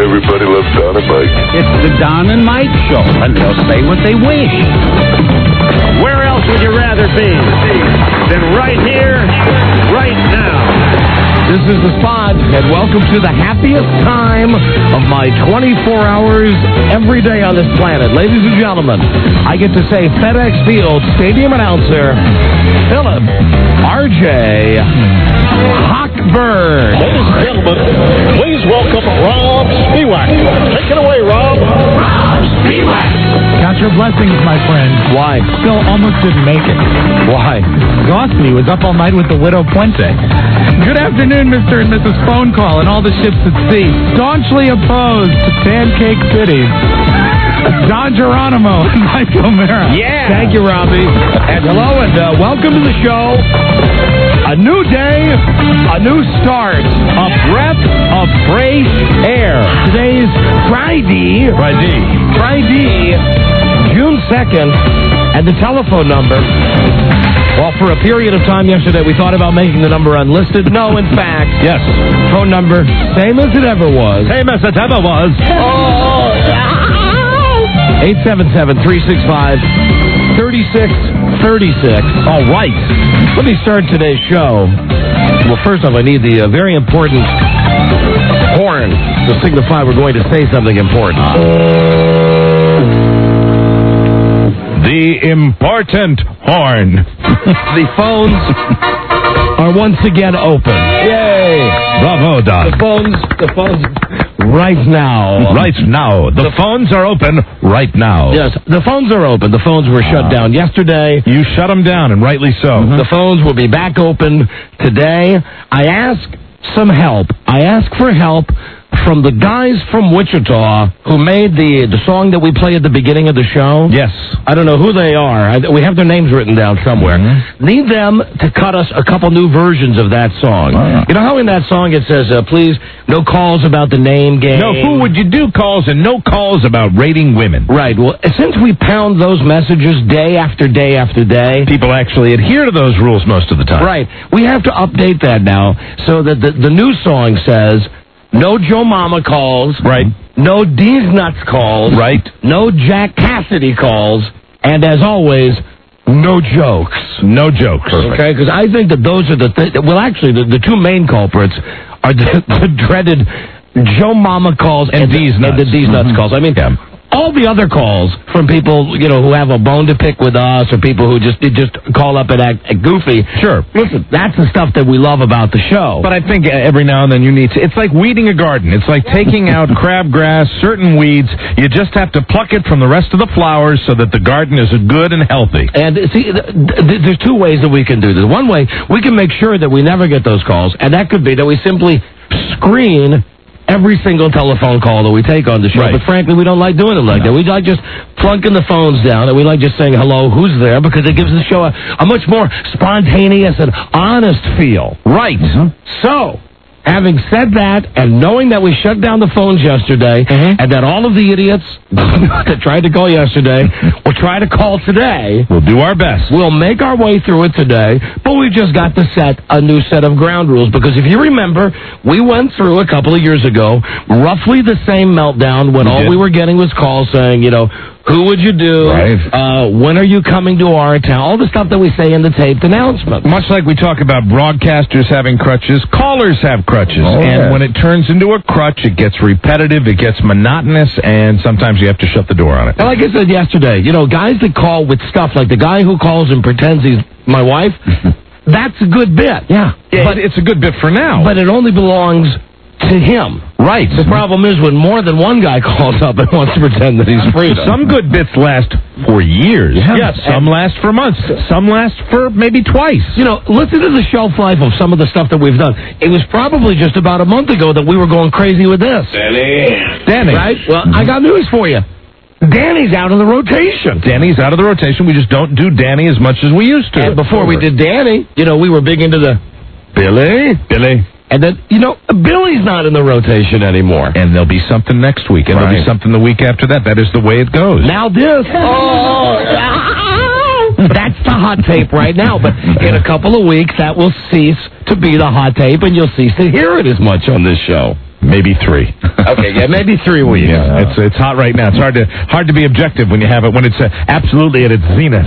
Everybody loves Don and Mike. It's the Don and Mike Show, and they'll say what they wish. Where else would you rather be than right here, right now? This is the spot, and welcome to the happiest time of my 24 hours every day on this planet. Ladies and gentlemen, I get to say FedEx Field stadium announcer, Philip R.J. Hochberg. Ladies and gentlemen, please welcome Rob Spiewak. Take it away, Rob. Rob Spiewak. Count your blessings, my friend. Why? Phil almost didn't make it. Why? Gosney was up all night with the widow Puente. Good afternoon, Mr. and Mrs. Phone Call and all the ships at sea. Staunchly opposed to Pancake Cities. Don Geronimo and Mike O'Mara. Yeah. Thank you, Robbie. And hello, and welcome to the show. A new day, a new start, a breath of fresh air. Today's Friday, June 2nd, and the telephone number. Well, for a period of time yesterday, we thought about making the number unlisted. No, in fact. Yes. Phone number, same as it ever was. 877-365-3636. All right. Let me start today's show. Well, first off, I need the very important horn to signify we're going to say something important. The important horn. The phones are once again open. Yay! Bravo, Don. The phones, right now. Right now. The phones are open right now. Yes, the phones are open. The phones were shut down yesterday. You shut them down, and rightly so. The phones will be back open today. I ask some help. I ask for help from the guys from Wichita who made the song that we play at the beginning of the show. Yes. I don't know who they are. We have their names written down somewhere. Need them to cut us a couple new versions of that song. You know how in that song it says, please, no calls about the name game? No, who would you do calls and no calls about rating women? Right. Well, since we pound those messages day after day after day, people actually adhere to those rules most of the time. Right. We have to update that now so that the new song says, no Joe Mama calls. Right. No D's Nuts calls. Right. No Jack Cassidy calls. And as always, no jokes. No jokes. Perfect. Okay, because I think that those are the two main culprits are the dreaded Joe Mama calls and D's Nuts. And the D's Nuts calls. I mean, all the other calls from people, who have a bone to pick with us or people who just call up and act goofy. Sure. Listen, that's the stuff that we love about the show. But I think every now and then you need to, it's like weeding a garden. It's like taking out crabgrass, certain weeds. You just have to pluck it from the rest of the flowers so that the garden is good and healthy. And see, there's two ways that we can do this. One way, we can make sure that we never get those calls, and that could be that we simply screen every single telephone call that we take on the show. Right. But frankly, we don't like doing it like that. We like just plunking the phones down, and we like just saying, hello, who's there? Because it gives the show a much more spontaneous and honest feel. Right. So, having said that, and knowing that we shut down the phones yesterday, and that all of the idiots that tried to call yesterday will try to call today, we'll do our best. We'll make our way through it today, but we've just got to set a new set of ground rules, because if you remember, we went through a couple of years ago roughly the same meltdown when we were getting was calls saying, who would you do? Right. When are you coming to our town? All the stuff that we say in the taped announcement. Much like we talk about broadcasters having crutches, callers have crutches. And when it turns into a crutch, it gets repetitive, it gets monotonous, and sometimes you have to shut the door on it. And like I said yesterday, guys that call with stuff like the guy who calls and pretends he's my wife, that's a good bit. Yeah. But it's a good bit for now. But it only belongs to him. Right. The problem is when more than one guy calls up and wants to pretend that he's free. Some good bits last for years. Yes. Some last for months. Some last for maybe twice. Listen to the shelf life of some of the stuff that we've done. It was probably just about a month ago that we were going crazy with this. Danny. Right? Well, I got news for you. Danny's out of the rotation. Danny's out of the rotation. We just don't do Danny as much as we used to. And before we did Danny, we were big into the Billy. And then, Billy's not in the rotation anymore. And there'll be something next week, and there'll be something the week after that. That is the way it goes. Now this. That's the hot tape right now. But in a couple of weeks, that will cease to be the hot tape, and you'll cease to hear it as much on this show. maybe 3. Okay, yeah, maybe 3 weeks. Yeah, it's hot right now. It's hard to be objective when it's absolutely at its zenith.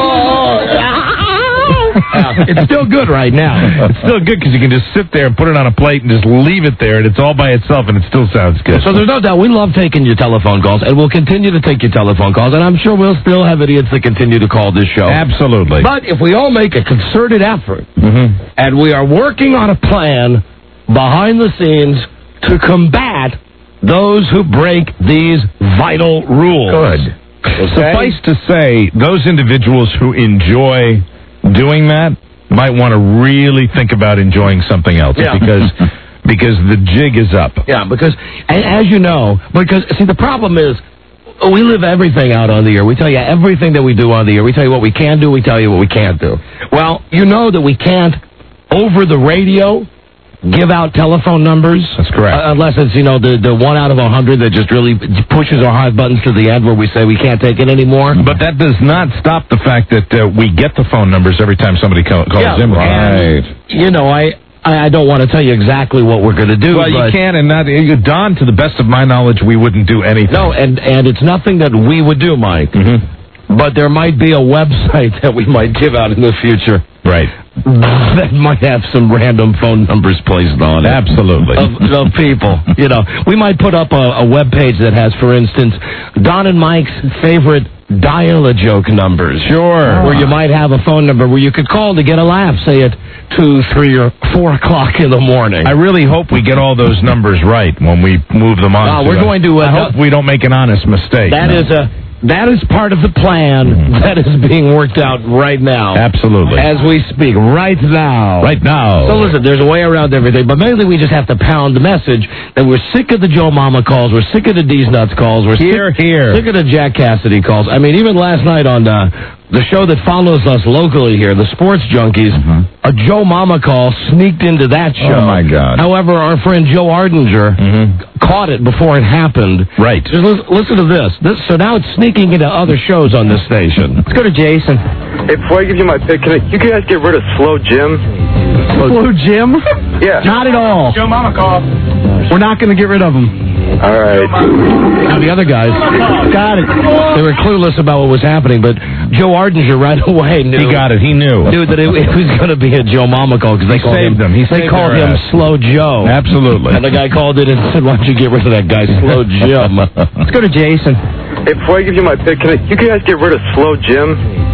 It's still good right now. It's still good because you can just sit there and put it on a plate and just leave it there, and it's all by itself, and it still sounds good. So there's no doubt we love taking your telephone calls, and we'll continue to take your telephone calls, and I'm sure we'll still have idiots that continue to call this show. Absolutely. But if we all make a concerted effort, and we are working on a plan behind the scenes to combat those who break these vital rules. Good. Suffice to say, those individuals who enjoy doing that might want to really think about enjoying something else because the jig is up. Yeah, because, as you know, the problem is we live everything out on the air. We tell you everything that we do on the air. We tell you what we can do. We tell you what we can't do. Well, you know that we can't, over the radio, give out telephone numbers. That's correct. Unless it's, the 1 out of 100 that just really pushes our high buttons to the end where we say we can't take it anymore. But that does not stop the fact that we get the phone numbers every time somebody calls in. Right. I don't want to tell you exactly what we're going to do. Well, you can, and Don, to the best of my knowledge, we wouldn't do anything. No, and it's nothing that we would do, Mike. But there might be a website that we might give out in the future. Right. That might have some random phone numbers placed on it. Absolutely. Of people. We might put up a web page that has, for instance, Don and Mike's favorite dial-a-joke numbers. Sure. Where you might have a phone number where you could call to get a laugh, say at 2, 3, or 4 o'clock in the morning. I really hope we get all those numbers right when we move them on. We're going to... I hope we don't make an honest mistake. That is part of the plan that is being worked out right now. Absolutely. As we speak, right now. Right now. So listen, there's a way around everything, but mainly we just have to pound the message that we're sick of the Joe Mama calls, we're sick of the D's Nuts calls, we're sick of the Jack Cassidy calls. I mean, even last night on the show that follows us locally here, the Sports Junkies, a Joe Mama call sneaked into that show. Oh, my God. However, our friend Joe Ardinger caught it before it happened. Right. Just listen to this. So now it's sneaking into other shows on this station. Let's go to Jason. Hey, before I give you my pick, you guys get rid of Slow Jim? Slow Jim? Yeah. Not at all. Joe Mama call. We're not going to get rid of him. All right. Now, the other guys, got it. They were clueless about what was happening, but Joe Ardinger right away knew. He got it. He knew. Knew that it was going to be a Joe Mama call because they called him. They called him Slow Joe. Absolutely. And the guy called in and said, "Why don't you get rid of that guy, Slow Jim?" Let's go to Jason. Hey, before I give you my pick, you guys get rid of Slow Jim?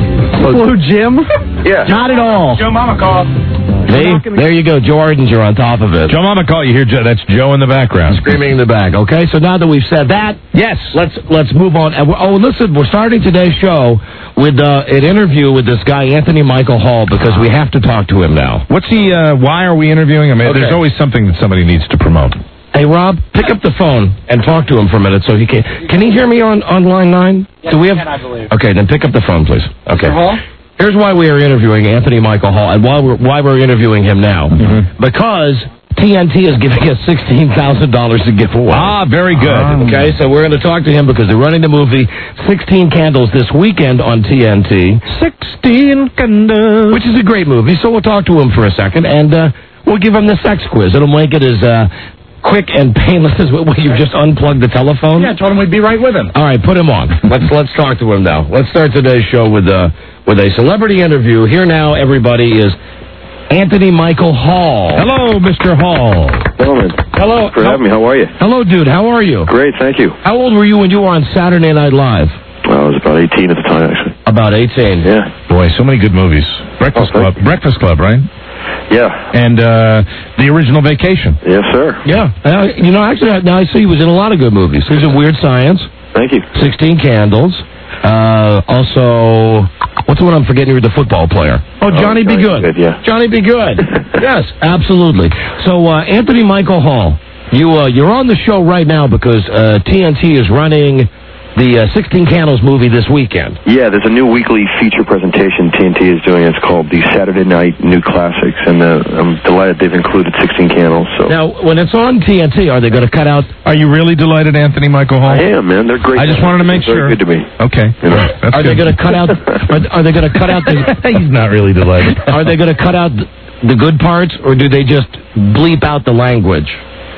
Slow Jim? Yeah. Not at all. Joe Mama call. See? There you go. Joe Ardinger on top of it. Joe Mama call. You hear that's Joe in the background. Screaming in the back. Okay, so now that we've said that, yes, let's move on. Listen, we're starting today's show with an interview with this guy, Anthony Michael Hall, because we have to talk to him now. What's he, why are we interviewing him? Okay. There's always something that somebody needs to promote. Hey, Rob, pick up the phone and talk to him for a minute so he can... Can he hear me on line 9? Yes, he can, I believe. Okay, then pick up the phone, please. Okay. Mr. Hall? Here's why we are interviewing Anthony Michael Hall and why we're interviewing him now. Because TNT is giving us $16,000 to give away. Ah, very good. Okay, so we're going to talk to him because they're running the movie 16 Candles this weekend on TNT. 16 Candles. Which is a great movie, so we'll talk to him for a second, and we'll give him the sex quiz. It'll make it as quick and painless as what you just unplugged the telephone. Yeah, I told him we'd be right with him. All right, put him on. Let's talk to him now. Let's start today's show with a celebrity interview. Here now, everybody, is Anthony Michael Hall. Hello, Mr. Hall. Gentlemen. Hello. For having me. How are you? Hello, dude. How are you? Great, thank you. How old were you when you were on Saturday Night Live? I was about 18 at the time, actually. About 18. Yeah. Boy, so many good movies. Breakfast Club, right? Yeah. And the original Vacation. Yes, sir. Yeah. Actually, now I see he was in a lot of good movies. He was in Weird Science. Thank you. 16 Candles. Also, what's the one I'm forgetting? The football player. Oh, Johnny B. Good. Yeah. Johnny B. Good. Yes, absolutely. So, Anthony Michael Hall, you're on the show right now because TNT is running the 16 Candles movie this weekend. Yeah, there's a new weekly feature presentation TNT is doing. It's called the Saturday Night New Classics, and I'm delighted they've included 16 Candles. So. Now, when it's on TNT, are they going to cut out... Are you really delighted, Anthony Michael Hall? I am, man. They're great. I just wanted to make sure. Very good to me. Okay. You know, are they going to cut out... Are they going to cut out the... He's not really delighted. Are they going to cut out the good parts, or do they just bleep out the language?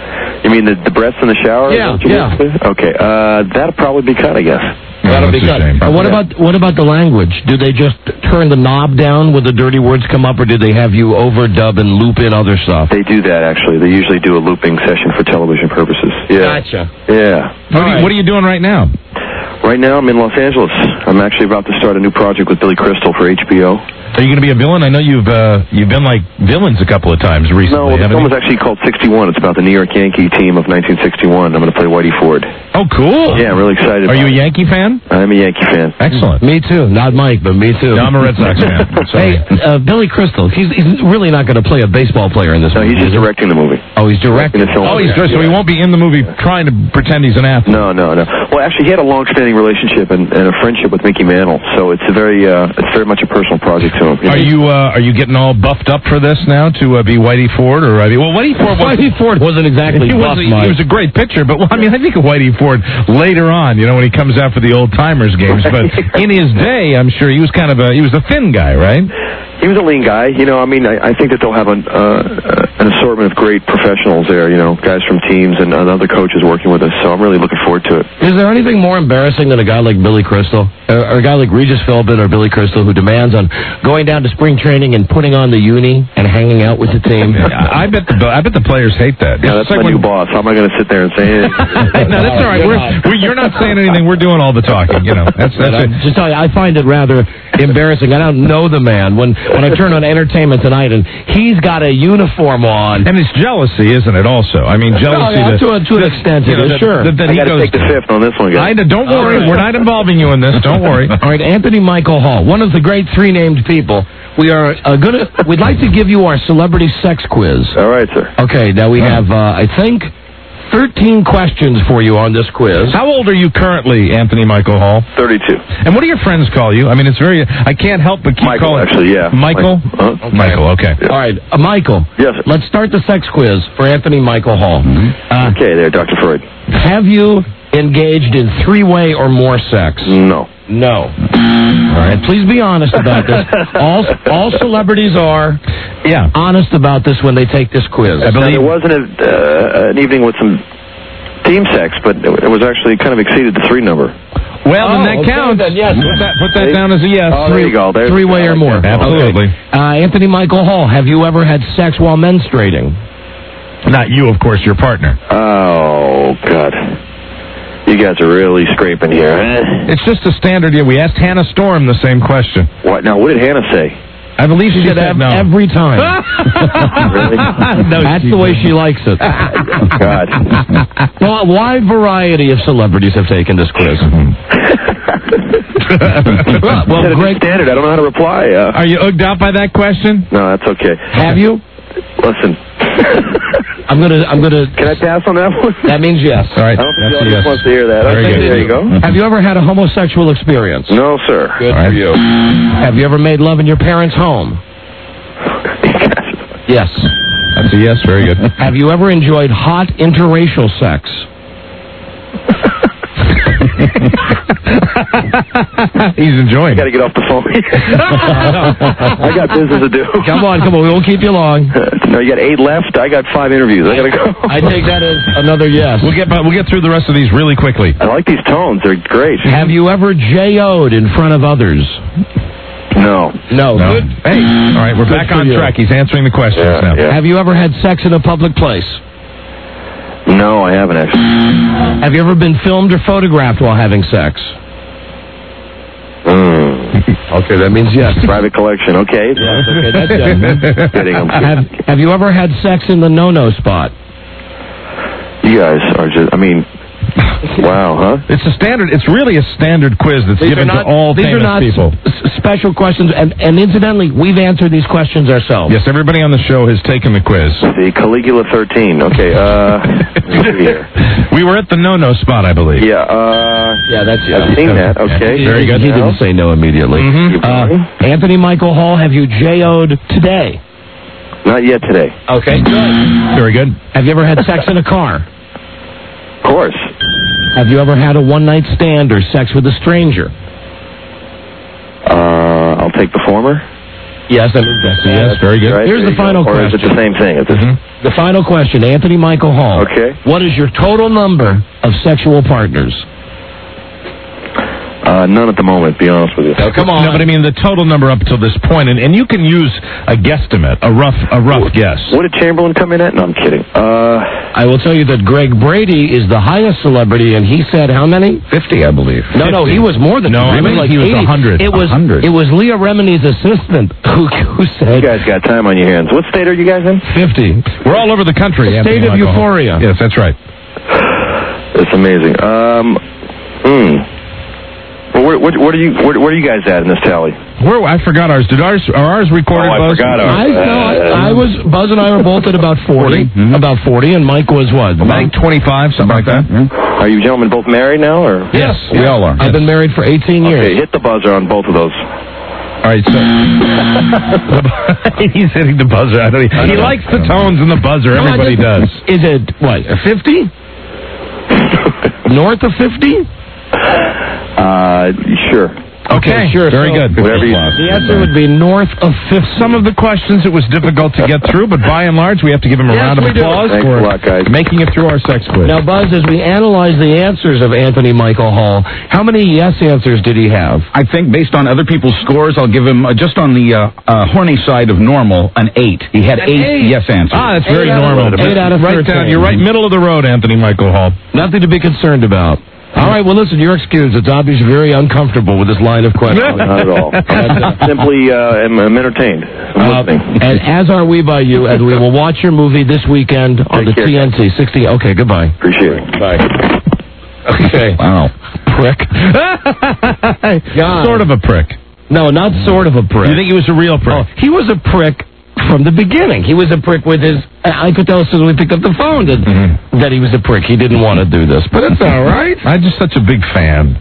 You mean the breasts in the shower? Yeah, yeah. Okay, that'll probably be cut, I guess. That'll be cut. What about the language? Do they just turn the knob down when the dirty words come up, or do they have you overdub and loop in other stuff? They do that, actually. They usually do a looping session for television purposes. Yeah. Gotcha. Yeah. What are you doing right now? Right now, I'm in Los Angeles. I'm actually about to start a new project with Billy Crystal for HBO. Are you going to be a villain? I know you've been like villains a couple of times recently. No, the film was actually called 61. It's about the New York Yankee team of 1961. I'm going to play Whitey Ford. Oh, cool. Yeah, I'm really excited. Are you a Yankee fan? I'm a Yankee fan. Excellent. Me too. Not Mike, but me too. No, I'm a Red Sox fan. Hey, Billy Crystal, he's really not going to play a baseball player in this movie. No, he's just directing the movie. Oh, he's directing the film. Oh, he's so he won't be in the movie trying to pretend he's an athlete. No. Well, actually, he had a long-standing relationship and a friendship with Mickey Mantle, so it's very much a personal project to him. Are you getting all buffed up for this now to be Whitey Ford? Or Whitey Ford wasn't exactly buff, He was a great pitcher, but I think of Whitey Ford later on, when he comes out for the old-timers games. But in his day, I'm sure he was he was a thin guy, right? He was a lean guy. I think that they'll have an assortment of great professionals there, guys from teams and other coaches working with us, so I'm really looking forward to it. Is there anything more embarrassing than a guy like Billy Crystal? Or a guy like Regis Philbin or Billy Crystal who demands on going down to spring training and putting on the uni and hanging out with the team? I bet the players hate that. Yeah, that's my new boss. How am I going to sit there and say anything? No, that's all right. You're not saying anything. We're doing all the talking. That's it. Just tell you, I find it rather embarrassing. I don't know the man. When I turn on Entertainment Tonight and he's got a uniform on. And it's jealousy, isn't it, also? I mean, jealousy. To an extent, sure. I got to take the fifth on this one, guys. Don't worry. Right. We're not involving you in this. Don't worry. All right, Anthony Michael Hall, one of the great three named people. We'd like to give you our celebrity sex quiz. All right, sir. Okay, now we have, I think, 13 questions for you on this quiz. How old are you currently, Anthony Michael Hall? 32. And what do your friends call you? I mean, I can't help but keep Michael, calling... actually, yeah. Michael? Okay. Michael, okay. Yeah. All right, Michael. Yes, sir. Let's start the sex quiz for Anthony Michael Hall. Mm-hmm. Okay, there, Dr. Freud. Have you engaged in three-way or more sex? No. No. All right, please be honest about this. All celebrities are honest about this when they take this quiz. I believe there wasn't an evening with some team sex, but it was actually kind of exceeded the 3 number. Well, then that counts. Then yes. Put that down as a yes. Oh, there you go. Three-way or more. Absolutely. Okay. Anthony Michael Hall, have you ever had sex while menstruating? Not you, of course, your partner. Oh, God. You guys are really scraping here. It's just a standard. We asked Hannah Storm the same question. What? Now, what did Hannah say? I believe she said no. Every time. Really? No, that's the way she likes it. God. Well, a wide variety of celebrities have taken this quiz. Well, great standard. I don't know how to reply. Are you ugged out by that question? No, that's okay. Have you? Listen. I'm gonna. Can I pass on that one? That means yes. All right. I don't think the audience wants to hear that. Very good. There you go. Have you ever had a homosexual experience? No, sir. Good for you. Have you ever made love in your parents' home? Yes. That's a yes. Very good. Have you ever enjoyed hot interracial sex? He's enjoying. I got to get off the phone. I got business to do. Come on. We won't keep you long. No, you got 8 left. I got 5 interviews. I got to go. I take that as another yes. We'll get through the rest of these really quickly. I like these tones. They're great. Have you ever J.O.'d in front of others? No. Good. Hey. All right, we're back on track. He's answering the questions now. Yeah. Have you ever had sex in a public place? No, I haven't actually. Have you ever been filmed or photographed while having sex? Okay, that means yes. Private collection. Okay. Yes, okay, that's yes. Kidding, I'm kidding. Have you ever had sex in the no-no spot? You guys are just, wow, huh? It's a standard. It's really a standard quiz that's given to all famous people. These are not special questions, and incidentally, we've answered these questions ourselves. Yes, everybody on the show has taken the quiz. The Caligula 13. Okay, we were at the no-no spot, I believe. Yeah, that's I've seen that. Okay. Very good. He didn't say no immediately. Mm-hmm. Anthony Michael Hall, have you J.O.'d today? Not yet today. Okay, good. Very good. Have you ever had sex in a car? Of course. Have you ever had a one-night stand or sex with a stranger? I'll take the former. Yes, I mean Yes, very good. Right, Here's there the you go. final Or is it question. the same thing? The final question, Anthony Michael Hall. Okay. What is your total number of sexual partners? None at the moment, be honest with you. Oh, come on. No, but I mean the total number up till this point, and you can use a guesstimate, a rough guess. What did Chamberlain come in at? No, I'm kidding. I will tell you that Greg Brady is the highest celebrity, and he said how many? 50, I believe. No, he was more than No, I mean, he was 80. 100. It was 100. It was Leah Remini's assistant who said You guys got time on your hands. What state are you guys in? 50. We're all over the country. The Anthony state of Michael. euphoria. Yes, that's right. It's amazing. Well, where are you guys at in this tally? I forgot ours. Are ours recorded? Oh, I Buzz? forgot ours. Buzz and I were both at about 40. About 40, and Mike was what? About 25, something like that. Are you gentlemen both married now, or? Yes, we all are. I've been married for 18 years. Okay, hit the buzzer on both of those. All right, so he's hitting the buzzer. He likes the tones in the buzzer. Everybody does. Is it, what, 50? North of 50? Sure. Okay, sure. Very good. Whatever you... The answer would be north of 50. Some of the questions it was difficult to get through, but by and large, we have to give him a round of we do. applause Thanks for a lot, guys. making it through our sex quiz. Now, Buzz, as we analyze the answers of Anthony Michael Hall, how many yes answers did he have? I think based on other people's scores, I'll give him, just on the horny side of normal, an 8. He had 8 yes answers. That's very normal. 8 out of 13. You're right middle of the road, Anthony Michael Hall. Nothing to be concerned about. All right, well, listen, you're excused. It's obvious you're very uncomfortable with this line of questioning. Not at all. Simply am entertained. I'm listening. And as are we by you, and we will watch your movie this weekend on Take the care. TNT 60. Okay, goodbye. Appreciate it. Bye. Okay. Wow. Prick. God. Sort of a prick. No, not sort of a prick. You think he was a real prick? Oh, he was a prick from the beginning. He was a prick with his... I could tell as soon as we picked up the phone that he was a prick. He didn't want to do this. But it's all right. I'm just such a big fan.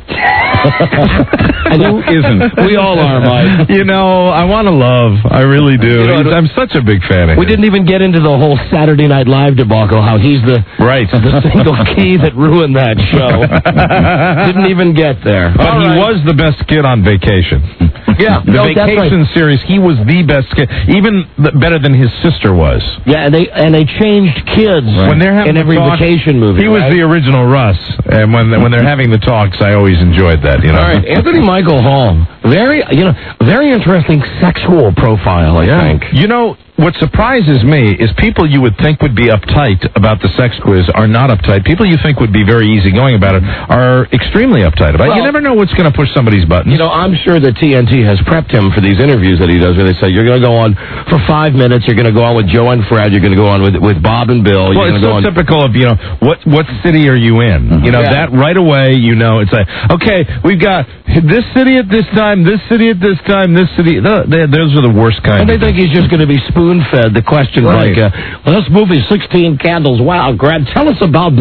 And who isn't? We all are, Mike. You know, I want to love. I really do. You know, I'm such a big fan of We him. didn't even get into the whole Saturday Night Live debacle, how he's the single key that ruined that show. Didn't even get there. But he was the best kid on Vacation. Yeah. The that's Vacation right. series, he was the best kid, even better than his sister was. Yeah, and they changed kids When they're having in every the talk, vacation movie. He was right? the original Russ, and when they're having the talks, I always enjoyed that. You know. All right, Anthony Michael Hall, very interesting sexual profile, I think. You know, what surprises me is people you would think would be uptight about the sex quiz are not uptight. People you think would be very easygoing about it are extremely uptight about it. You never know what's going to push somebody's buttons. You know, I'm sure that TNT has prepped him for these interviews that he does where they say, you're going to go on for 5 minutes, you're going to go on with Joe and Fred, you're going to go on with Bob and Bill. Well, it's so typical of, you know, what city are you in? You know, that right away, you know, it's like, okay, we've got this city at this time, this city at this time, this city. Those are the worst kind. And they think he's just going to be spoon-fed the questions like, well, this movie, 16 Candles, wow, Grant, tell us about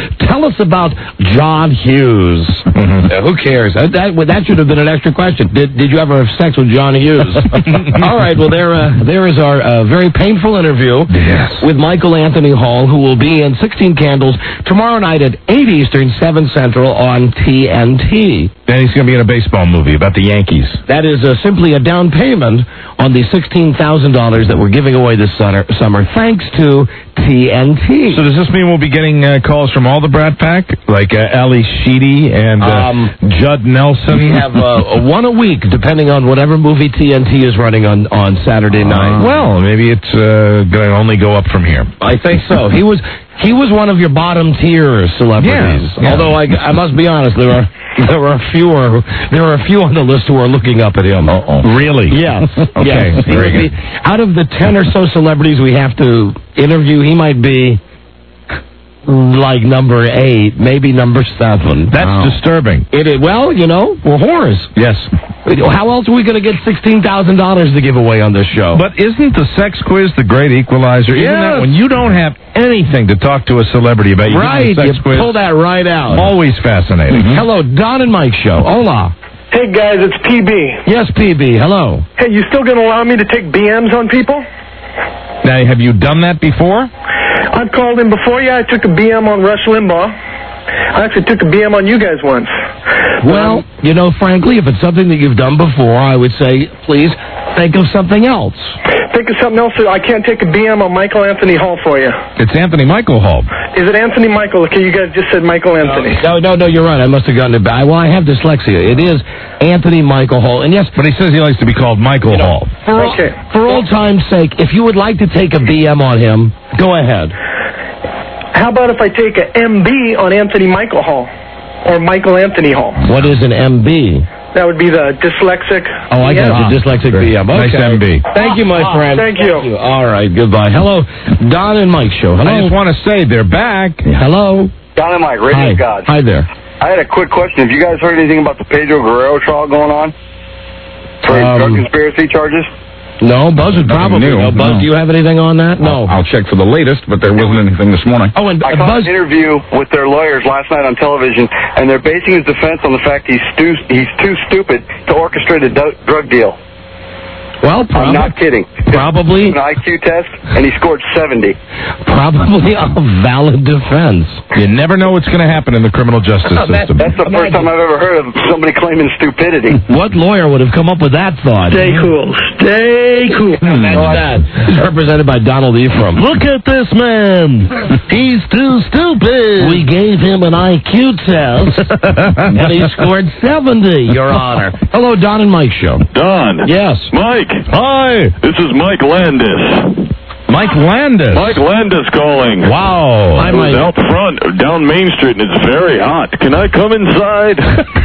John Hughes. Who cares? That should have been an extra question. Did you ever have sex with John Hughes? All right, well, there is our very painful interview with Michael Anthony Hall, who will be in 16 Candles tomorrow night at 8 Eastern, 7 Central on TNT. And he's going to be in a baseball movie about the Yankees. That is simply a down payment on the $16,000 that we're giving away this summer, thanks to TNT. So does this mean we'll be getting calls from all the Brat Pack, like Ali Sheedy and Judd Nelson? We have one a week, depending on whatever movie TNT is running on Saturday night. Well, maybe it's going to only go up from here. I think so. He was one of your bottom tier celebrities. Yeah. Although I must be honest, there are a few on the list who are looking up at him. Really? Yes. Okay. Yes. Very good. Out of the 10 or so celebrities we have to interview, he might be like number 8, maybe number 7. That's disturbing. It is. Well, you know, we're whores. Yes. How else are we going to get $16,000 to give away on this show? But isn't the sex quiz the great equalizer? Isn't that when you don't have anything to talk to a celebrity about? You right. get the sex You quiz? pull that right out. Always fascinating. Hello, Don and Mike Show. Hola. Hey, guys, it's PB. Yes, PB. Hello. Hey, you still going to allow me to take BMs on people? Now, have you done that before? I've called in before. Yeah, I took a BM on Rush Limbaugh. I actually took a BM on you guys once. Well, frankly, if it's something that you've done before, I would say, please think of something else. Think of something else. I can't take a BM on Michael Anthony Hall for you. It's Anthony Michael Hall. Is it Anthony Michael? Okay, you guys just said Michael Anthony. No, you're right. I must have gotten it back. Well, I have dyslexia. It is Anthony Michael Hall. And yes, but he says he likes to be called Michael Hall. For old time's sake, if you would like to take a BM on him, go ahead. How about if I take a MB on Anthony Michael Hall? Or Michael Anthony Hall? What is an MB? That would be the dyslexic. Oh, I got you. Dyslexic BM. Okay. Nice MB. Thank you, my friend. Thank you. All right, goodbye. Hello, Don and Mike show. Hello. I just want to say they're back. Hello. Don and Mike, Radio Gods. Hi there. I had a quick question. Have you guys heard anything about the Pedro Guerrero trial going on? For drug conspiracy charges? No, Buzz would probably know. Buzz, do you have anything on that? No. I'll check for the latest, but there wasn't anything this morning. Oh, and I caught an interview with their lawyers last night on television, and they're basing his defense on the fact he's too stupid to orchestrate a drug deal. Well, I'm not kidding. Probably an IQ test, and he scored 70. Probably a valid defense. You never know what's going to happen in the criminal justice system. That's the first time I've ever heard of somebody claiming stupidity. What lawyer would have come up with that thought? Stay cool. Stay cool. Imagine that. He's represented by Donald Ephraim. Look at this man. He's too stupid. We gave him an IQ test, and he scored 70, Your Honor. Hello, Don and Mike show. Don. Yes. Mike. Hi. This is Mike Landis. Mike Landis. Mike Landis calling. Wow. I was out front down Main Street, and it's very hot. Can I come inside?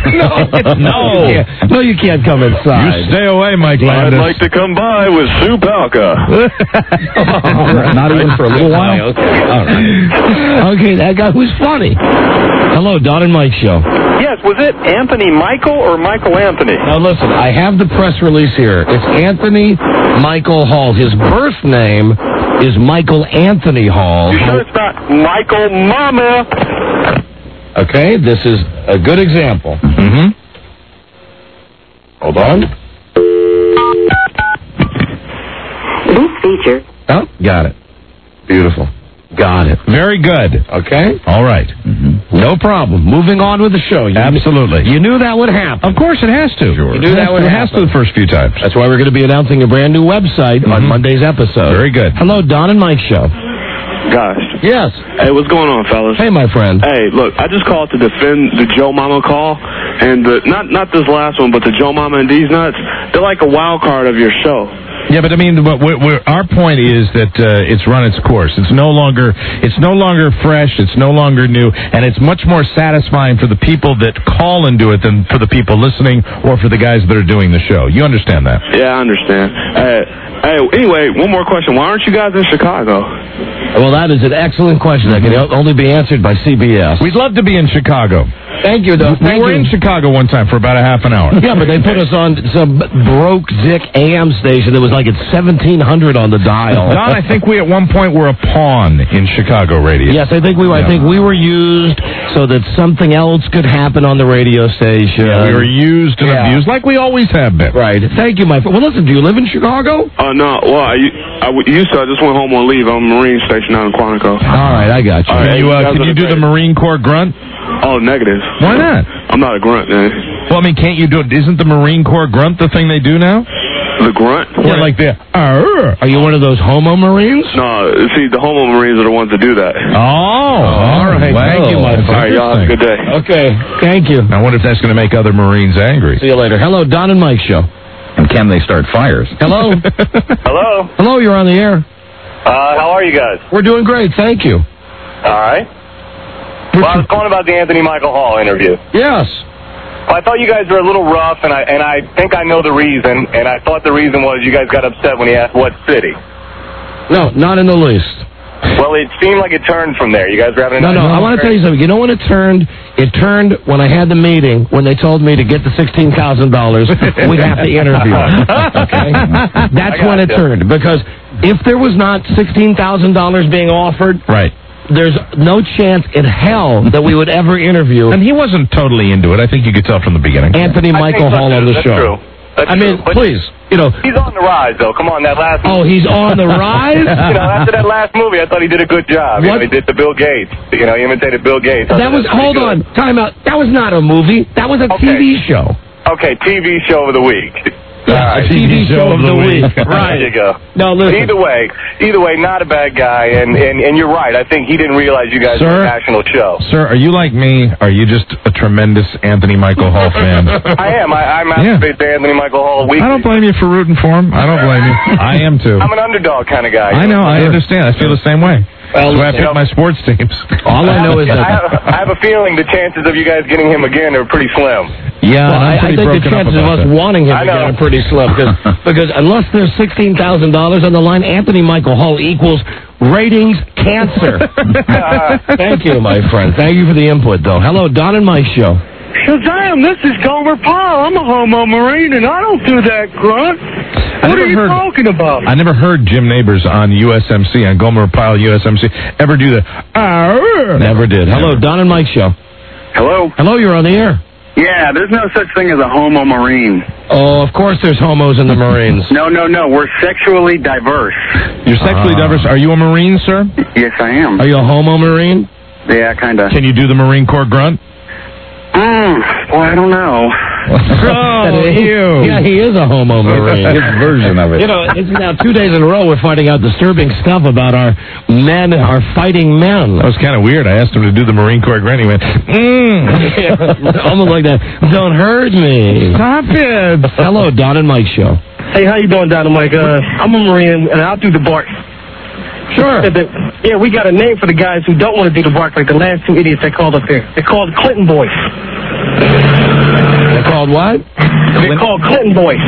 No, you can't come inside. You stay away, Mike Landis. I'd like to come by with Sue Palka. Not even for a little while? Okay, that guy was funny. Hello, Don and Mike show. Yes, was it Anthony Michael or Michael Anthony? Now, listen, I have the press release here. It's Anthony Michael Hall. His birth name is Michael Anthony Hall. You sure it's not Michael Mama? Okay, this is a good example. Mm-hmm. Hold on. This feature. Oh, got it. Beautiful. Got it. Very good. Okay. All right. Mm-hmm. No problem. Moving on with the show. Absolutely. You knew that would happen. Of course it has to. Sure. You knew that would happen. It has to the first few times. That's why we're going to be announcing a brand new website on Monday's episode. Very good. Hello, Don and Mike show. Gosh. Yes. Hey, what's going on, fellas? Hey, my friend. Hey, look, I just called to defend the Joe Mama call, and not this last one, but the Joe Mama and D's Nuts. They're like a wild card of your show. Yeah, but I mean, our point is that it's run its course. It's no longer fresh. It's no longer new, and it's much more satisfying for the people that call and do it than for the people listening or for the guys that are doing the show. You understand that? Yeah, I understand. Hey, anyway, one more question. Why aren't you guys in Chicago? Well, that is an excellent question that can only be answered by CBS. We'd love to be in Chicago. Thank you, though. We were in Chicago one time for about a half an hour. Yeah, but they put us on some broke Zick AM station that was like at 1700 on the dial. Don, I think we at one point were a pawn in Chicago radio. Yes, I think we were. Yeah. I think we were used so that something else could happen on the radio station. Yeah, we were used and abused like we always have been. Right. Thank you, my friend. Well, listen, do you live in Chicago? No. Well, I used to. I just went home on leave. I'm a Marine station out in Quantico. All right, I got you. Can you do the Marine Corps grunt? Oh, negative. Why not? I'm not a grunt, man. Well, I mean, can't you do it? Isn't the Marine Corps grunt the thing they do now? The grunt? Yeah, like the... Are you one of those homo Marines? No, see, the homo Marines are the ones that do that. All right. Well, thank you, my friend. All right, y'all have a good day. Okay, thank you. I wonder if that's going to make other Marines angry. See you later. Hello, Don and Mike show. And can they start fires? Hello? Hello? Hello, you're on the air. How are you guys? We're doing great, thank you. All right. Well, I was calling about the Anthony Michael Hall interview. Yes. Well, I thought you guys were a little rough, and I think I know the reason, and I thought the reason was you guys got upset when he asked what city. No, not in the least. Well, it seemed like it turned from there. You guys were having a No, I want to tell you something. You know when it turned? It turned when I had the meeting, when they told me to get the $16,000, we'd have to interview him. Okay? That's when it turned. Because if there was not $16,000 being offered... Right. There's no chance in hell that we would ever interview. And he wasn't totally into it. I think you could tell from the beginning. Anthony Michael Hall on the show. True. That's I mean, true, but please, he's on the rise, though. Come on, that last. Oh, he's on the rise. After that last movie, I thought he did a good job. He did the Bill Gates. He imitated Bill Gates. That was. Hold on, time out. That was not a movie. That was a TV show. Okay, TV show of the week. TV show of the week. Right. There you go. No, listen. Either way, not a bad guy, and you're right. I think he didn't realize you guys were a national show. Sir, are you like me? Are you just a tremendous Anthony Michael Hall fan? I am. I masturbate to Anthony Michael Hall weekly. I don't blame you for rooting for him. I don't blame you. I am too. I'm an underdog kind of guy. I know. I understand. I feel the same way. That's why I pick my sports teams. All I know is that I have a feeling the chances of you guys getting him again are pretty slim. Yeah, well, I think the chances of us wanting him again are pretty slim because unless there's $16,000 on the line, Anthony Michael Hall equals ratings cancer. Thank you, my friend. Thank you for the input, though. Hello, Don and Mike Show. Shazam, this is Gomer Pyle. I'm a homo marine, and I don't do that grunt. What are you talking about? I never heard Jim Neighbors on USMC, on Gomer Pyle USMC, ever do that. Never did. Hello, Don and Mike Show. Hello? Hello, you're on the air. Yeah, there's no such thing as a homo marine. Oh, of course there's homos in the Marines. No. We're sexually diverse. You're sexually diverse. Are you a Marine, sir? Yes, I am. Are you a homo Marine? Yeah, kind of. Can you do the Marine Corps grunt? Well, I don't know. Yeah, he is a homo Marine. His version of it. It's now 2 days in a row we're finding out disturbing stuff about our men, our fighting men. That was kind of weird. I asked him to do the Marine Corps grunt. He went, almost like that. Don't hurt me. Stop it. Hello, Don and Mike Show. Hey, how you doing, Don and Mike? I'm a Marine, and I'll do the bark. Sure. Yeah, we got a name for the guys who don't want to do the bark, like the last two idiots they called up there. They're called Clinton boys. They're called what? They're called Clinton boys.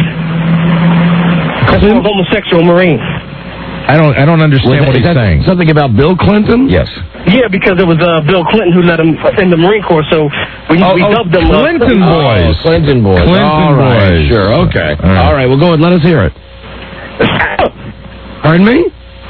Because they're homosexual Marines. I don't understand what he's saying. Something about Bill Clinton? Yes. Yeah, because it was Bill Clinton who let him in the Marine Corps, so we dubbed them Clinton boys. Clinton boys. Clinton boys. Sure, okay. All right, well, go ahead. Let us hear it. Pardon me?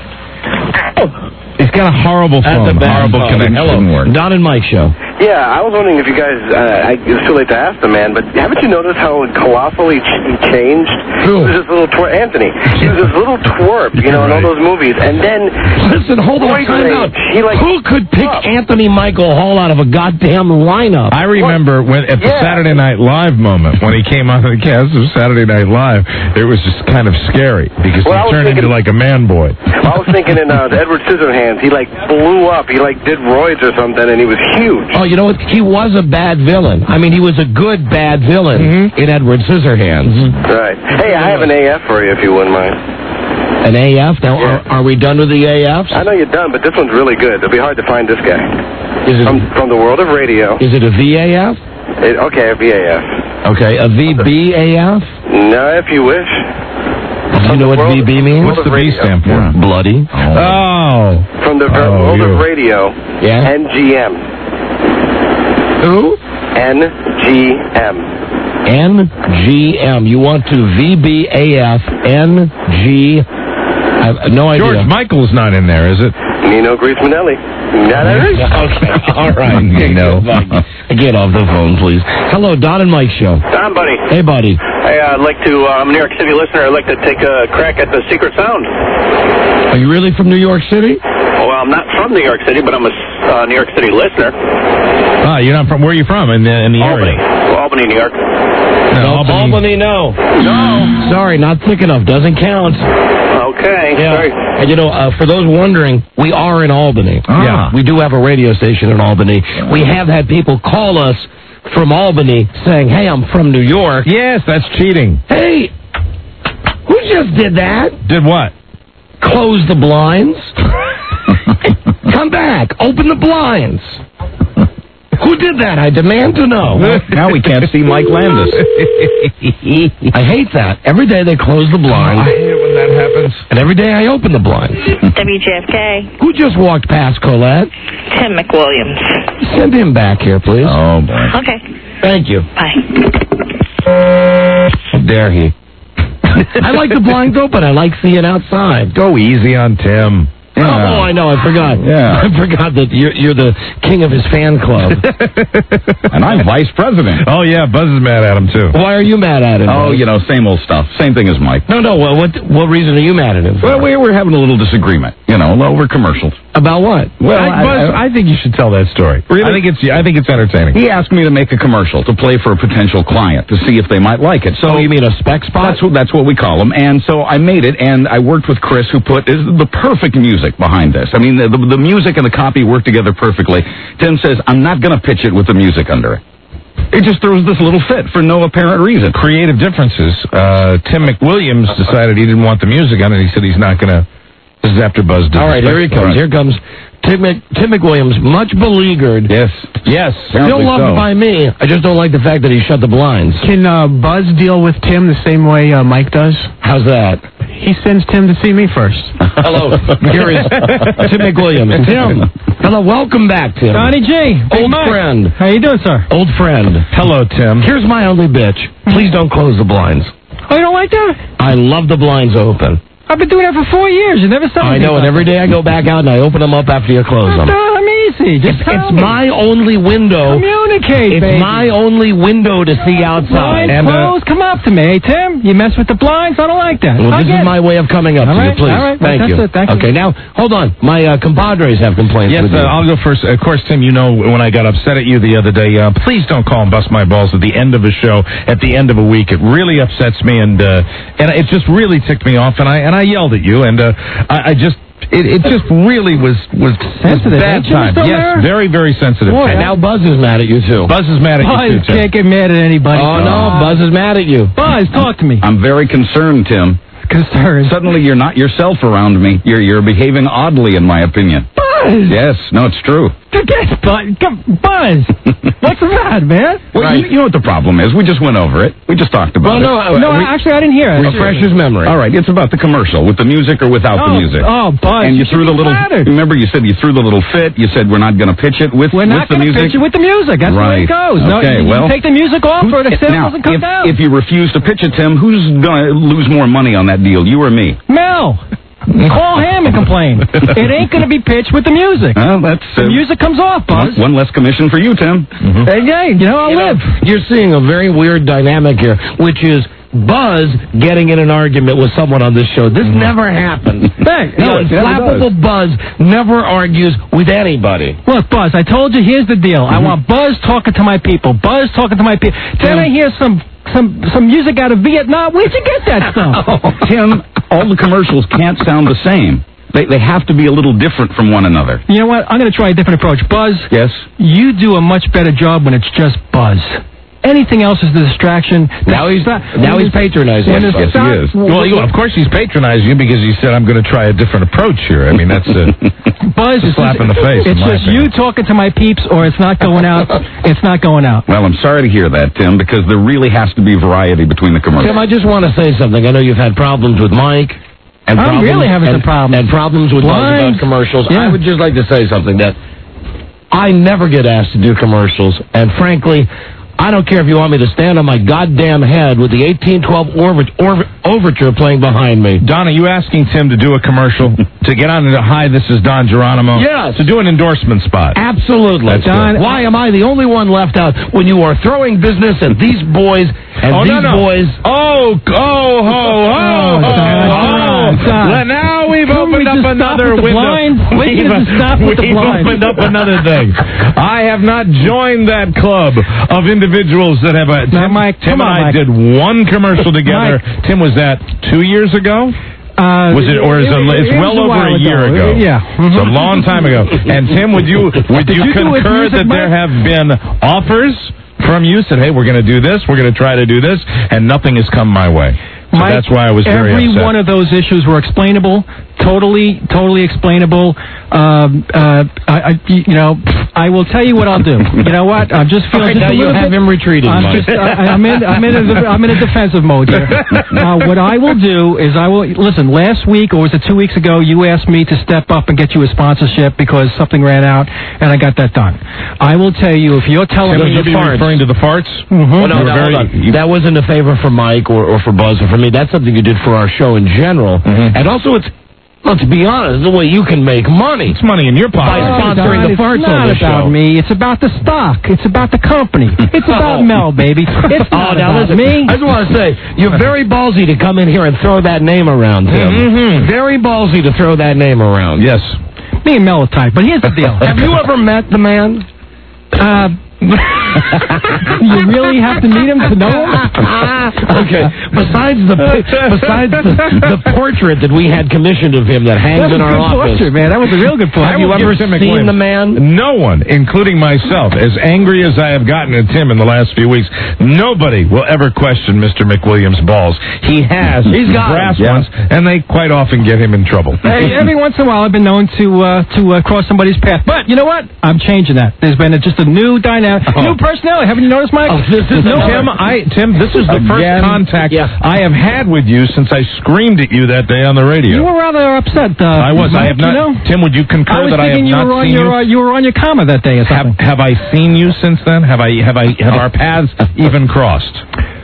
He's got a horrible phone. Horrible connection. Hello. Don and Mike Show. Yeah, I was wondering if you guys, it's too late to ask the man, but haven't you noticed how colossally he changed? Who? He was this little twerp, Anthony. He was this little twerp, in all those movies, and then... Listen, hold on, time out. Who could pick Anthony Michael Hall out of a goddamn lineup? I remember at the Saturday Night Live moment, when he came on the cast of Saturday Night Live, it was just kind of scary, because he turned into like a man boy. I was thinking in Edward Scissorhands, he blew up, he did roids or something, and he was huge. Oh, you know what? He was a bad villain. I mean, he was a good bad villain in Edward Scissorhands. Right. Hey, I have an AF for you if you wouldn't mind. An AF? Now, are we done with the AFs? I know you're done, but this one's really good. It'll be hard to find this guy. Is it from the world of radio? Is it a VAF? Okay, a VAF. Okay, a VBAF? No, if you wish. Do you know what VB means? What's the B stand for? Bloody. Oh. From the world of radio. Yeah. NGM. Who? NGM. NGM. You want to VBAF NG? I have no idea. George Michael's not in there, is it? Nino Grismanelli. Okay, all right. Nino. Get off the phone, please. Hello, Don and Mike Show. Don, buddy. Hey, buddy. Hey, I'd like to, I'm a New York City listener. I'd like to take a crack at the Secret Sound. Are you really from New York City? Well, I'm not from New York City, but I'm a New York City listener. Ah, you're not from, where are you from in the Albany. area? Albany, New York. No, Albany, no. No. Sorry, not thick enough. Doesn't count. Okay. Yeah. Sorry. And for those wondering, we are in Albany. Yeah. We do have a radio station in Albany. We have had people call us from Albany saying, hey, I'm from New York. Yes, that's cheating. Hey, who just did that? Did what? Close the blinds. Come back. Open the blinds. Who did that? I demand to know. Now we can't see Mike Landis. I hate that. Every day they close the blinds. I hate it when that happens. And every day I open the blinds. WJFK. Who just walked past Colette? Tim McWilliams. Send him back here, please. Oh, boy. Okay. Thank you. Bye. How dare he? I like the blinds open. I like seeing outside. Go easy on Tim. Yeah. Oh, I know. I forgot. Yeah. I forgot that you're the king of his fan club. And I'm vice president. Oh, yeah, Buzz is mad at him, too. Why are you mad at him? Oh, Buzz? you know, same old stuff. Same thing as Mike. No. Well, what reason are you mad at him for? Well, we were having a little disagreement, you know, over commercials. About what? Well, Buzz, I think you should tell that story. Really? I think it's entertaining. He asked me to make a commercial to play for a potential client to see if they might like it. So you mean a spec spot? That's what we call them. And so I made it, and I worked with Chris, who put the perfect music behind this. I mean, the music and the copy work together perfectly. Tim says, I'm not going to pitch it with the music under it. It just throws this little fit for no apparent reason. Creative differences. Tim McWilliams decided he didn't want the music on it. He said he's not going to. This is after Buzz did. All right, here he comes. Right. Here comes Tim McWilliams, much beleaguered. Yes. Still loved by me. I just don't like the fact that he shut the blinds. Can Buzz deal with Tim the same way Mike does? How's that? He sends Tim to see me first. Hello. Here is Tim McWilliams. Tim. Hello. Welcome back, Tim. Johnny G. Old friend. How you doing, sir? Old friend. Hello, Tim. Here's my only bitch. Please don't close the blinds. Oh, you don't like that? I love the blinds open. I've been doing that for 4 years. You never saw me. I know, and every day I go back out and I open them up after you close them. I'm easy. Just it's my only window. Communicate, It's baby. my only window to see outside. Blinds closed. Come up to me. Hey, Tim, you mess with the blinds? I don't like that. Well, this is my way of coming up to you, please. All right. Thank you. Thank you. Okay, now, hold on. My compadres have complaints Yes, with you. I'll go first. Of course, Tim, you know when I got upset at you the other day, please don't call and bust my balls at the end of a show, at the end of a week. It really upsets me, and it just really ticked me off, and I yelled at you, and I just... It just really was sensitive. Bad time. Yes, very, very sensitive. Boy, and now Buzz is mad at you, too. Buzz is mad at you, too, Buzz Tim. can't get mad at anybody. Oh, no, Buzz is mad at you. Buzz, talk to me. I'm very concerned, Tim. Concerned? Suddenly you're not yourself around me. You're behaving oddly, in my opinion. Buzz! Yes, no, it's true. Buzz! What's the matter, man? Well, Right. you know what the problem is. We just went over it. We just talked about it. Actually, I didn't hear it. Refresh his memory. All right, it's about the commercial, with the music or without the music. Oh, Buzz. And you threw the little... Flattered. Remember, you said you threw the little fit. You said we're not going to pitch it with the music. We're not going to pitch it with the music. That's the way it goes. Okay, you take the music off or the sale doesn't come down. If you refuse to pitch it, Tim, who's going to lose more money on that deal, you or me? Mel! Call him and complain. It ain't going to be pitched with the music. Well, that's... The music comes off, Buzz. One less commission for you, Tim. Hey, I'll live. You're seeing a very weird dynamic here, which is Buzz getting in an argument with someone on this show. This never happens. Hey, The unflappable Buzz never argues with anybody. Look, Buzz, I told you, here's the deal. I want Buzz talking to my people. Buzz talking to my people. Then I hear some music out of Vietnam. Where'd you get that stuff? Tim, all the commercials can't sound the same. They have to be a little different from one another. You know what? I'm going to try a different approach. Buzz, Yes? you do a much better job when it's just Buzz. Anything else is a distraction. Now he's patronizing. Yes, he is. Well, of course he's patronizing you because he said, I'm going to try a different approach here. I mean, that's Buzz, a slap in the face. It's just you talking to my peeps or it's not going out. It's not going out. Well, I'm sorry to hear that, Tim, because there really has to be variety between the commercials. Tim, I just want to say something. I know you've had problems with Mike. And I'm really having some problems. And problems with Buzz about commercials. Yeah. I would just like to say something that I never get asked to do commercials. And frankly, I don't care if you want me to stand on my goddamn head with the 1812 overture playing behind me. Don, are you asking Tim to do a commercial to get on the hi, this is Don Geronimo? Yes. To do an endorsement spot. Absolutely. That's Don, good. why am I the only one left out when you are throwing business and these boys boys... Oh, now we've opened up another window. We've opened up another thing. I have not joined that club of individuals that have a... Tim and I did one commercial together. Mike. Tim, was that 2 years ago? Was it, or is it's well over a year ago? Yeah. It's a long time ago. And Tim, would you concur that there have been offers from you, said, hey, we're going to do this, we're going to try to do this, and nothing has come my way. So Mike, that's why I was very every upset. one of those issues were explainable, totally explainable. I will tell you what I'll do. You know what? I'm just feeling. Right, now you have him retreating. I'm in a defensive mode here. What I will do is listen. Last week, or was it 2 weeks ago, you asked me to step up and get you a sponsorship because something ran out, and I got that done. I will tell you, if you're telling Tim, me would you be referring to the farts? Mm-hmm. Well, no, hold on. That wasn't a favor for Mike or for Buzz or for me. That's something you did for our show in general. Mm-hmm. And also, Let's be honest, the way you can make money. It's money in your pocket. By sponsoring the Farts on the It's not show. about me. It's about the stock. It's about the company. It's about Mel, baby. It's not now about listen, me. I just want to say, you're very ballsy to come in here and throw that name around, Tim. Very ballsy to throw that name around. Yes. Me and Mel are tight, but here's the deal. Have you ever met the man? You really have to meet him to know him? Okay. Besides the portrait that we had commissioned of him that hangs in our office. Portrait, man. That was a real good portrait. Have you ever seen the man? No one, including myself, as angry as I have gotten at Tim in the last few weeks, nobody will ever question Mr. McWilliams' balls. He's got brass ones, and they quite often get him in trouble. Hey, every once in a while I've been known to cross somebody's path. But you know what? I'm changing that. There's been just a new dynamic, new personality. Haven't you noticed, Mike? Tim, this is the first contact I have had with you since I screamed at you that day on the radio. You were rather upset. I was. Mike, I have not. You know? Tim, would you concur that I have not seen you? You were on your comma that day or something. Have I seen you since then? Have our paths even crossed?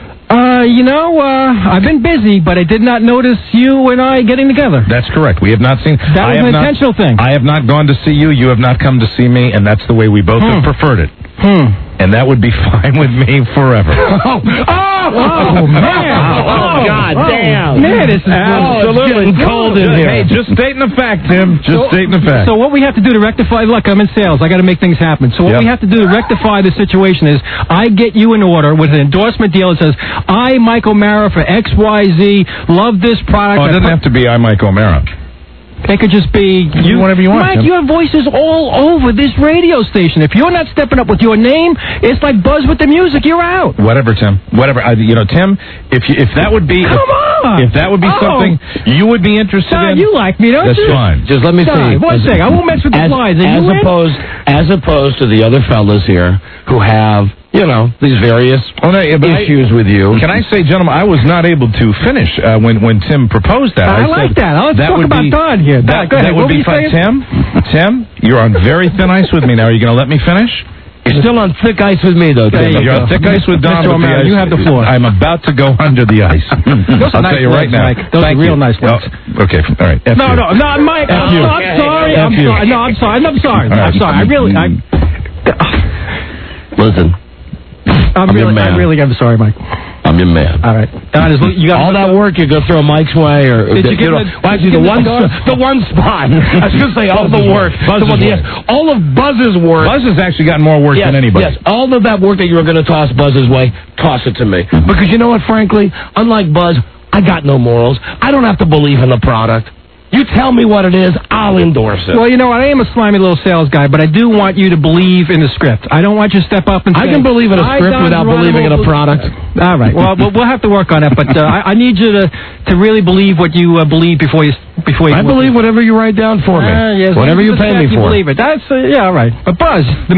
I've been busy, but I did not notice you and I getting together. That's correct. We have not seen... That was an intentional thing. I have not gone to see you. You have not come to see me, and that's the way we both have preferred it. And that would be fine with me forever. Oh, man. Oh, God damn. Man, this is absolutely cold in here. Hey, just stating the fact, Tim. Just stating the fact. So what we have to do to rectify... Look, I'm in sales. I got to make things happen. So what we have to do to rectify the situation is I get you an order with an endorsement deal that says, I, Mike O'Mara, for XYZ, love this product. Oh, it doesn't have to be I, Mike O'Mara. It could just be you, whatever you want. Mike, Tim. you have voices all over this radio station. If you're not stepping up with your name, it's like Buzz with the music. You're out. Whatever, Tim. Whatever. Tim. If that would be, if that would be something you would be interested in, you like me, don't that's you? fine. Just let me see. One second. I won't mess with the slides. As opposed to the other fellas here who have, these various issues with you. Can I say, gentlemen, I was not able to finish when Tim proposed that. I like that. Let's talk about Don here. Go ahead. That would be fine. Tim, you're on very thin ice with me now. Are you going to let me finish? You're still on thick ice with me, though, Tim. You're on thick ice with Don. Mr. O'Mara, you have the floor. I'm about to go under the ice. I'll tell you right now. Mike. Those are real nice ones. Okay, all right. No, Mike. I'm sorry. I'm sorry. No, I'm sorry. I'm sorry. I'm sorry. Listen. I'm really sorry, Mike. I'm your man. All right. Don, you got all that work you go throw Mike's way, or did you give actually the one spot. I was going to say all the work. All of Buzz's work. Buzz has actually gotten more work than anybody. Yes, all of that work that you were going to toss Buzz's way, toss it to me. Because you know what? Frankly, unlike Buzz, I got no morals. I don't have to believe in the product. You tell me what it is, I'll endorse it. Well, you know what? I am a slimy little sales guy, but I do want you to believe in the script. I don't want you to step up and say... I can believe in a script without believing in a product. All right. Well, we'll have to work on it, but I need you to really believe what you believe before you... I believe whatever you write down for me. Yes, whatever you pay me for. Believe it. That's all right. But Buzz, the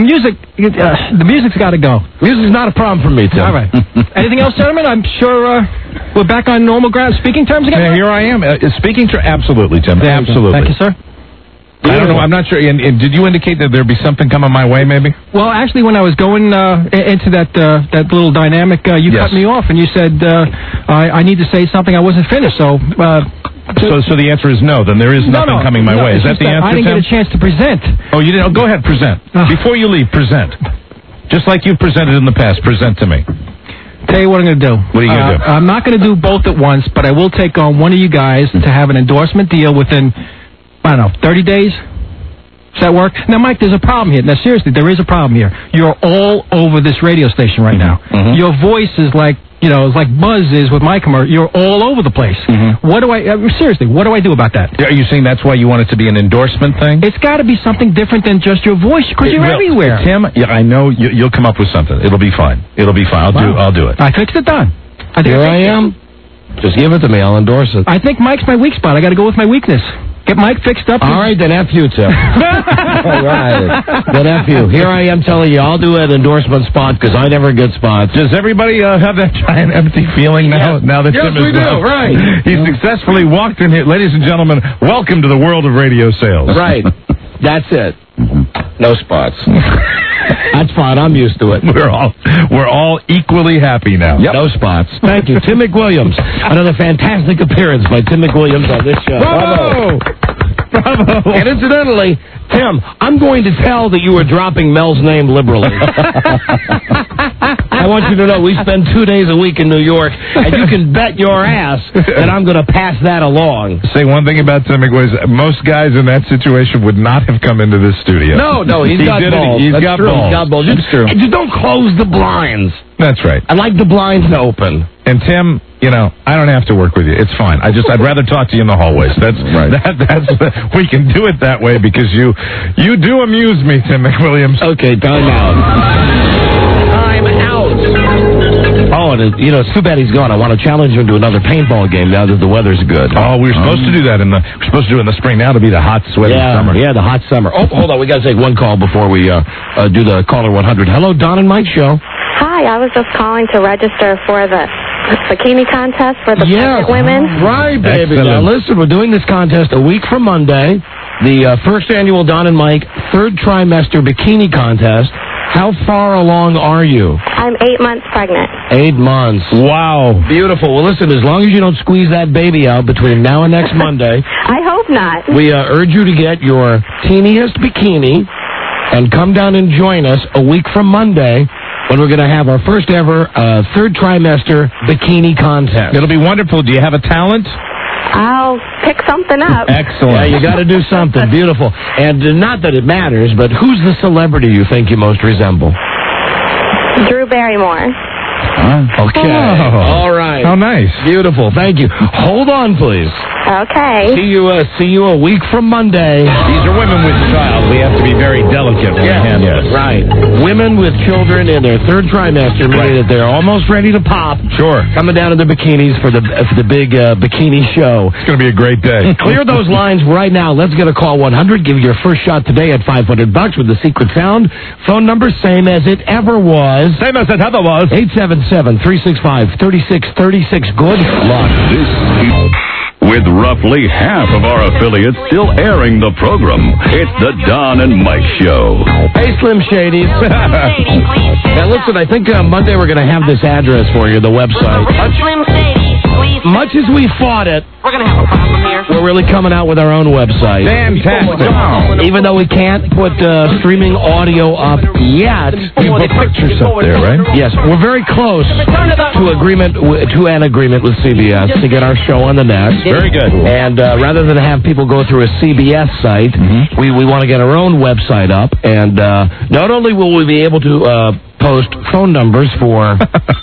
music's got to go. Music's not a problem for me, Tim. All right. Anything else, gentlemen? I'm sure we're back on normal ground speaking terms again. Yeah, here I am. Speaking terms, absolutely, Tim. Absolutely. Thank you, sir. I don't know. I'm not sure. And did you indicate that there'd be something coming my way, maybe? Well, actually, when I was going into that little dynamic, you cut me off and you said I need to say something. I wasn't finished, so. So the answer is no. Then there is nothing coming my way. Is that the answer? I didn't get a chance to present. Oh, you didn't. Oh, go ahead, present. Before you leave, present. Just like you've presented in the past, present to me. Tell you what I'm going to do. What are you going to do? I'm not going to do both at once, but I will take on one of you guys to have an endorsement deal within, 30 days. Does that work? Now, Mike, there's a problem here. Now, seriously, there is a problem here. You're all over this radio station right now. Mm-hmm. Your voice is like, it's like Buzz is with my commercial. You're all over the place. Mm-hmm. Seriously, what do I do about that? Are you saying that's why you want it to be an endorsement thing? It's got to be something different than just your voice, because you're everywhere. Tim, I know you'll come up with something. It'll be fine. I'll do it. I fixed it, Don. Here I am. Just give it to me. I'll endorse it. I think Mike's my weak spot. I got to go with my weakness. Get Mike fixed up. All right, then F you, Tim. All right. Then F you. Here I am telling you, I'll do an endorsement spot because I never get spots. Does everybody have that giant empty feeling now? Yes. Now that Yes, Tim is we do. Right. He successfully walked in here. Ladies and gentlemen, welcome to the world of radio sales. Right. That's it. No spots. That's fine. I'm used to it. We're all equally happy now. Yep. No spots. Thank you. Tim McWilliams. Another fantastic appearance by Tim McWilliams on this show. Bravo! Bravo. And incidentally, Tim, I'm going to tell that you were dropping Mel's name liberally. I want you to know we spend 2 days a week in New York, and you can bet your ass that I'm going to pass that along. Say one thing about Tim McWilliams. Most guys in that situation would not have come into this studio. No, he's got balls. He's got balls. He's got balls. That's true. And just don't close the blinds. That's right. I like the blinds open. And Tim, I don't have to work with you. It's fine. I'd rather talk to you in the hallways. That's right. We can do it that way because you do amuse me, Tim McWilliams. Okay, time out. Time out. Oh, and it's too bad he's gone. I want to challenge him to another paintball game now that the weather's good. Oh, we were supposed to do that we're supposed to do it in the spring. Now it'll be the hot, sweaty summer. Yeah, the hot summer. Oh, hold on. We got to take one call before we do the caller 100. Hello, Don and Mike show. Hi, I was just calling to register for the bikini contest for the pregnant women. Right, baby. Excellent. Now, listen, we're doing this contest a week from Monday. The first annual Don and Mike third trimester bikini contest. How far along are you? I'm 8 months pregnant. 8 months. Wow. Beautiful. Well, listen, as long as you don't squeeze that baby out between now and next Monday, I hope not. we urge you to get your teeniest bikini and come down and join us a week from Monday when we're going to have our first ever third trimester bikini contest. It'll be wonderful. Do you have a talent? I'll pick something up. Excellent. Yeah, you got to do something. Beautiful. And not that it matters, but who's the celebrity you think you most resemble? Drew Barrymore. Okay. Oh. All right. How nice. Beautiful. Thank you. Hold on, please. Okay. See you a week from Monday. These are women with child. We have to be very delicate when we handle this. Right. Women with children in their third trimester, meaning that they're almost ready to pop. Sure. Coming down in their bikinis for the big bikini show. It's going to be a great day. Clear those lines right now. Let's get a call 100. Give your first shot today at $500 with the secret sound. Phone number same as it ever was. Same as it ever was. 877-365-3636. Good luck. With roughly half of our affiliates still airing the program, it's the Don and Mike Show. Hey, Slim Shady. Now, listen, I think Monday we're going to have this address for you, the website. Slim Shady, please. Much as we fought it, We're going to have a problem here. we're really coming out with our own website. Fantastic. Even though we can't put streaming audio up yet. You put pictures up there, right? Yes, we're very close to an agreement with CBS to get our show on the net. Very good. And rather than have people go through a CBS site, we want to get our own website up. And not only will we be able to post phone numbers for,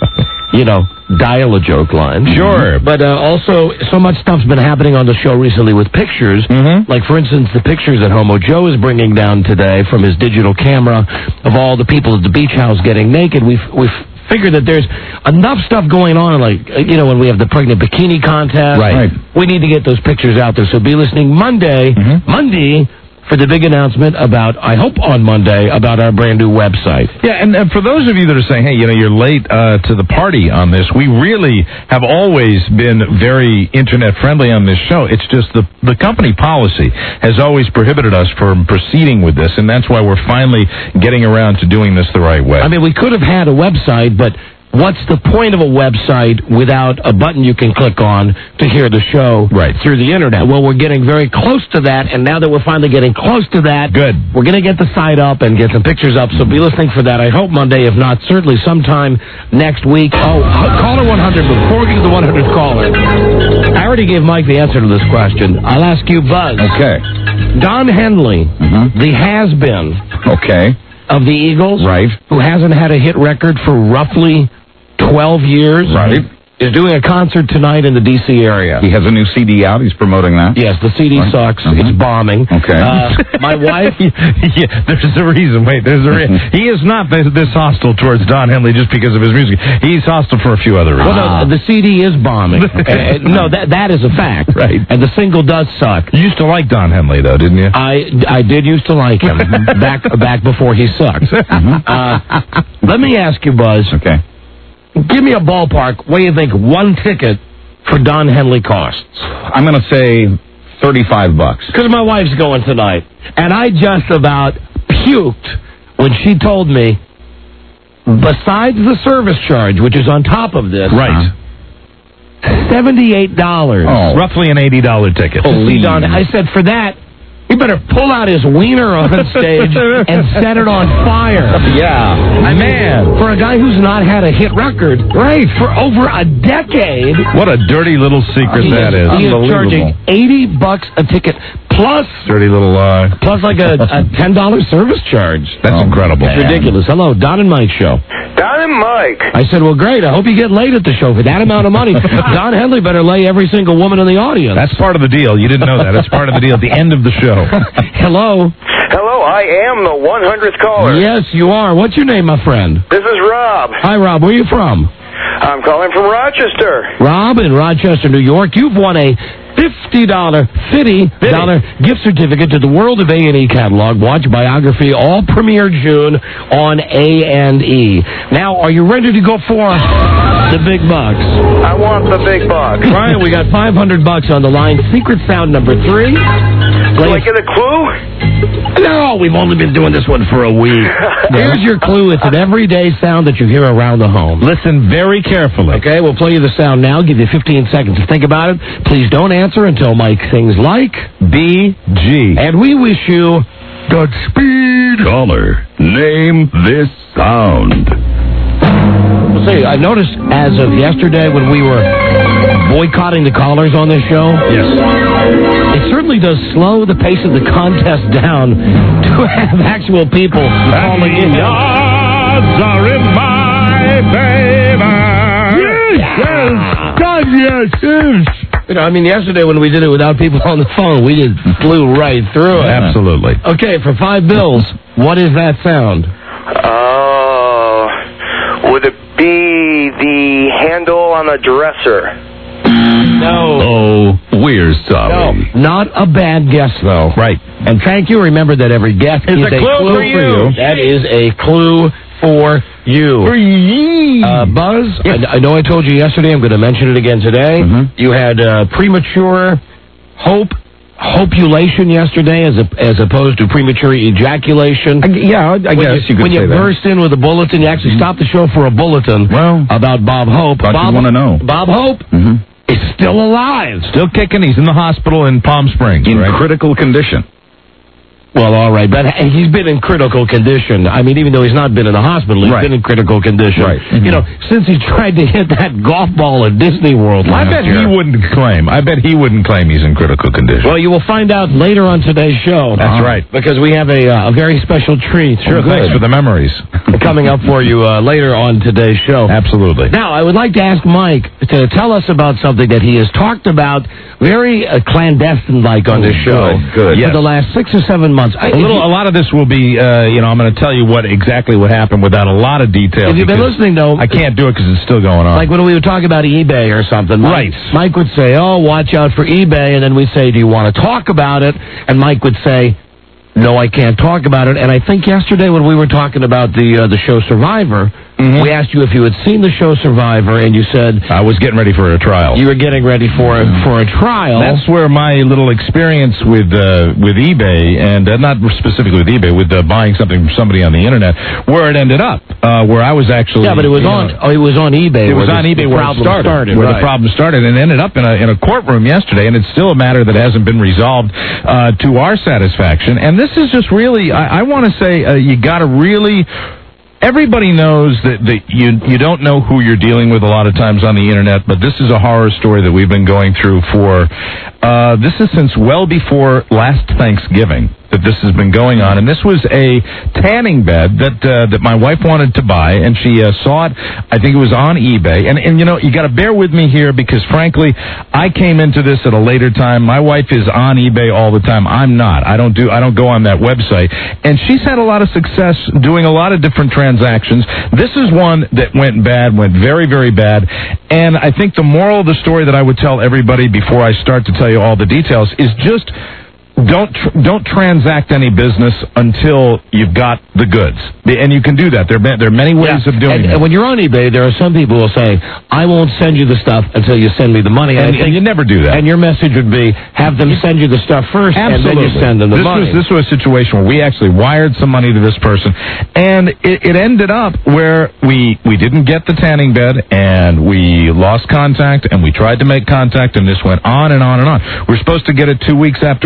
dial-a-joke line. Sure. But also, so much stuff's been happening on the show recently with pictures. Like, for instance, the pictures that Homo Joe is bringing down today from his digital camera of all the people at the beach house getting naked. We've figured that there's enough stuff going on, like, when we have the pregnant bikini contest. Right. We need to get those pictures out there. So be listening Monday, for the big announcement I hope on Monday, about our brand new website. Yeah, and for those of you that are saying, hey, you're late to the party on this, we really have always been very internet friendly on this show. It's just the company policy has always prohibited us from proceeding with this, and that's why we're finally getting around to doing this the right way. I mean, we could have had a website, but what's the point of a website without a button you can click on to hear the show through the internet? Well, we're getting very close to that, and now that we're finally getting close to that, we're going to get the site up and get some pictures up, so be listening for that. I hope Monday, if not, certainly sometime next week. Oh, caller 100, before we get to the 100th caller, I already gave Mike the answer to this question. I'll ask you, Buzz. Okay. Don Henley, the has-been of the Eagles, who hasn't had a hit record for roughly 12 years, is doing a concert tonight in the D.C. area. He has a new CD out. He's promoting that. Yes, the CD sucks. It's bombing. Okay. My wife... there's a reason. Wait, there's a reason. He is not this hostile towards Don Henley just because of his music. He's hostile for a few other reasons. Well, no, the CD is bombing. No, that is a fact. Right. And the single does suck. You used to like Don Henley, though, didn't you? I did used to like him back before he sucked. Let me ask you, Buzz. Okay. Give me a ballpark. What do you think one ticket for Don Henley costs? I'm going to say $35. Because my wife's going tonight. And I just about puked when she told me, besides the service charge, which is on top of this, $78. Oh, roughly an $80 ticket. Holy Don. I said, for that, better pull out his wiener on stage and set it on fire. Yeah. Man. For a guy who's not had a hit record. Right. For over a decade. What a dirty little secret that is. He is charging $80 a ticket plus... Dirty little lie. Plus like a $10 service charge. That's incredible. It's ridiculous. Hello, Don and Mike show. Don and Mike. I said, well, great. I hope you get laid at the show for that amount of money. Don Henley better lay every single woman in the audience. That's part of the deal. You didn't know that. That's part of the deal at the end of the show. Hello. Hello, I am the 100th caller. Yes, you are. What's your name, my friend? This is Rob. Hi, Rob. Where are you from? I'm calling from Rochester. Rob in Rochester, New York. You've won a $50 gift certificate to the World of A&E catalog. Watch Biography, all premiere June on A&E. Now, are you ready to go for the big bucks? I want the big bucks. Ryan, we got $500 on the line. Secret sound number 3. Do I get a clue? No, we've only been doing this one for a week. Here's your clue. It's an everyday sound that you hear around the home. Listen very carefully. Okay, we'll play you the sound now. Give you 15 seconds to think about it. Please don't answer until Mike sings like BG. And we wish you Godspeed. Caller, name this sound. We'll see. I noticed as of yesterday when we were boycotting the callers on this show. Yes. It certainly does slow the pace of the contest down to have actual people calling in. Are in my favor. Yes. God, yes. You know, I mean, yesterday when we did it without people on the phone, we just flew right through it. Absolutely. Okay, for $5, what is that sound? Would it be the handle on a dresser? No. Oh, we're sorry. No, not a bad guess, though. Right. And thank you. Remember that every guess is a clue for you. That is a clue for you. Buzz, yes. I know I told you yesterday. I'm going to mention it again today. Mm-hmm. You had premature hopulation yesterday as opposed to premature ejaculation. I guess you could when say you that. burst in with a bulletin, you actually stopped the show for a bulletin about Bob Hope. Thought you want to know. Bob Hope is still alive. Still kicking. He's in the hospital in Palm Springs. In critical condition. Well, all right, but he's been in critical condition. I mean, even though he's not been in the hospital, he's been in critical condition. Right. Mm-hmm. You know, since he tried to hit that golf ball at Disney World last year. He wouldn't claim. I bet he wouldn't claim he's in critical condition. Well, you will find out later on today's show. That's right. Because we have a very special treat. Sure, thanks for the memories. Coming up for you later on today's show. Absolutely. Now, I would like to ask Mike to tell us about something that he has talked about very clandestine-like on this show for the last 6 or 7 months. A lot of this will be, I'm going to tell you exactly what happened without a lot of detail. If you've been listening, though, I can't do it because it's still going on. Like when we would talk about eBay or something. Mike would say, watch out for eBay. And then we'd say, do you want to talk about it? And Mike would say, no, I can't talk about it. And I think yesterday when we were talking about the show Survivor, we asked you if you had seen the show Survivor, and you said I was getting ready for a trial. You were getting ready for a trial. That's where my little experience with eBay, and not specifically with eBay, with buying something from somebody on the internet, where it ended up, where I was actually but it was on eBay. It was on eBay where it started, where the problem started, and ended up in a courtroom yesterday, and it's still a matter that hasn't been resolved to our satisfaction. And this is just really, I want to say, you got to really. Everybody knows that you don't know who you're dealing with a lot of times on the internet, but this is a horror story that we've been going through for, this is since well before last Thanksgiving that this has been going on. And this was a tanning bed that my wife wanted to buy, and she saw it, I think it was on eBay. And you know, you got to bear with me here because, frankly, I came into this at a later time. My wife is on eBay all the time. I'm not. I don't go on that website. And she's had a lot of success doing a lot of different transactions. This is one that went bad, went very, very bad. And I think the moral of the story that I would tell everybody before I start to tell you all the details is just don't transact any business until you've got the goods. And you can do that. There are many ways of doing it. And when you're on eBay, there are some people who will say, I won't send you the stuff until you send me the money. And you never do that. And your message would be, have them send you the stuff first, and then you send them the money. This was a situation where we actually wired some money to this person, and it ended up where we didn't get the tanning bed, and we lost contact, and we tried to make contact, and this went on and on and on. We're supposed to get it 2 weeks after we sent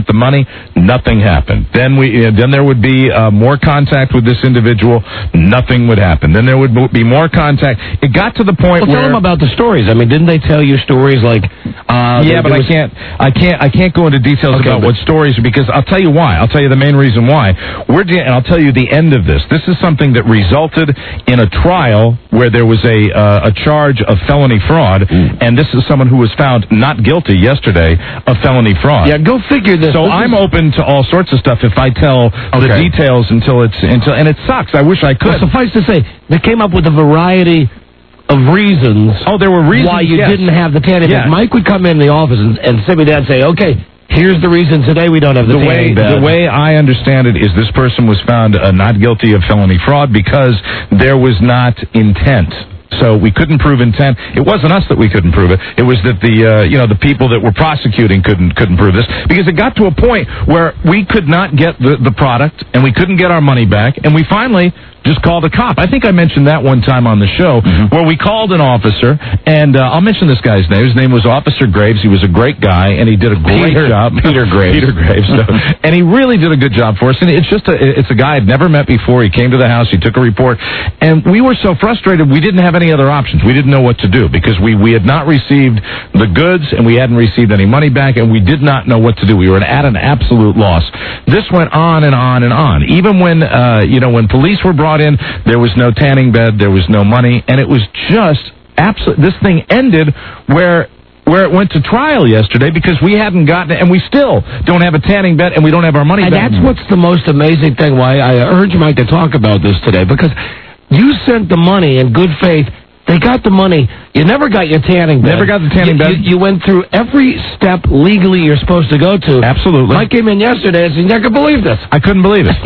the money. Nothing happened. Then there would be more contact with this individual. Nothing would happen. Then there would be more contact. It got to the point where... Tell them about the stories. I mean, didn't they tell you stories like... yeah, but I can't go into details about what stories, because I'll tell you why. I'll tell you the main reason why. And I'll tell you the end of this. This is something that resulted in a trial where there was a charge of felony fraud, and this is someone who was found not guilty yesterday of felony fraud. Yeah, go figure this. So I'm open to all sorts of stuff if I tell the details until and it sucks. I wish I could. Well, suffice to say, they came up with a variety of reasons. Oh, there were reasons why you didn't have the tanning bed. Mike would come in the office and sit me down and say, "Okay, here's the reason today we don't have the tanning bed." The way I understand it is this person was found not guilty of felony fraud because there was not intent. So we couldn't prove intent. It wasn't us that we couldn't prove it. It was that the people that were prosecuting couldn't prove this, because it got to a point where we could not get the product and we couldn't get our money back, and we finally just called a cop. I think I mentioned that one time on the show, where we called an officer, and I'll mention this guy's name. His name was Officer Graves. He was a great guy, and he did a great job. Peter Graves. Peter Graves. And he really did a good job for us. And it's just it's a guy I'd never met before. He came to the house. He took a report, and we were so frustrated we didn't have any other options. We didn't know what to do because we had not received the goods, and we hadn't received any money back, and we did not know what to do. We were at an absolute loss. This went on and on and on. Even when when police were brought in, there was no tanning bed, there was no money, and it was just absolute. This thing ended where it went to trial yesterday because we hadn't gotten it, and we still don't have a tanning bed, and we don't have our money back. And that's what's the most amazing thing, why I urge Mike to talk about this today, because you sent the money in good faith. They got the money. You never got your tanning bed. Never got the tanning bed. You went through every step legally you're supposed to go to. Absolutely. Mike came in yesterday and said, "I could believe this." I couldn't believe it.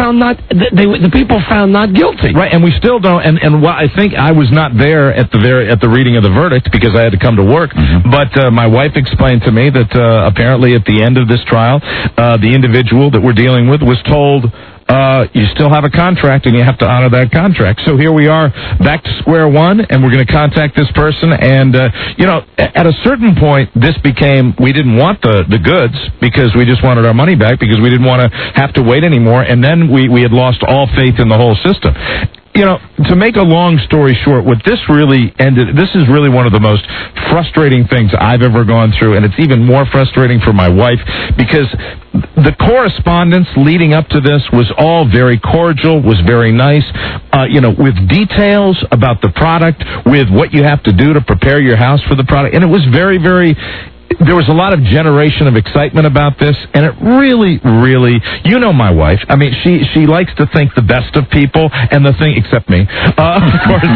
The people found not guilty. Right, and we still don't. And what I think I was not there at the reading of the verdict because I had to come to work. But my wife explained to me that apparently at the end of this trial, the individual that we're dealing with was told, you still have a contract and you have to honor that contract. So here we are back to square one, and we're going to contact this person. And, at a certain point, this became, we didn't want the goods because we just wanted our money back because we didn't want to have to wait anymore. And then we had lost all faith in the whole system. To make a long story short, what this really ended, this is really one of the most frustrating things I've ever gone through, and it's even more frustrating for my wife because the correspondence leading up to this was all very cordial, was very nice, with details about the product, with what you have to do to prepare your house for the product, and it was very, very... There was a lot of generation of excitement about this, and it really, really, my wife. I mean, she likes to think the best of people, and except me, of course.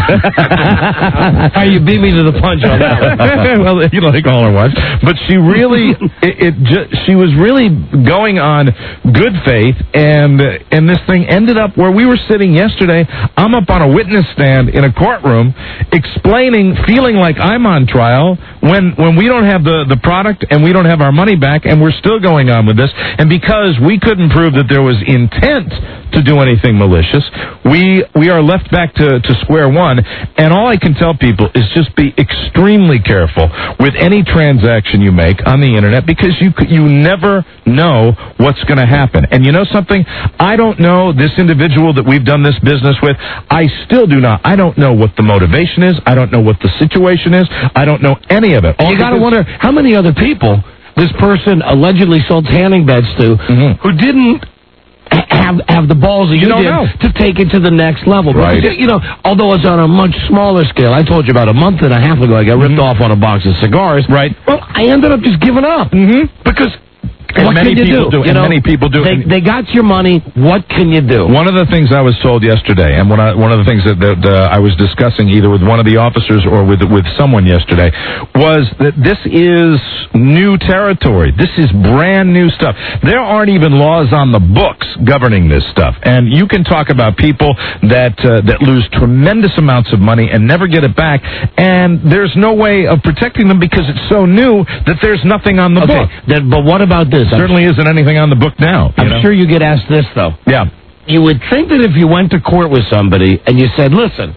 You beat me to the punch on that one. Well, like all our wives. But she really, she was really going on good faith, and this thing ended up where we were sitting yesterday. I'm up on a witness stand in a courtroom explaining, feeling like I'm on trial when we don't have the product and we don't have our money back, and we're still going on with this. And because we couldn't prove that there was intent to do anything malicious, we are left back to square one. And all I can tell people is just be extremely careful with any transaction you make on the internet, because you never know what's going to happen. And you know something? I don't know this individual that we've done this business with. I still do not. I don't know what the motivation is. I don't know what the situation is. I don't know any of it. You got to wonder how many other people this person allegedly sold tanning beds to who didn't have the balls that you did to take it to the next level. Right. Because, although it's on a much smaller scale. I told you about a month and a half ago I got ripped off on a box of cigars. Right. Well, I ended up just giving up. Because... What many can you people do? And many people do. They got your money. What can you do? One of the things I was told yesterday, and one of the things that I was discussing either with one of the officers or with someone yesterday, was that this is new territory. This is brand new stuff. There aren't even laws on the books governing this stuff. And you can talk about people that lose tremendous amounts of money and never get it back, and there's no way of protecting them because it's so new that there's nothing on the book. But what about this? Certainly isn't anything on the book now. I'm sure you get asked this, though. Yeah. You would think that if you went to court with somebody and you said, listen,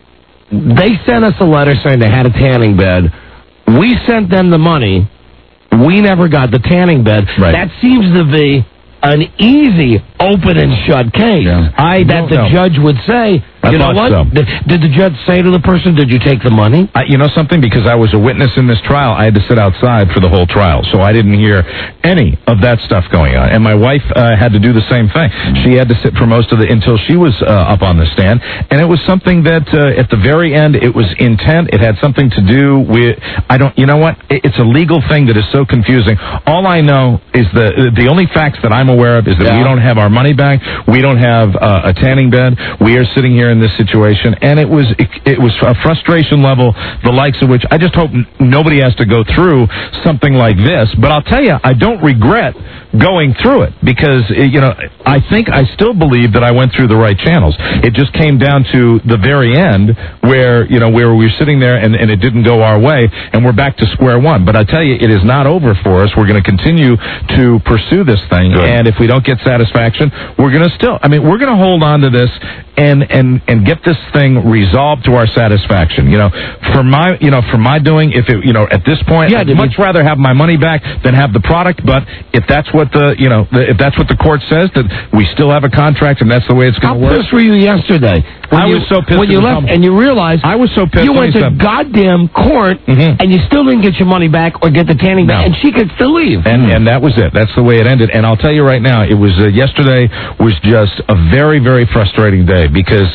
they sent us a letter saying they had a tanning bed. We sent them the money. we never got the tanning bed. Right. That seems to be an easy open and shut case. Yeah. That the judge would say, you know what? So. Did the judge say to the person, did you take the money? You know something? Because I was a witness in this trial, I had to sit outside for the whole trial, so I didn't hear any of that stuff going on. And my wife had to do the same thing. She had to sit for most of until she was up on the stand, and it was something that at the very end, it was intent. It had something to do with, you know what? It's a legal thing that is so confusing. All I know is the only facts that I'm aware of is that we don't have our money back. We don't have a tanning bed. We are sitting here in this situation, and it was a frustration level, the likes of which I just hope nobody has to go through something like this. But I'll tell you, I don't regret going through it because, I think I still believe that I went through the right channels. It just came down to the very end where we were sitting there and it didn't go our way, and we're back to square one. But I tell you, it is not over for us. We're going to continue to pursue this thing, and if we don't get satisfaction, we're going to hold on to this and get this thing resolved to our satisfaction. For my doing, if it, at this point, I'd much rather have my money back than have the product. But if that's what if that's what the court says, that we still have a contract and that's the way it's going to work. How pissed were you yesterday? I was so pissed when you left, and you realized I was so pissed. You went to goddamn court, and you still didn't get your money back or get the tanning back, and she could still leave. And that was it. That's the way it ended. And I'll tell you right now, it was yesterday was just a very, very frustrating day because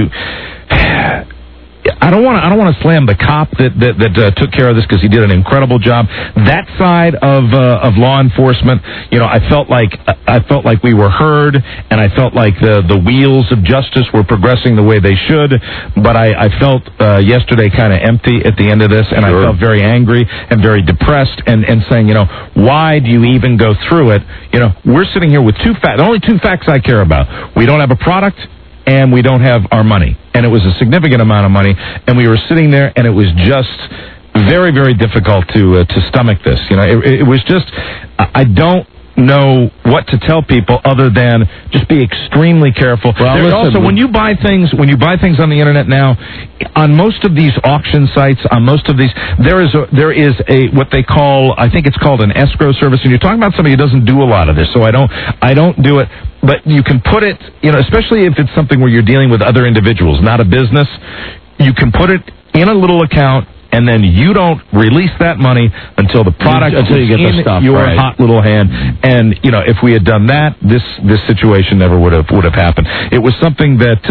I don't want to slam the cop that took care of this because he did an incredible job. That side of law enforcement, I felt like we were heard, and I felt like the wheels of justice were progressing the way they should. But I felt yesterday kind of empty at the end of this, and I felt very angry and very depressed, and saying, why do you even go through it? We're sitting here with the only two facts I care about. We don't have a product, and we don't have our money. And it was a significant amount of money, and we were sitting there, and it was just very, very difficult to stomach this. It was just, I don't know what to tell people other than just be extremely careful. Well, also, when you buy things on the internet now, on most of these auction sites, on most of these, there is a what they call, I think it's called an escrow service, and you're talking about somebody who doesn't do a lot of this, so I don't do it. But you can put it, especially if it's something where you're dealing with other individuals, not a business, you can put it in a little account, and then you don't release that money until the product is in your hot little hand. And if we had done that, this situation never would have happened. It was something that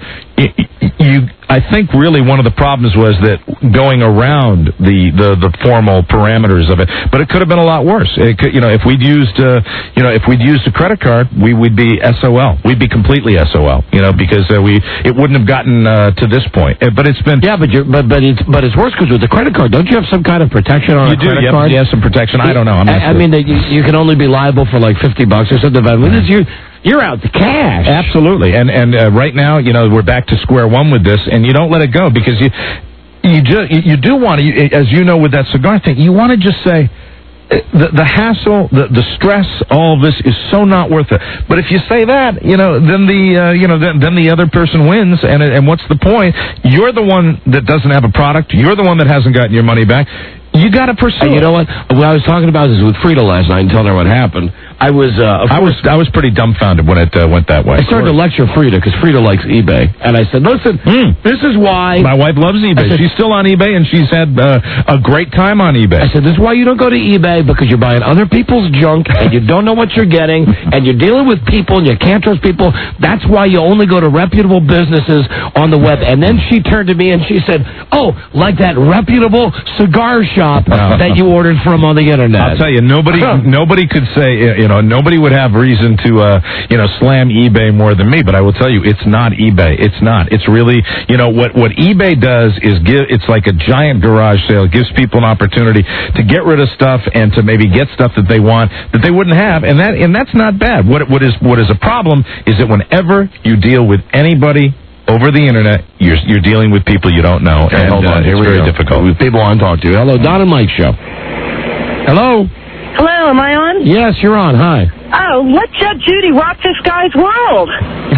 I think really one of the problems was that going around the formal parameters of it, but it could have been a lot worse. It could, if we'd used a credit card, we would be SOL. We'd be completely SOL. Because it wouldn't have gotten to this point. But it's been but it's worse because with the credit card, don't you have some kind of protection on a credit card? You have some protection. I don't know. I mean, you can only be liable for like $50 or something. But you're out the cash. Absolutely. And right now, we're back to square one with this, and you don't let it go because you do want to, as you know, with that cigar thing, you want to just say, the hassle, the stress, all of this is so not worth it. But if you say that, then the other person wins, and what's the point? You're the one that doesn't have a product. You're the one that hasn't gotten your money back. You got to pursue it. You know what? What I was talking about this with Frida last night and telling her what happened. I was pretty dumbfounded when it went that way. I started to lecture Frida because Frida likes eBay, and I said, "Listen, this is why my wife loves eBay. She's still on eBay, and she's had a great time on eBay." I said, "This is why you don't go to eBay because you're buying other people's junk and you don't know what you're getting, and you're dealing with people and you can't trust people. That's why you only go to reputable businesses on the web." And then she turned to me and she said, "Oh, like that reputable cigar shop that you ordered from on the internet." I'll tell you, nobody could say. Nobody would have reason to, slam eBay more than me. But I will tell you, it's not eBay. It's not. It's really, what eBay does is it's like a giant garage sale. It gives people an opportunity to get rid of stuff and to maybe get stuff that they want that they wouldn't have, and that's not bad. What is a problem is that whenever you deal with anybody over the internet, you're dealing with people you don't know, and hold on, it's very difficult. People want to talk to you. Hello, Don and Mike Show. Hello. Hello, am I on? Yes, you're on. Hi. Oh, let Judge Judy rock this guy's world.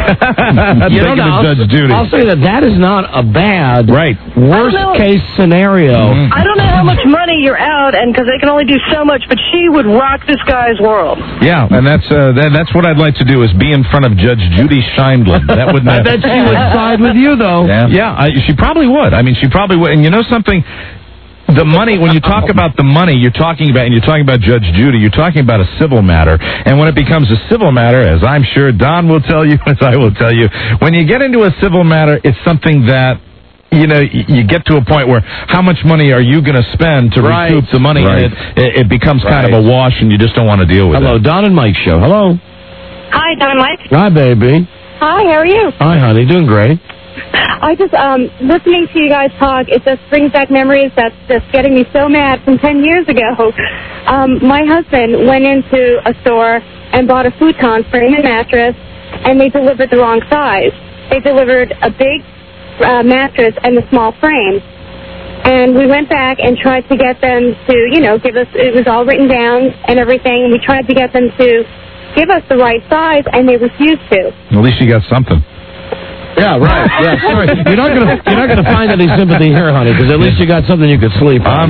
You know, Judge Judy. I'll say that is not a bad worst case scenario. I don't know how much money you're out, and because they can only do so much, but she would rock this guy's world. Yeah, and that's what I'd like to do is be in front of Judge Judy Scheindlin. That would. I bet she would side with you, though. Yeah, she probably would. I mean, she probably would. And you know something? The money, when you talk about the money, you're talking about Judge Judy, you're talking about a civil matter. And when it becomes a civil matter, as I'm sure Don will tell you, as I will tell you, when you get into a civil matter, it's something that, you know, you get to a point where how much money are you going to spend to recoup the money? And it becomes kind of a wash, and you just don't want to deal with it. Hello, Don and Mike show. Hello. Hi, Don and Mike. Hi, baby. Hi, how are you? Hi, honey. Doing great. I just, listening to you guys talk, it just brings back memories that's just getting me so mad from 10 years ago. My husband went into a store and bought a futon frame and mattress, and they delivered the wrong size. They delivered a big mattress and a small frame. And we went back and tried to get them to, you know, give us, it was all written down and everything, and we tried to get them to give us the right size, and they refused to. At least you got something. Yeah, right. Yeah, sorry. You're not gonna find any sympathy here, honey, because at least you got something you could sleep on. I'm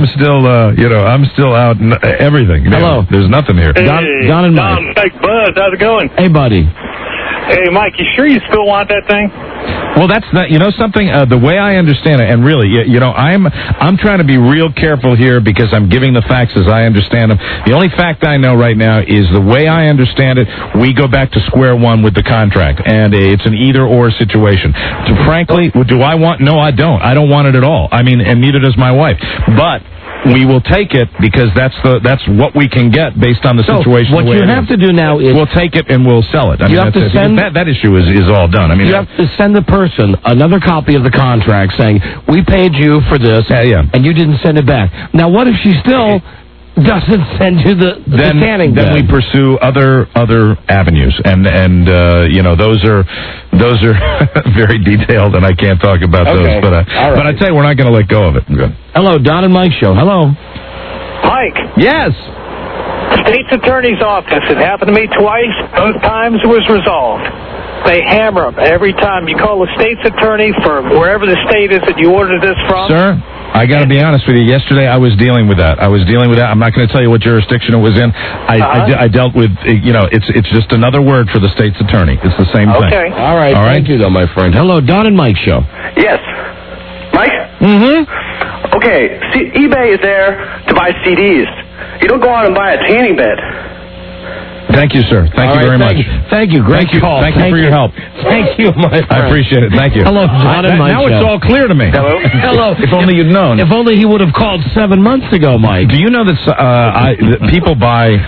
still out in everything. Hello. There's nothing here. Hey, Don and Mike. Mike Buzz, how's it going? Hey, buddy. Hey, Mike, you sure you still want that thing? Well, that's not, you know something, the way I understand it, and really, you know, I'm trying to be real careful here because I'm giving the facts as I understand them. The only fact I know right now is the way I understand it, we go back to square one with the contract, and it's an either-or situation. Frankly, do I want? No, I don't. I don't want it at all. I mean, and neither does my wife. But we will take it because that's what we can get based on the situation. What you have to do now is we'll take it and we'll sell it. I mean, have to send that issue is all done. I mean, you have to send the person another copy of the contract saying we paid you for this, and you didn't send it back. Now, what if she still doesn't send you the canning bed? Then we pursue other avenues, and you know those are very detailed, and I can't talk about those. But I tell you, we're not going to let go of it. Good. Hello, Don and Mike show. Hello, Mike. Yes. State's Attorney's Office. It happened to me twice. Both times it was resolved. They hammer them every time. You call the state's attorney for wherever the state is that you ordered this from. Sir, I got to be honest with you. Yesterday, I was dealing with that. I'm not going to tell you what jurisdiction it was in. I dealt with, you know, it's just another word for the state's attorney. It's the same thing. Okay. All right. Thank you, though, my friend. Hello, Don and Mike show. Yes. Mike? Mm-hmm. Okay, eBay is there to buy CDs. You don't go out and buy a tanning bed. Thank you, sir. Thank you very much. Thank you. Great call. Thank you for your help. Thank you, my friend. I appreciate it. Thank you. Hello, Don and Mike. Now it's all clear to me. Hello. Hello. If only you'd known. If only he would have called 7 months ago, Mike. Do you know that that people buy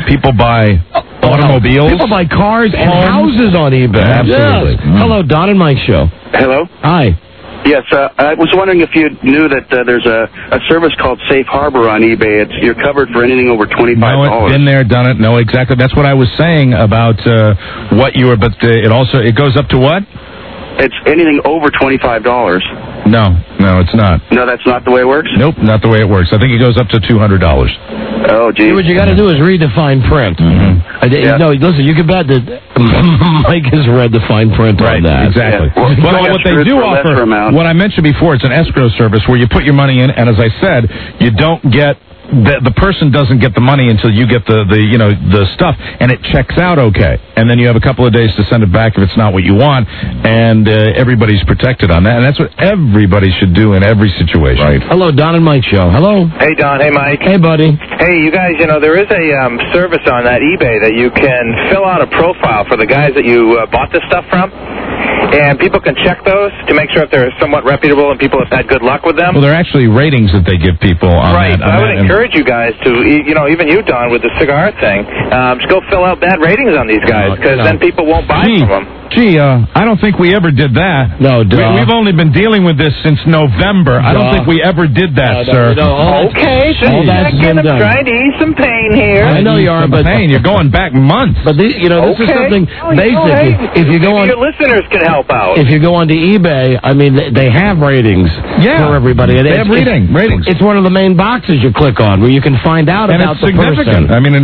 automobiles? People buy cars and homes? houses on eBay. Absolutely. Yes. Hello, Don and Mike show. Hello. Hi. Yes, I was wondering if you knew that there's a service called Safe Harbor on eBay. You're covered for anything over $25. Been there, done it. No, exactly. That's what I was saying about what you were. But it goes up to what? It's anything over $25. No, it's not. No, that's not the way it works? Nope, not the way it works. I think it goes up to $200. Oh, geez. What you got to do is read the fine print. Mm-hmm. No, listen, you can bet that Mike has read the fine print on that. Exactly. Yeah. Well, what they do offer, what I mentioned before, it's an escrow service where you put your money in, and as I said, you don't get. The person doesn't get the money until you get the stuff, and it checks out okay. And then you have a couple of days to send it back if it's not what you want, and everybody's protected on that. And that's what everybody should do in every situation. Right. Hello, Don and Mike show. Hello. Hey, Don. Hey, Mike. Hey, buddy. Hey, you guys, there is a service on that eBay that you can fill out a profile for the guys that you bought this stuff from. And people can check those to make sure if they're somewhat reputable and people have had good luck with them. Well, they're actually ratings that they give people on right. that. Right. I would encourage you guys to, even you, Don, with the cigar thing, just go fill out bad ratings on these guys because then people won't buy from them. Gee, I don't think we ever did that. No, we've only been dealing with this since November. I don't think we ever did that, sir. Okay, so all that's been I'm done. trying to ease some pain here. I know you are, but pain. You're going back months. But this is something basic. If you go on, your listeners can help out. If you go onto eBay, I mean, they have ratings for everybody. They have ratings. It's one of the main boxes you click on where you can find out and about it's the significant. person. I mean, and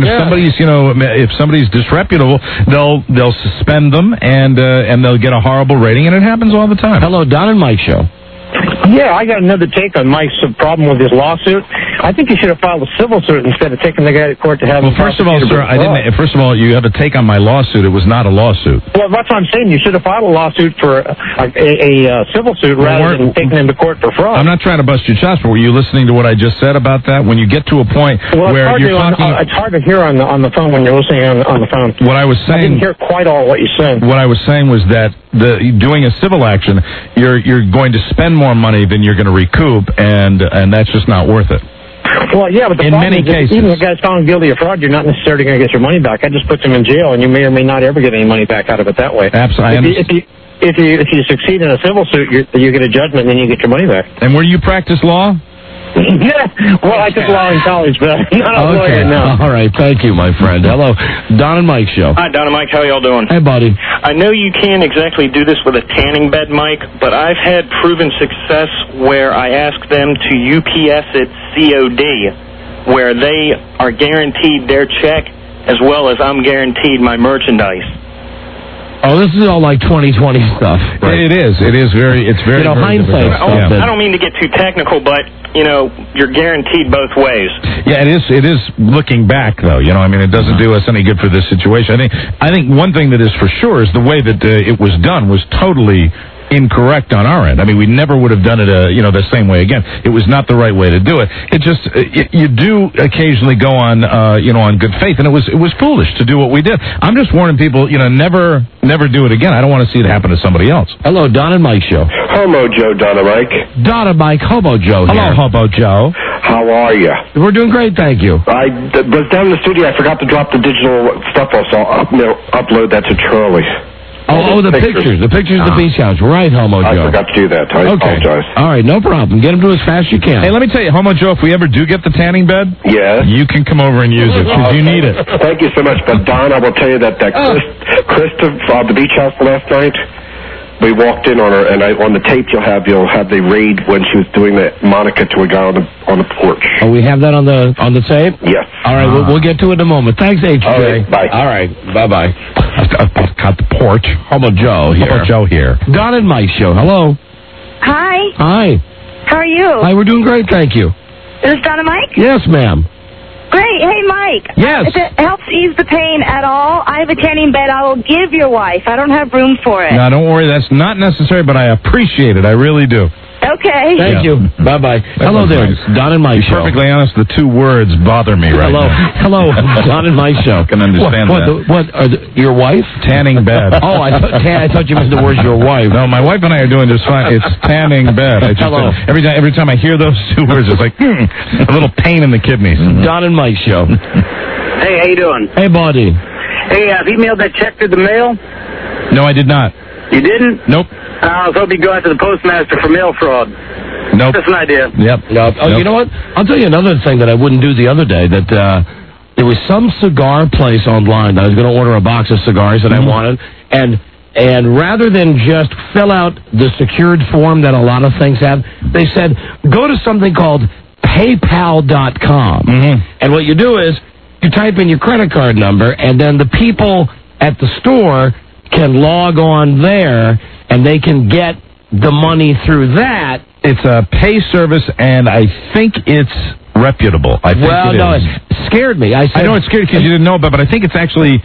if somebody's disreputable, they'll suspend them and they'll get a horrible rating, and it happens all the time. Hello, Don and Mike Show. Yeah, I got another take on Mike's problem with his lawsuit. I think he should have filed a civil suit instead of taking the guy to court to have. Well, first of all, sir, First of all, you have a take on my lawsuit. It was not a lawsuit. Well, that's what I'm saying. You should have filed a lawsuit for a civil suit rather than taking him to court for fraud. I'm not trying to bust your chops, but were you listening to what I just said about that? When you get to a point where you're talking, it's hard to hear on the phone when you're listening on the phone. What I was saying, I didn't hear quite all what you said. What I was saying was that doing a civil action, you're going to spend more money than you're going to recoup, and that's just not worth it. Well, yeah, but in many cases, even if the guy's found guilty of fraud, you're not necessarily going to get your money back. That just puts him in jail, and you may or may not ever get any money back out of it that way. Absolutely. If you succeed in a civil suit, you get a judgment, and then you get your money back. And where you practice law? Yeah, well, I took law in college, but I'm not a lawyer now. All right, thank you, my friend. Hello, Don and Mike Show. Hi, Don and Mike. How y'all doing? Hey, buddy. I know you can't exactly do this with a tanning bed, Mike, but I've had proven success where I ask them to UPS it COD, where they are guaranteed their check as well as I'm guaranteed my merchandise. Oh, this is all like 2020 stuff. Right. It is. It's very hindsight stuff. I don't mean to get too technical, but you're guaranteed both ways. Yeah, it is looking back, though. I mean, it doesn't do us any good for this situation. I think one thing that is for sure is the way that it was done was totally incorrect on our end. I mean, we never would have done it, the same way again. It was not the right way to do it. It just, you do occasionally go on, on good faith, and it was foolish to do what we did. I'm just warning people, never do it again. I don't want to see it happen to somebody else. Hello, Don and Mike Show. Homo Joe, Don and Mike. Don and Mike, Hobo Joe here. Hello, Hobo Joe. How are you? We're doing great, thank you. I was down in the studio. I forgot to drop the digital stuff off, so I'll upload that to Charlie. Oh, the pictures of the beach house. Right, Homo Joe. I forgot to do that. I apologize. All right, no problem. Get them to as fast as you can. Hey, let me tell you, Homo Joe, if we ever do get the tanning bed, you can come over and use it, because you need it. Thank you so much. But, Don, I will tell you that Chris the beach house last night, we walked in on her, and on the tape you'll have the raid when she was doing the Monica to a guy on the porch. Oh, we have that on the tape? Yes. All right, we'll get to it in a moment. Thanks, HJ. All right, bye. All right, bye-bye. Got the porch. Homo Joe here. Homo Joe here. Don and Mike Show. Hello. Hi. Hi. How are you? Hi, we're doing great, thank you. Is this Don and Mike? Yes, ma'am. Great. Hey, Mike. Yes. If it helps ease the pain at all, I have a tanning bed I will give your wife. I don't have room for it. No, don't worry. That's not necessary, but I appreciate it. I really do. Okay. Thank you. Bye-bye. Hello there. Nice. Don and Mike Show. Perfectly honest, the two words bother me right now. Hello, Don and Mike Show. I can understand that. Your wife? Tanning bed. Oh, I thought you meant the words your wife. No, my wife and I are doing just fine. It's tanning bed. Hello. Every time I hear those two words, it's like a little pain in the kidneys. Don and Mike Show. Hey, how you doing? Hey, buddy. Hey, I've emailed that check through the mail. No, I did not. You didn't? Nope. I was hoping you'd go after the postmaster for mail fraud. Nope. Just an idea. Yep. Nope. Oh, you know what? I'll tell you another thing that I wouldn't do the other day. That there was some cigar place online that I was going to order a box of cigars that I wanted, and rather than just fill out the secured form that a lot of things have, they said go to something called PayPal.com, and what you do is you type in your credit card number, and then the people at the store can log on there, and they can get the money through that. It's a pay service, and I think it's reputable. I think it scared me. I know it scared you because you didn't know about it, but I think it's actually,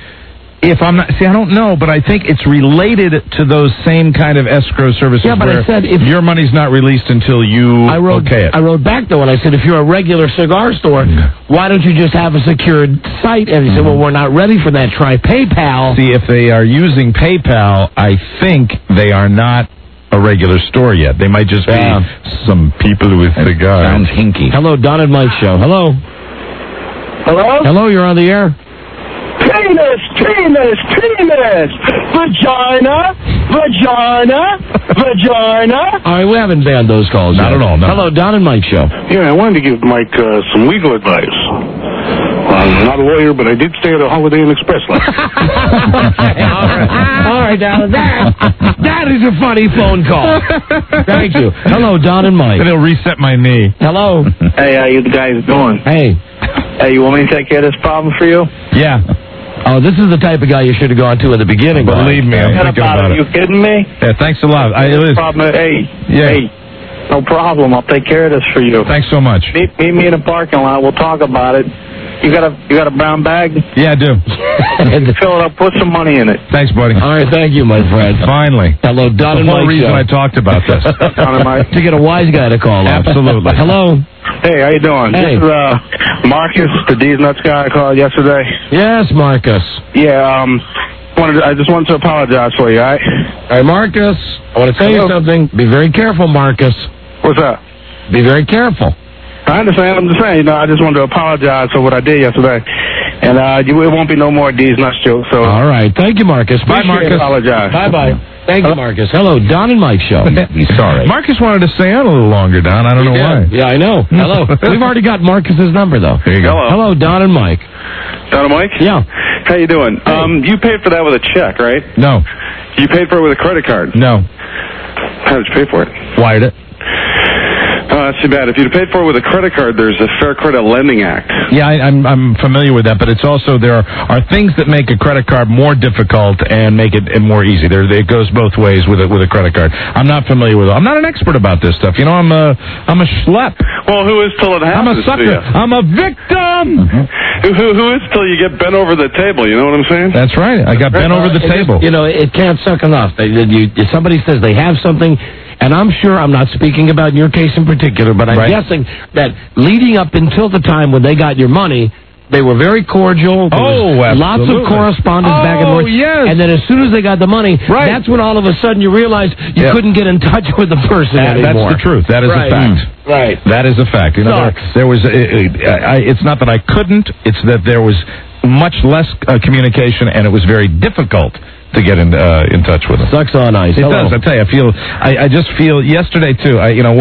I don't know, but I think it's related to those same kind of escrow services. Yeah, but where I said if your money's not released until you okay it. I wrote back, though, and I said, if you're a regular cigar store, why don't you just have a secured site? And he said, well, we're not ready for that. Try PayPal. See, if they are using PayPal, I think they are not a regular store yet. They might just be some people with cigars. Sounds hinky. Hello, Don and Mike Show. Hello. Hello? Hello, you're on the air. Hey there, Vagina. All right, we haven't banned those calls Not yet. at all, no. Hello, Don and Mike Show. Yeah, I wanted to give Mike some legal advice. I'm not a lawyer, but I did stay at a Holiday Inn Express last night. All right, now that is a funny phone call. Thank you. Hello, Don and Mike. And it'll reset my knee. Hello. Hey, how you guys doing? Hey. Hey, you want me to take care of this problem for you? Yeah. Oh, this is the type of guy you should have gone to in the beginning. Believe me, I'm Forget thinking about about it. You it. kidding me? Yeah, thanks a lot. Hey, no problem. I'll take care of this for you. Thanks so much. Meet me in the parking lot. We'll talk about it. You got a brown bag? Yeah, I do. Fill it up. Put some money in it. Thanks, buddy. All right, thank you, my friend. Finally. Hello, Don and The whole Mike reason Show. I talked about this. To get a wise guy to call us. Absolutely. Hello. Hey, how you doing? Hey. This is Marcus, the D's Nuts guy I called yesterday. Yes, Marcus. Yeah, I just wanted to apologize for you, all right? All right, Marcus, I want to tell you something. Be very careful, Marcus. What's up? Be very careful. I understand. I'm just saying, I just wanted to apologize for what I did yesterday. And it won't be no more D's Nuts jokes. So. All right. Thank you, Marcus. Bye, Marcus. Apologize. Bye-bye. Thank you, Marcus. Hello, Don and Mike Show. He's sorry. Marcus wanted to stay on a little longer, Don. I don't know why. Yeah, I know. Hello. We've already got Marcus's number, though. There you go. Hello, Don and Mike. Don and Mike? Yeah. How you doing? You paid for that with a check, right? No. You paid for it with a credit card? No. How did you pay for it? Wired it. That's too bad. If you'd paid for it with a credit card, there's a Fair Credit Lending Act. Yeah, I'm familiar with that, but it's also there are things that make a credit card more difficult and make it more easy. It goes both ways with a credit card. I'm not familiar with it. I'm not an expert about this stuff. You know, I'm a schlep. Well, who is till it I'm a happens sucker. to you? I'm a victim. Who is till you get bent over the table? You know what I'm saying? That's right. I got bent over the table. It can't suck enough. Somebody says they have something, and I'm sure, I'm not speaking about your case in particular, but I'm guessing that leading up until the time when they got your money, they were very cordial. There was lots of correspondence back and forth. Yes. And then as soon as they got the money, that's when all of a sudden you realized you couldn't get in touch with the person anymore. That's the truth. That is a fact. Right. That is a fact. You know, there was. It's not that I couldn't. It's that there was much less communication, and it was very difficult to get in touch with them. Sucks on ice. It does. I tell you, I just feel yesterday too.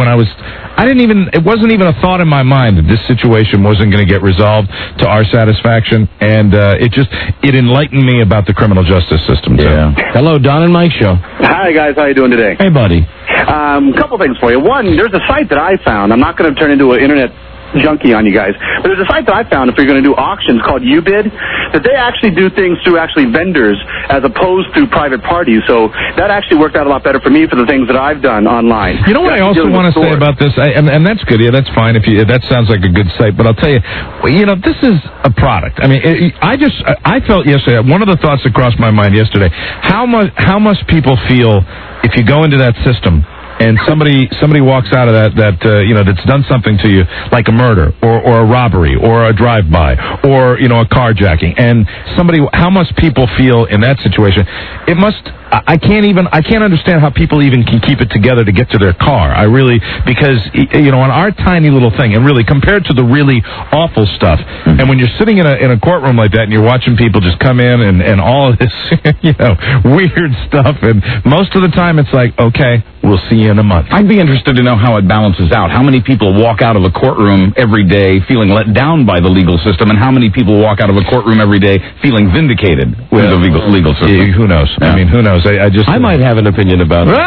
It wasn't even a thought in my mind that this situation wasn't going to get resolved to our satisfaction, and it enlightened me about the criminal justice system too. Yeah. Hello, Don and Mike Show. Hi, guys. How you doing today? Hey, buddy. Couple things for you. One, there's a site that I found. I'm not going to turn into an internet junkie on you guys, but there's a site that I found if you're going to do auctions called Ubid, that they actually do things through vendors as opposed to private parties. So that actually worked out a lot better for me for the things that I've done online. You know what I also want to say about this, and that's good. Yeah, that's fine. That sounds like a good site, but I'll tell you, this is a product. I mean, I felt yesterday. One of the thoughts that crossed my mind yesterday: how must people feel if you go into that system and somebody walks out of that's done something to you, like a murder or a robbery or a drive-by or a carjacking, and how must people feel in that situation? It must. I can't understand how people even can keep it together to get to their car. Because on our tiny little thing, and really compared to the really awful stuff, and when you're sitting in a courtroom like that and you're watching people just come in and all of this weird stuff, and most of the time it's like, okay, we'll see you in a month. I'd be interested to know how it balances out. How many people walk out of a courtroom every day feeling let down by the legal system, and how many people walk out of a courtroom every day feeling vindicated with the legal system? Who knows? Yeah. I mean, who knows? I might have an opinion about it.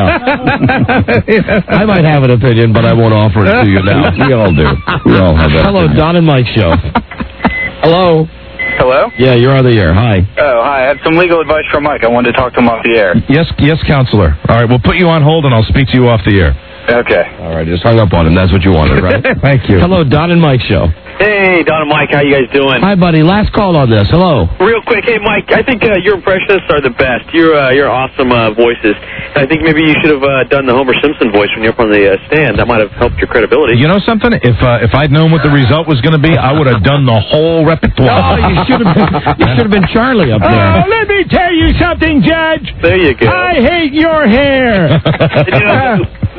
I might have an opinion, but I won't offer it to you now. We all do. We all have that. Hello, Don and Mike Show. Hello. Hello? Yeah, you're on the air. Hi. Oh, hi. I have some legal advice from Mike. I wanted to talk to him off the air. Yes, counselor. All right, we'll put you on hold, and I'll speak to you off the air. Okay. All right, just hung up on him. That's what you wanted, right? Thank you. Hello, Don and Mike Show. Hey, Don and Mike. How you guys doing? Hi, buddy. Last call on this. Hello. Real quick. Hey, Mike. I think your impressionists are the best. You're awesome voices. I think maybe you should have done the Homer Simpson voice when you're up on the stand. That might have helped your credibility. You know something? If I'd known what the result was going to be, I would have done the whole repertoire. Oh, you should have been Charlie up there. Oh, let me tell you something, Judge. There you go. I hate your hair.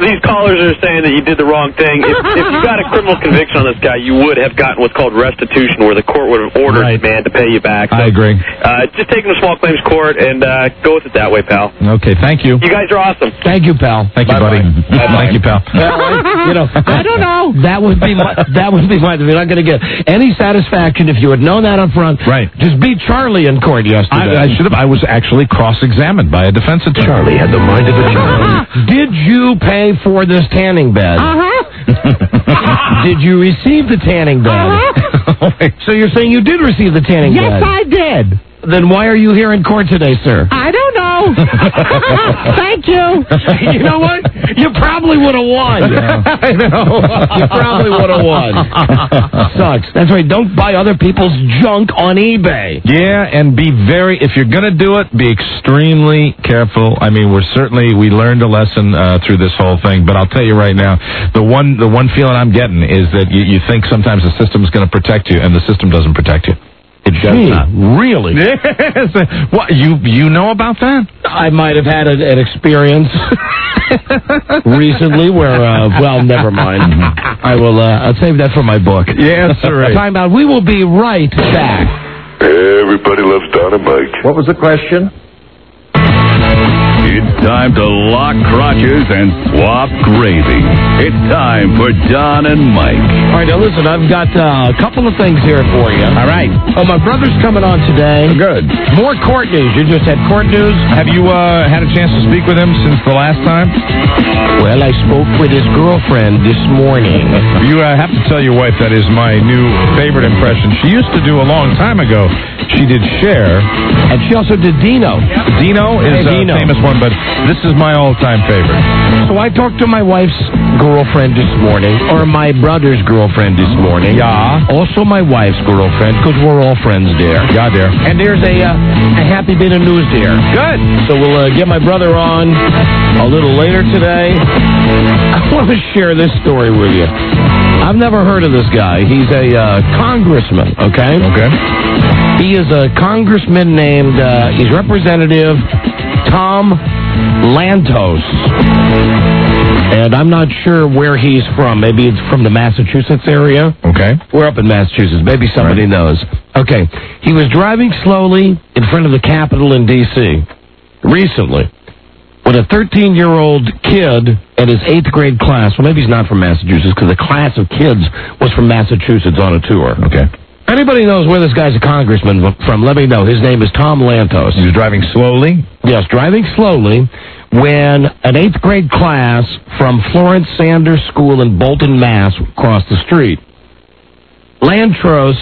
these callers are saying that you did the wrong thing. If you got a criminal conviction on this guy, you would have gotten what's called restitution, where the court would have ordered the man to pay you back. So, I agree. Just take him to small claims court and go with it that way, pal. Okay, thank you. You guys are awesome. Thank you, pal. Thank you, buddy. Thank you, pal. Well, I don't know. That would be my. We're not going to get any satisfaction if you had known that up front. Right. Just beat Charlie in court yesterday. I should have. I was actually cross-examined by a defense attorney. Charlie had the mind of a child. Did you pay for this tanning bed? Did you receive the tanning bed? So you're saying you did receive the tanning bed? Yes, I did. Then why are you here in court today, sir? I don't know. Thank you. You know what? You probably would have won. I know. You probably would have won. Sucks. That's right. Don't buy other people's junk on eBay. Yeah, and be if you're going to do it, be extremely careful. I mean, we learned a lesson through this whole thing, but I'll tell you right now, the one feeling I'm getting is that you think sometimes the system's going to protect you, and the system doesn't protect you. It does not. Really? Yes. What, you know about that? I might have had an experience recently where, well, never mind. I'll save that for my book. Yes, sir. Time out. We will be right back. Everybody loves Don and Mike. What was the question? It's time to lock crotches and swap gravy. It's time for Don and Mike. All right, now listen, I've got a couple of things here for you. All right. Oh, my brother's coming on today. Good. More court news. You just had court news. Have you had a chance to speak with him since the last time? Well, I spoke with his girlfriend this morning. You have to tell your wife that is my new favorite impression. She used to do a long time ago. She did Cher. And she also did Dino. Dino is a famous one, but this is my all-time favorite. So I talked to my wife's girlfriend this morning, or my brother's girlfriend this morning. Yeah. Also my wife's girlfriend, because we're all friends there. Yeah, dear. And there's a happy bit of news there. Good. So we'll get my brother on a little later today. I want to share this story with you. I've never heard of this guy. He's a congressman, okay? Okay. He is a congressman named, he's Representative Tom Lantos. And I'm not sure where he's from. Maybe it's from the Massachusetts area. Okay. We're up in Massachusetts. Maybe somebody knows. Okay. He was driving slowly in front of the Capitol in D.C. recently when a 13-year-old kid and his 8th grade class, well, maybe he's not from Massachusetts because the class of kids was from Massachusetts on a tour. Okay. Anybody knows where this guy's a congressman from, let me know. His name is Tom Lantos. He was driving slowly? Yes, driving slowly when an 8th grade class from Florence Sanders School in Bolton, Mass. crossed the street. Lantos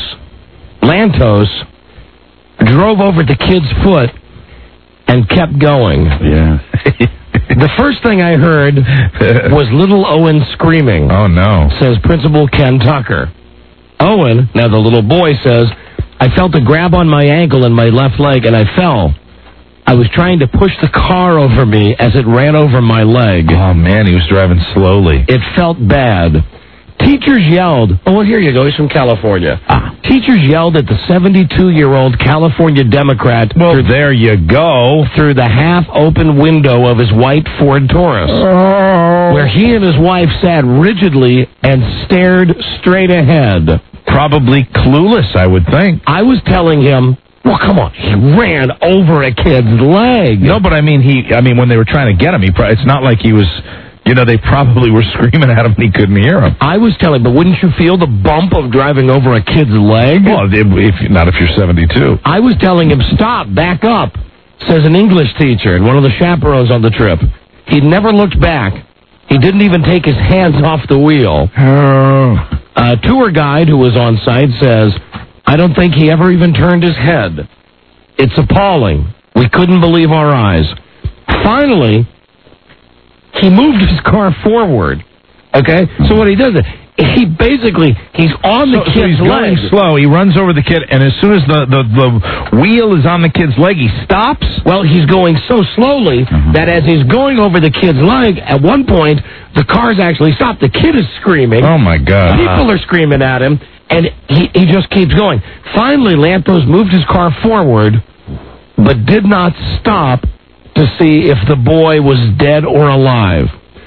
drove over the kid's foot and kept going. Yeah. The first thing I heard was little Owen screaming. Oh, no. Says Principal Ken Tucker. Owen, now the little boy, says, I felt a grab on my ankle and my left leg, and I fell. I was trying to push the car over me as it ran over my leg. Oh, man, he was driving slowly. It felt bad. Teachers yelled. Oh, here you go. He's from California. Teachers yelled at the 72-year-old California Democrat. Well, there you go. Through the half-open window of his white Ford Taurus, where he and his wife sat rigidly and stared straight ahead. Probably clueless, I would think. I was telling him, well, come on, he ran over a kid's leg. No, but I mean, when they were trying to get him, it's not like he was... You know, they probably were screaming at him and he couldn't hear him. I was telling, but wouldn't you feel the bump of driving over a kid's leg? Well, not if you're 72. I was telling him, stop, back up, says an English teacher and one of the chaperones on the trip. He'd never looked back. He didn't even take his hands off the wheel. A tour guide who was on site says, I don't think he ever even turned his head. It's appalling. We couldn't believe our eyes. Finally, he moved his car forward. Okay? So what he does is, he's on the kid's he's going leg. slow. He runs over the kid, and as soon as the wheel is on the kid's leg, he stops? Well, he's going so slowly that as he's going over the kid's leg, at one point, the car's actually stopped. The kid is screaming. Oh, my God. People are screaming at him, and he just keeps going. Finally, Lantos moved his car forward, but did not stop to see if the boy was dead or alive.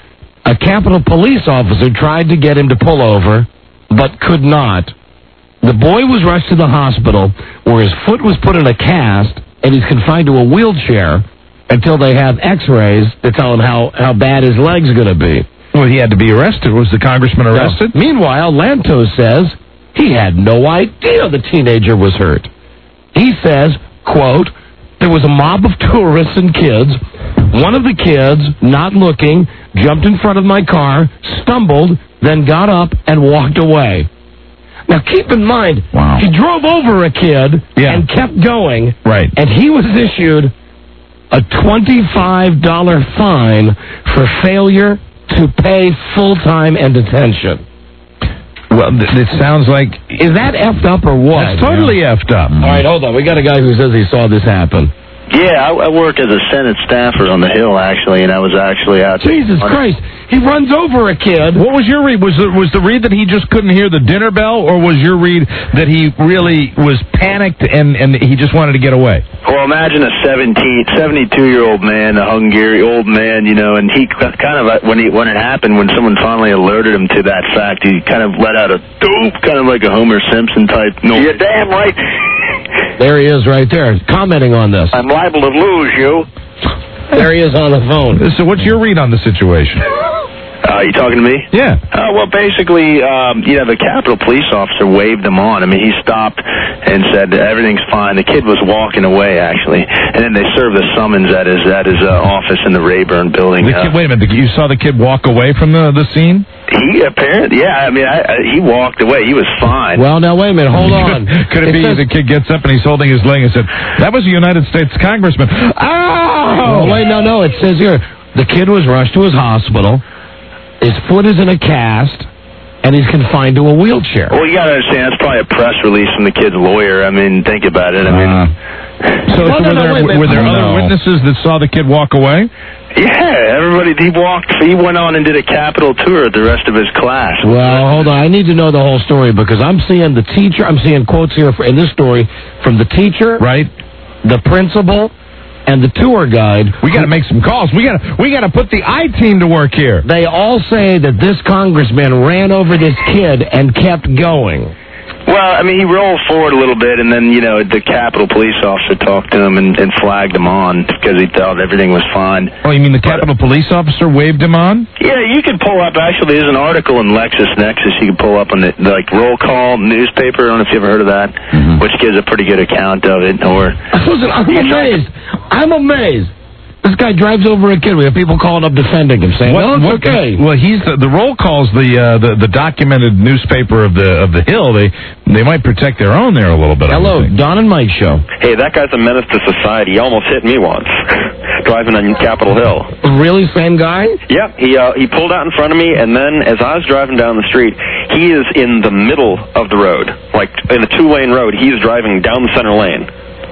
A Capitol police officer tried to get him to pull over, but could not. The boy was rushed to the hospital, where his foot was put in a cast, and he's confined to a wheelchair until they have x-rays to tell him how bad his leg's going to be. Well, he had to be arrested. Was the congressman arrested? No. Meanwhile, Lantos says he had no idea the teenager was hurt. He says, quote, there was a mob of tourists and kids. One of the kids, not looking, jumped in front of my car, stumbled, then got up and walked away. Now, keep in mind, he drove over a kid and kept going. Right. And he was issued a $25 fine for failure to pay full-time and detention. Well, it sounds like... Is that effed up or what? That's totally effed up. All right, hold on. We got a guy who says he saw this happen. Yeah, I work as a Senate staffer on the Hill, actually, and I was actually out there. Jesus Christ. He runs over a kid. What was your read? Was the read that he just couldn't hear the dinner bell, or was your read that he really was panicked and he just wanted to get away? Well, imagine a 72-year-old man, a Hungarian old man, and he kind of, when it happened, when someone finally alerted him to that fact, he kind of let out a dope, kind of like a Homer Simpson type noise. You're damn right. There he is right there, commenting on this. I'm liable to lose you. There he is on the phone. So what's your read on the situation? You talking to me? Yeah. Well, basically, the Capitol police officer waved him on. I mean, he stopped and said everything's fine. The kid was walking away, actually, and then they served the summons at his office in the Rayburn building. Wait a minute. You saw the kid walk away from the scene? He apparently, yeah. I mean, he walked away. He was fine. Well, now wait a minute. Hold on. Could it be the kid gets up and he's holding his leg and said, "That was a United States congressman"? Oh! Wait, no. It says here the kid was rushed to his hospital. His foot is in a cast, and he's confined to a wheelchair. Well, you got to understand, it's probably a press release from the kid's lawyer. I mean, think about it. I mean, were there other witnesses that saw the kid walk away? Yeah, everybody. He went on and did a Capitol tour with the rest of his class. Well, hold on. I need to know the whole story because I'm seeing the teacher. I'm seeing quotes here in this story from the teacher, right? The principal. And the tour guide. We got to make some calls. We got to put the I-team to work here. They all say that this congressman ran over this kid and kept going. Well, I mean, he rolled forward a little bit, and then, the Capitol police officer talked to him and flagged him on because he thought everything was fine. Oh, you mean the Capitol police officer waved him on? Yeah, you can pull up, actually, there's an article in LexisNexis you can pull up on the Roll Call newspaper. I don't know if you ever heard of that, which gives a pretty good account of it. Listen, I'm amazed. This guy drives over a kid. We have people calling up defending him, saying, "No, it's okay." Well, he's the Roll Call's the documented newspaper of the Hill. They might protect their own there a little bit. Hello, Don and Mike show. Hey, that guy's a menace to society. He almost hit me once driving on Capitol Hill. Really, same guy? Yeah, he pulled out in front of me, and then as I was driving down the street, he is in the middle of the road, like in a 2-lane road. He's driving down the center lane.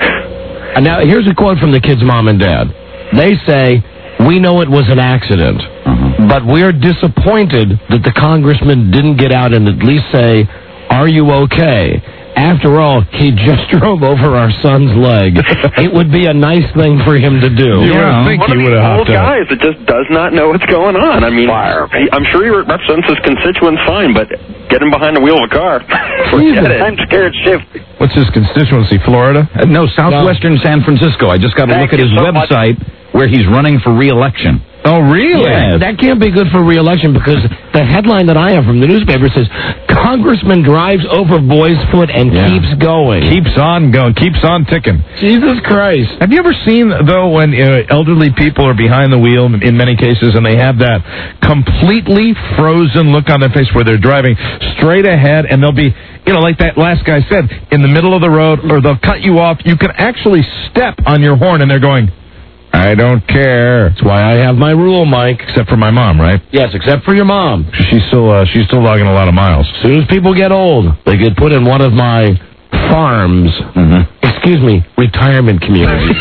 And now here's a quote from the kid's mom and dad. They say, we know it was an accident, but we're disappointed that the congressman didn't get out and at least say, are you okay? After all, he just drove over our son's leg. It would be a nice thing for him to do. You would think he would have hopped out. Guys that just does not know what's going on. I mean, I'm sure he represents his constituents fine, but get him behind the wheel of a car. Forget it. I'm scared stiff. What's his constituency, Florida? No, southwestern San Francisco. I just got to look at his website where he's running for re-election. Oh, really? Yeah, that can't be good for re-election because the headline that I have from the newspaper says, Congressman drives over boy's foot and keeps going. Keeps on going. Keeps on ticking. Jesus Christ. Have you ever seen, though, when elderly people are behind the wheel in many cases and they have that completely frozen look on their face where they're driving straight ahead and they'll be, like that last guy said, in the middle of the road, or they'll cut you off. You can actually step on your horn and they're going, I don't care. That's why I have my rule, Mike. Except for my mom, right? Yes, except for your mom. She's still logging a lot of miles. As soon as people get old, they get put in one of my farms. Excuse me, retirement communities.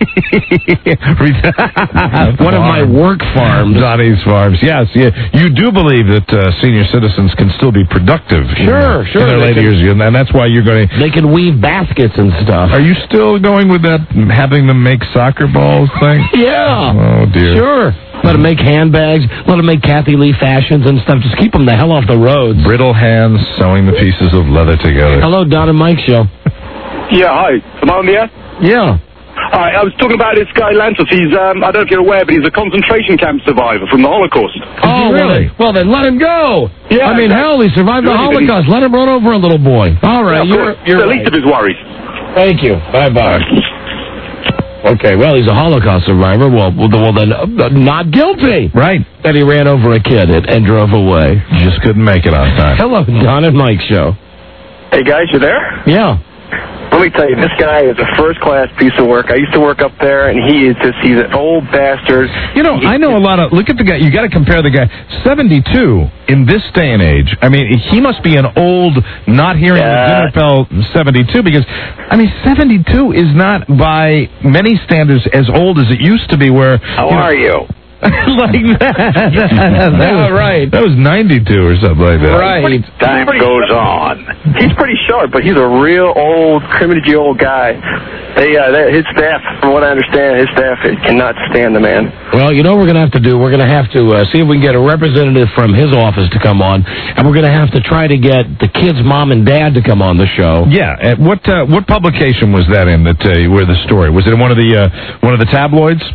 One of my work farms. Donnie's farms. Yes, you do believe that senior citizens can still be productive. Sure. In their later years, and that's why you're going to... They can weave baskets and stuff. Are you still going with that having them make soccer balls thing? Yeah. Oh, dear. Sure. Let them make handbags. Let them make Kathy Lee fashions and stuff. Just keep them the hell off the roads. Brittle hands sewing the pieces of leather together. Hello, Don and Mike Show. Yeah, hi. Am I on the air? Yeah. Hi, I was talking about this guy Lantos. He's, I don't know if you're aware, but he's a concentration camp survivor from the Holocaust. Oh, really? Well, then let him go. Yeah. I mean, hell, he survived the Holocaust. Let him run over a little boy. All right, yeah, you're the least of his worries. Thank you. Bye-bye. Okay, well, he's a Holocaust survivor. Well, then, not guilty. Right. That he ran over a kid and drove away. Just couldn't make it on time. Hello, Don and Mike Show. Hey, guys, you there? Yeah. Let me tell you, this guy is a first-class piece of work. I used to work up there, and he's an old bastard. You know, I know a lot of... Look at the guy. You got to compare the guy. 72 in this day and age. I mean, he must be an old, not hearing the dinner bell 72, because, I mean, 72 is not by many standards as old as it used to be where... How are you? Like that. Right. That was 92 or something like that. Right. Time goes on. He's pretty sharp, but he's a real old, criminy old guy. His staff, from what I understand, his staff cannot stand the man. Well, you know what we're going to have to do? We're going to have to see if we can get a representative from his office to come on, and we're going to have to try to get the kid's mom and dad to come on the show. Yeah. What publication was that in? Where the story was it in one of the tabloids?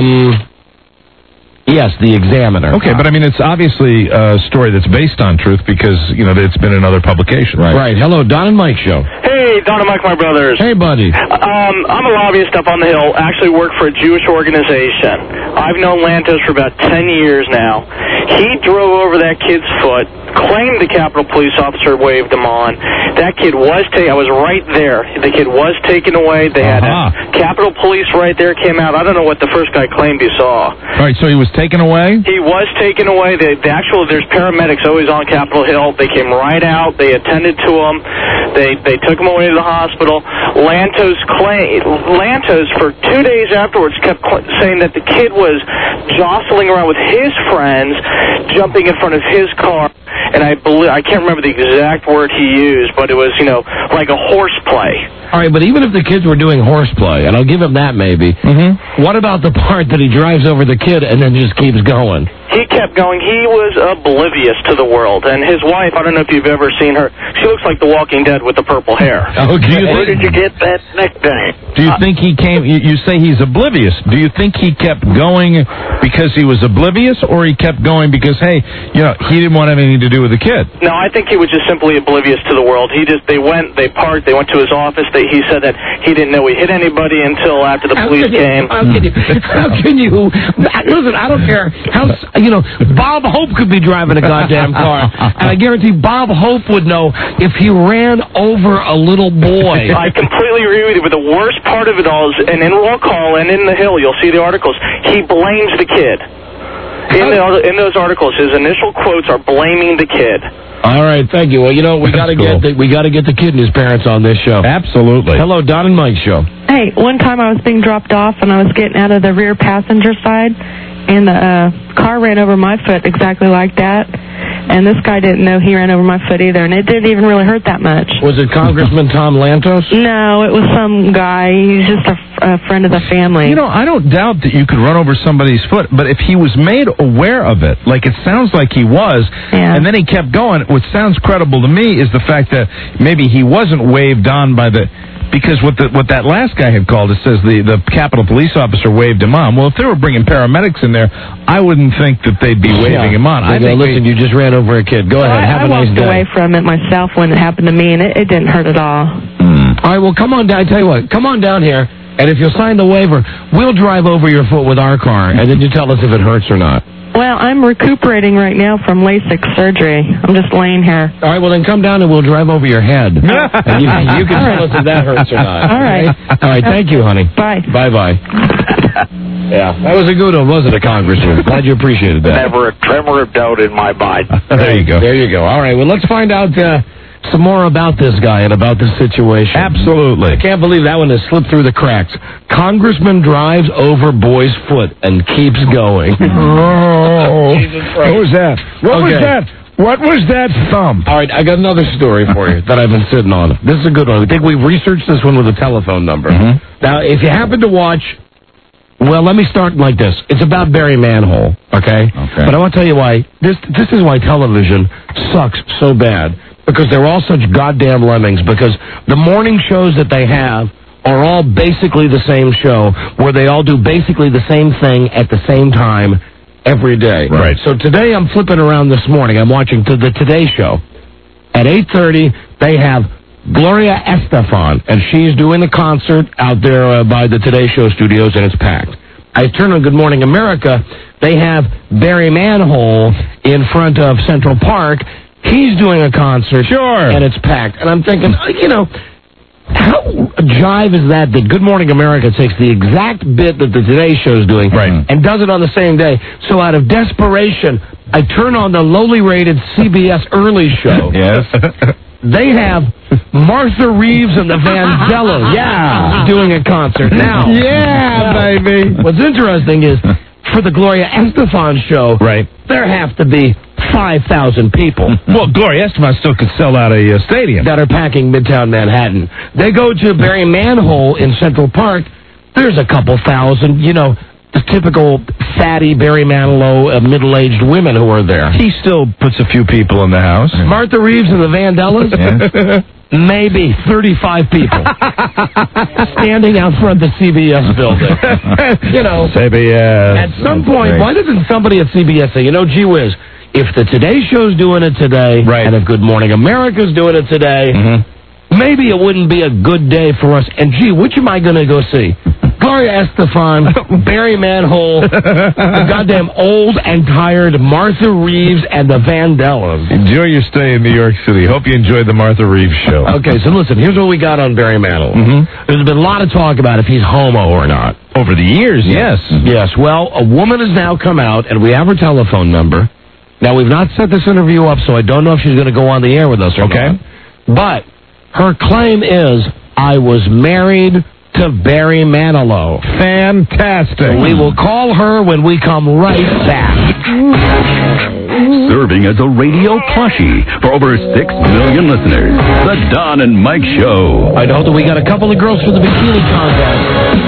Yes, the Examiner. Okay, but I mean, it's obviously a story that's based on truth because, you know, it's been in other publications. Right. Hello, Don and Mike Show. Hey, Don and Mike, my brothers. Hey, buddy. I'm a lobbyist up on the Hill, actually work for a Jewish organization. I've known Lantos for about 10 years now. He drove over that kid's foot, claimed the Capitol Police officer waved him on. That kid was I was right there. The kid was taken away. They had Capitol Police right there, came out. I don't know what the first guy claimed he saw. All right, so he was taken away? He was taken away. There's paramedics always on Capitol Hill. They came right out. They attended to him. They took him away to the hospital. Lantos, for 2 days afterwards, kept saying that the kid was jostling around with his friends, jumping in front of his car. And I can't remember the exact word he used, but it was, like a horseplay. All right, but even if the kids were doing horseplay, and I'll give him that maybe, what about the part that he drives over the kid and then just keeps going? He kept going. He was oblivious to the world. And his wife, I don't know if you've ever seen her, she looks like The Walking Dead with the purple hair. Okay. Where did you get that nickname? Do you think he came... You say he's oblivious. Do you think he kept going because he was oblivious, or he kept going because, hey, he didn't want anything to do with the kid? No, I think he was just simply oblivious to the world. They parked, they went to his office. He said that he didn't know he hit anybody until after the police came. How can you... Listen, I don't care how... Bob Hope could be driving a goddamn car, and I guarantee Bob Hope would know if he ran over a little boy. I completely agree with you, but the worst part of it all is, and in Walk Hall and in the Hill, you'll see the articles, he blames the kid. In those articles, his initial quotes are blaming the kid. All right, thank you. Well, we got to get the kid and his parents on this show. Absolutely. Hello, Don and Mike Show. Hey, one time I was being dropped off and I was getting out of the rear passenger side, and the car ran over my foot exactly like that. And this guy didn't know he ran over my foot either, and it didn't even really hurt that much. Was it Congressman Tom Lantos? No, it was some guy. He's just a friend of the family. I don't doubt that you could run over somebody's foot, but if he was made aware of it, like it sounds like he was, and then he kept going, what sounds credible to me is the fact that maybe he wasn't waved on by the... Because what that last guy had called, it says the Capitol Police officer waved him on. Well, if they were bringing paramedics in there, I wouldn't think that they'd be waving him on. Listen, you just ran over a kid. Go ahead, have a nice day. I walked away from it myself when it happened to me, and it didn't hurt at all. All right, well, come on down. I tell you what, come on down here, and if you'll sign the waiver, we'll drive over your foot with our car, and then you tell us if it hurts or not. Well, I'm recuperating right now from LASIK surgery. I'm just laying here. All right, well, then come down and we'll drive over your head. And you can tell us if that hurts or not. All right. All right, thank you, honey. Bye. Bye-bye. Yeah, that was a good one, wasn't it, Congressman? Glad you appreciated that. Never a tremor of doubt in my mind. There you go. There you go. All right, well, let's find out some more about this guy and about this situation. Absolutely. I can't believe that one has slipped through the cracks. Congressman drives over boy's foot and keeps going. Oh, what was that? What was that? What was that thump? All right, I got another story for you that I've been sitting on. This is a good one. I think we've researched this one with a telephone number. Now, if you happen to watch Well, let me start like this. It's about Barry Manhole, okay? But I want to tell you why. This is why television sucks so bad. Because they're all such goddamn lemmings. Because the morning shows that they have are all basically the same show, where they all do basically the same thing at the same time every day. Right. So today I'm flipping around this morning. I'm watching the Today Show. At 8:30, they have Gloria Estefan, and she's doing the concert out there by the Today Show studios, and it's packed. I turn on Good Morning America. They have Barry Manhole in front of Central Park. He's doing a concert. Sure. And it's packed. And I'm thinking, how jive is that Good Morning America takes the exact bit that the Today Show's doing and does it on the same day? So out of desperation, I turn on the lowly rated CBS Early Show. Yes. They have Martha Reeves and the Vandellas doing a concert now. Yeah, baby. What's interesting is, for the Gloria Estefan show, there have to be 5,000 people. Well, Gloria Estefan still could sell out a stadium. That are packing Midtown Manhattan. They go to Barry Manhole in Central Park. There's a couple thousand, the typical fatty Barry Manilow middle-aged women who are there. He still puts a few people in the house. Martha Reeves and the Vandellas? Yes. Maybe 35 people standing out front of the CBS building. CBS. At some point, why doesn't somebody at CBS say, gee whiz, if the Today Show's doing it today, and if Good Morning America's doing it today, maybe it wouldn't be a good day for us. And gee, which am I going to go see? Gloria Estefan, Barry Manhole, the goddamn old and tired Martha Reeves, and the Vandellas. Enjoy your stay in New York City. Hope you enjoyed the Martha Reeves show. Okay, so listen, here's what we got on Barry Manhole. There's been a lot of talk about if he's homo or not. Over the years, yes. Yes, well, a woman has now come out, and we have her telephone number. Now, we've not set this interview up, so I don't know if she's going to go on the air with us or not. But her claim is, I was married to Barry Manilow. Fantastic. We will call her when we come right back. Serving as a radio plushie for over 6 million listeners. The Don and Mike Show. I know that we got a couple of girls for the bikini contest.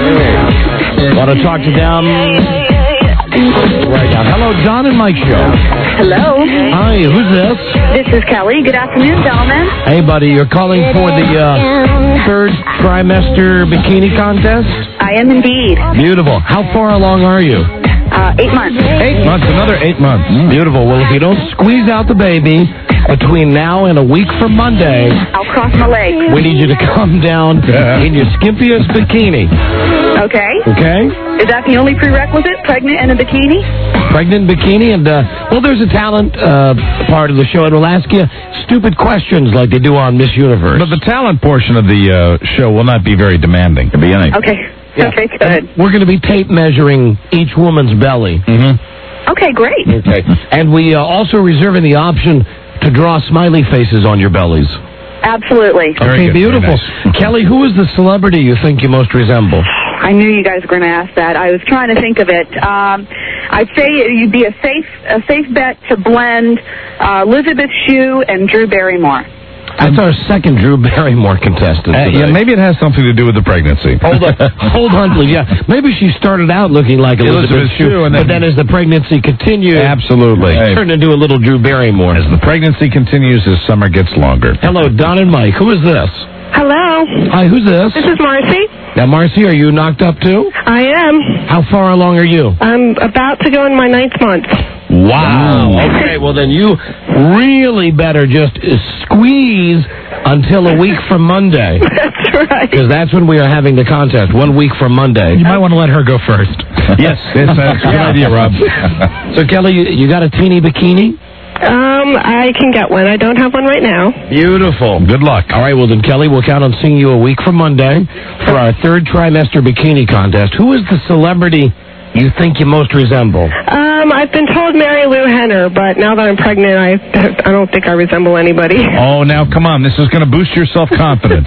Want to talk to them right now. Hello, Don and Mike Show. Hello. Hi, who's this? This is Kelly. Good afternoon, gentlemen. Hey, buddy, you're calling for the third trimester bikini contest? I am indeed. Beautiful. How far along are you? 8 months. 8 months, another 8 months. Beautiful. Well, if you don't squeeze out the baby between now and a week from Monday, I'll cross my legs. we need you to come down in your skimpiest bikini. Okay. Okay? Is that the only prerequisite? Pregnant and a bikini? Pregnant bikini, and, well, there's a talent part of the show, and we'll ask you stupid questions like they do on Miss Universe. But the talent portion of the show will not be very demanding. It'll be anything. Okay. Yeah. Okay, good. We're going to be tape measuring each woman's belly. Okay, great. Okay. And we also reserving the option to draw smiley faces on your bellies. Absolutely. Okay, beautiful. Kelly, who is the celebrity you think you most resemble? I knew you guys were going to ask that. I was trying to think of it. I'd say you'd be a safe bet to blend Elizabeth Shue and Drew Barrymore. That's our second Drew Barrymore contestant. Yeah, maybe it has something to do with the pregnancy. Hold on, please. Yeah, maybe she started out looking like Elizabeth Shue, but then as the pregnancy continued, absolutely, turned into a little Drew Barrymore. As the pregnancy continues, as summer gets longer. Hello, Don and Mike. Who is this? Hello. Hi, who's this? This is Marcy. Now, Marcy, are you knocked up too? I am. How far along are you? I'm about to go in my 9th month. Wow. Okay, well then you really better just squeeze until a week from Monday. That's right. Because that's when we are having the contest, 1 week from Monday. You might want to let her go first. Yes, that's a good idea, Rob. So, Kelly, you got a teeny bikini? I can get one. I don't have one right now. Beautiful. Good luck. All right, well then, Kelly, we'll count on seeing you a week from Monday for our third trimester bikini contest. Who is the celebrity you think you most resemble? I've been told Mary Lou Henner, but now that I'm pregnant, I don't think I resemble anybody. Oh, now come on. This is going to boost your self-confidence.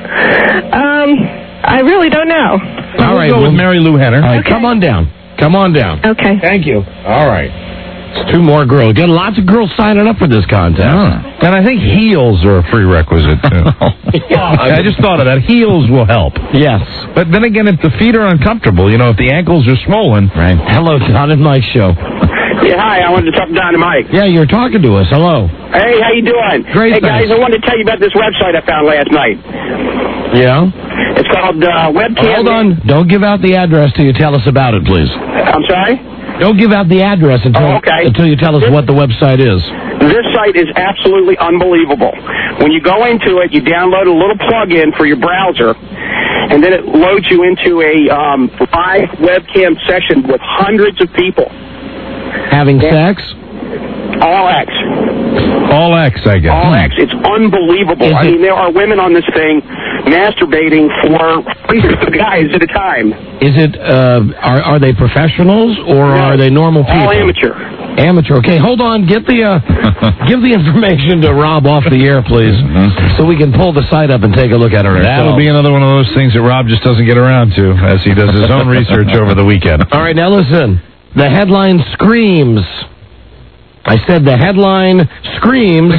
I really don't know. All right, we'll go with Mary Lou Henner. All right, come on down. Come on down. Okay. Thank you. All right. It's 2 more girls. Got lots of girls signing up for this contest. And I think heels are a prerequisite, too. I just thought of that. Heels will help. Yes. But then again, if the feet are uncomfortable, if the ankles are swollen. Right. Hello, Don and Mike Show. Yeah, hi. I wanted to talk to Don and Mike. Yeah, you're talking to us. Hello. Hey, how you doing? Great, Hey, guys, thanks. I wanted to tell you about this website I found last night. Yeah? It's called Webcam... Hold on. Don't give out the address till you tell us about it, please. I'm sorry? Don't give out the address until you tell us what the website is. This site is absolutely unbelievable. When you go into it, you download a little plug-in for your browser, and then it loads you into a live webcam session with hundreds of people. Having sex? All X. All X, I guess. All X. It's unbelievable. I mean, there are women on this thing masturbating for guys at a time. Is it, are they professionals or are they normal people? All amateur. Amateur. Okay, hold on. Get the, give the information to Rob off the air, please, so we can pull the site up and take a look at it ourselves. That'll be another one of those things that Rob just doesn't get around to as he does his own research over the weekend. All right, now listen. The headline screams. I said the headline screams.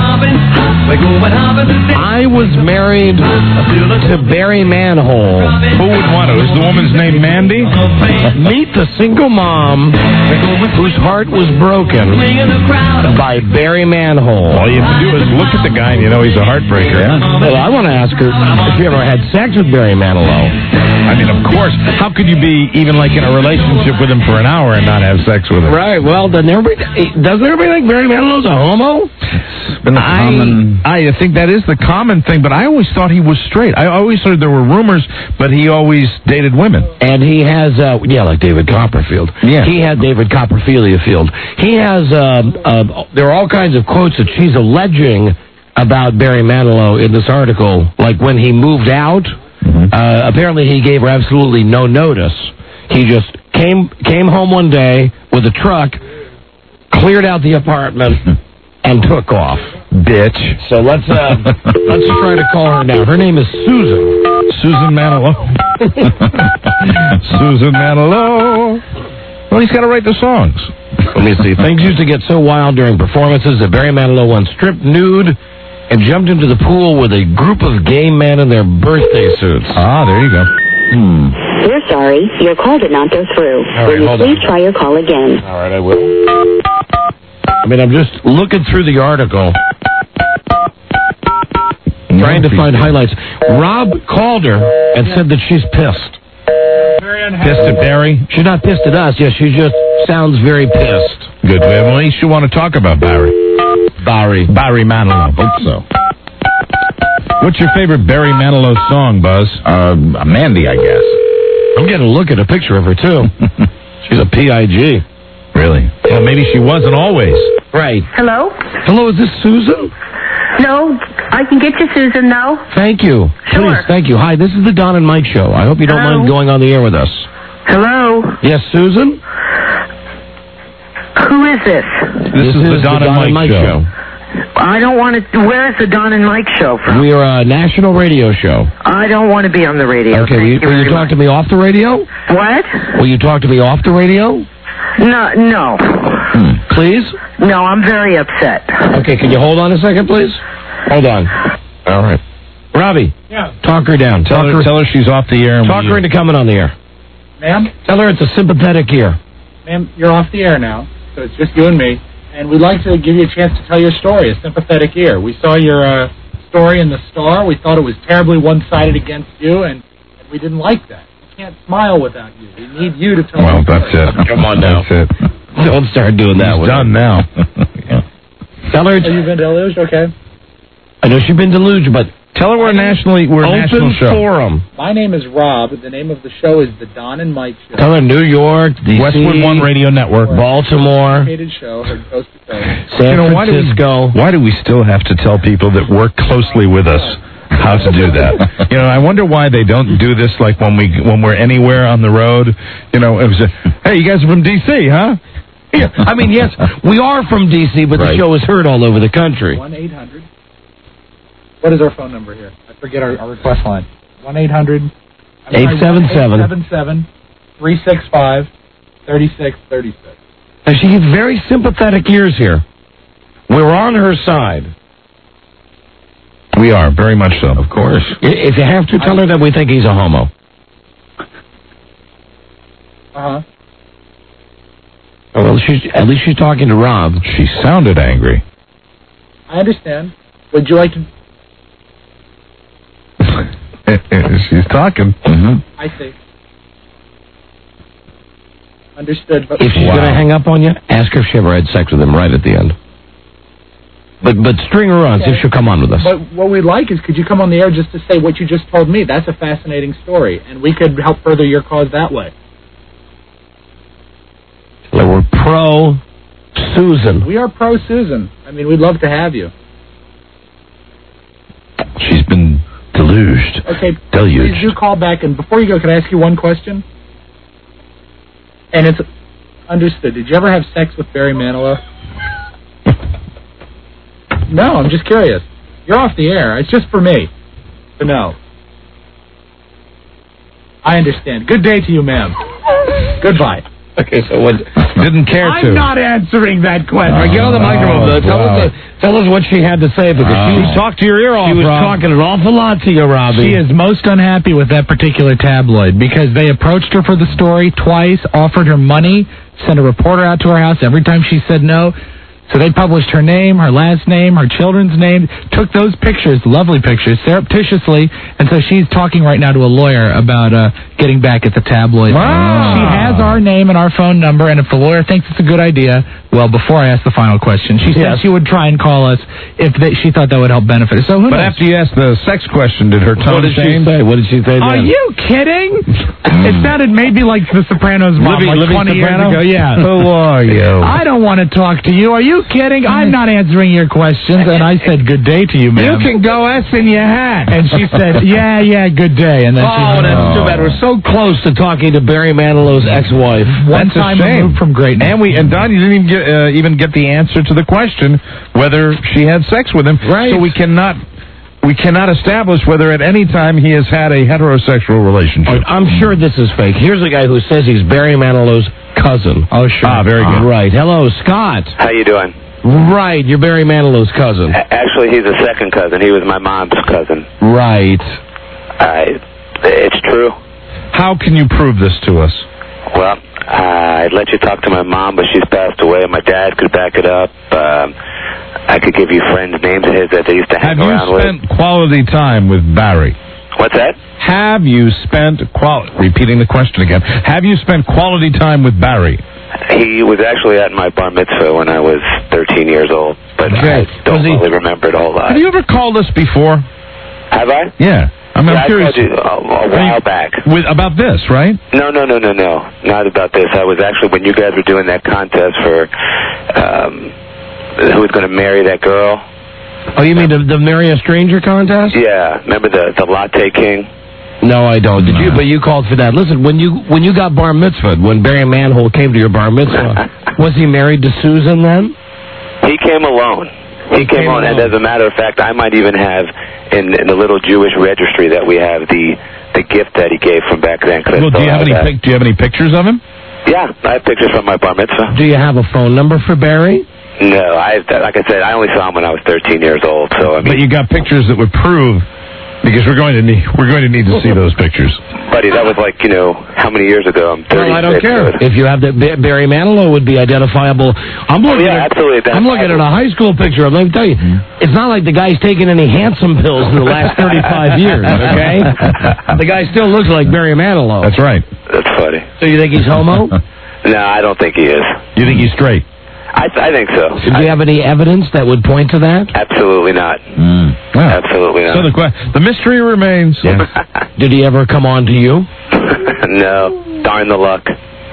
I was married to Barry Manhole. Who would want to? Is the woman's name Mandy? Meet the single mom whose heart was broken by Barry Manhole. All you have to do is look at the guy and you know he's a heartbreaker. Yeah. Well, I want to ask her if you ever had sex with Barry Manilow. I mean, of course. How could you be even like in a relationship with him for an hour and not have sex with him? Right. Well, doesn't everybody think Barry Manilow's a homo? I think that is the common thing, but I always thought he was straight. I always heard there were rumors, but he always dated women. And he has, like David Copperfield. Yeah. He had David Copperfield. He has, there are all kinds of quotes that she's alleging about Barry Manilow in this article. Like when he moved out, apparently he gave her absolutely no notice. He just came home one day with a truck, cleared out the apartment, and took off. Bitch. So let's try to call her now. Her name is Susan. Susan Manilow. Susan Manilow. Well, he's got to write the songs. Let me see. Things used to get so wild during performances that Barry Manilow once stripped nude and jumped into the pool with a group of gay men in their birthday suits. Ah, there you go. We're sorry. Your call did not go through. Will you please try your call again? All right, I will. I mean, I'm just looking through the article, trying to find highlights. Rob called her and said that she's pissed. Pissed at Barry? She's not pissed at us. Yes, she just sounds very pissed. Good. Well, at least you want to talk about Barry. Barry Manilow. Hope so. What's your favorite Barry Manilow song, Buzz? Mandy, I guess. I'm getting a look at a picture of her, too. She's a PIG. Really? Well, maybe she wasn't always. Right. Hello? Hello, is this Susan? No, I can get you Susan now. Thank you. Sure. Please, thank you. Hi, this is the Don and Mike Show. I hope you don't mind going on the air with us. Hello? Yes, Susan? Who is this? This is the Don and Mike Show. I don't want to... Where is the Don and Mike Show from? We are a national radio show. I don't want to be on the radio. Okay, will you talk to me off the radio? What? Will you talk to me off the radio? No. Please? No, I'm very upset. Okay, can you hold on a second, please? Hold on. All right. Robbie. Yeah. Talk her down. Tell her she's off the air. Talk her into coming on the air. Ma'am? Tell her it's a sympathetic ear. Ma'am, you're off the air now, so it's just you and me. And we'd like to give you a chance to tell your story, a sympathetic ear. We saw your story in the Star. We thought it was terribly one-sided against you, and we didn't like that. We can't smile without you. We need you to tell Well, your that's story. it. Come on now. That's it. Don't start doing that. He's done now. Tell her. Have you been deluged? Okay. I know she's been deluged, but tell her we're a national show. Forum. My name is Rob. The name of the show is The Don and Mike Show. Tell her New York, D.C., Westwood One Radio Network, Baltimore, Educated show, heard coast to coast. San Francisco. Why do we still have to tell people that work closely with us how to do that? I wonder why they don't do this like when we're anywhere on the road. It was hey, you guys are from D.C., huh? Yeah. I mean, yes, we are from D.C., but the show is heard all over the country. 1-800. What is our phone number here? I forget our request line. 1-800. 877. 365-3636. And she gets very sympathetic ears here. We're on her side. We are, very much so. Of course. If you have to, tell her that we think he's a homo. Uh-huh. Well, at least she's talking to Rob. She sounded angry. I understand. Would you like to... She's talking. Mm-hmm. I see. Understood. But If she's going to hang up on you, ask her if she ever had sex with him right at the end. But string her on, see if she'll come on with us. But what we'd like is, could you come on the air just to say what you just told me? That's a fascinating story, and we could help further your cause that way. So we're pro-Susan. We are pro-Susan. I mean, we'd love to have you. She's been deluged. Okay, Deluged. please do call back. And before you go, can I ask you one question? And it's understood. Did you ever have sex with Barry Manilow? No, I'm just curious. You're off the air. It's just for me to know. I understand. Good day to you, ma'am. Goodbye. Okay, so what? Didn't care to. I'm not answering that question. Get on the microphone. Tell us what she had to say, because she talked to your ear off, She was Rob. talking an awful lot to you, Robbie. She is most unhappy with that particular tabloid because they approached her for the story twice, offered her money, sent a reporter out to her house every time she said no. So they published her name, her last name, her children's name, took those pictures, lovely pictures, surreptitiously, and so she's talking right now to a lawyer about getting back at the tabloid. Wow. She has our name and our phone number, and if the lawyer thinks it's a good idea, well, before I ask the final question, she said she would try and call us if she thought that would help benefit us. So who But knows? after you asked the sex question, did her tone What did she change? say? What did she say? Are then? you kidding? It sounded maybe like The Sopranos mom, Libby like 20 Soprano? years ago. Yeah. Who are you? I don't want to talk to you. Are you kidding? I'm not answering your questions. And I said, good day to you, ma'am. You can go S in your hat. And she said, yeah, good day. And then she that's too bad. We're so close to talking to Barry Manilow's ex-wife. one That's a time shame. removed from greatness. And Don, you didn't even get the answer to the question whether she had sex with him. Right. So we cannot establish whether at any time he has had a heterosexual relationship. I'm sure this is fake. Here's a guy who says he's Barry Manilow's cousin. Oh, sure. Ah, very good. Right. Hello, Scott. How you doing? Right, you're Barry Manilow's cousin. Actually, he's a second cousin. He was my mom's cousin. Right. It's true. How can you prove this to us? Well, I'd let you talk to my mom, but she's passed away. My dad could back it up. I could give you friends' names of his that they used to hang around with. Have you spent quality time with Barry? What's that? Have you spent repeating the question again. Have you spent quality time with Barry? He was actually at my bar mitzvah when I was 13 years old, but I don't really remember it a whole lot. Have you ever called us before? Have I? Yeah. I'm I curious. called you a while back. About this, right? No. Not about this. I was actually, when you guys were doing that contest for who was going to marry that girl. Oh, you mean the Marry a Stranger contest? Yeah. Remember the Latte King? No, I don't. Did you? But you called for that. Listen, when you got bar mitzvah, when Barry Manhole came to your bar mitzvah, was he married to Susan then? He came alone. He came alone, and as a matter of fact, I might even have in the little Jewish registry that we have the gift that he gave from back then. Well, do you have any pictures of him? Yeah, I have pictures from my bar mitzvah. Do you have a phone number for Barry? No, like I said, I only saw him when I was 13 years old. So I mean, but you got pictures that would prove, because we're going to need to see those pictures. Buddy, that was like how many years ago? I'm 36. Well, I don't care. If you have that, Barry Manilow would be identifiable. I'm looking absolutely. I'm looking at a high school picture. Let me tell you, it's not like the guy's taken any handsome pills in the last 35 years. Okay, the guy still looks like Barry Manilow. That's right. That's funny. So you think he's homo? No, I don't think he is. You think he's straight? I think so. Do you have any evidence that would point to that? Absolutely not. Well, absolutely not. So the mystery remains. Yes. Did he ever come on to you? No. Darn the luck.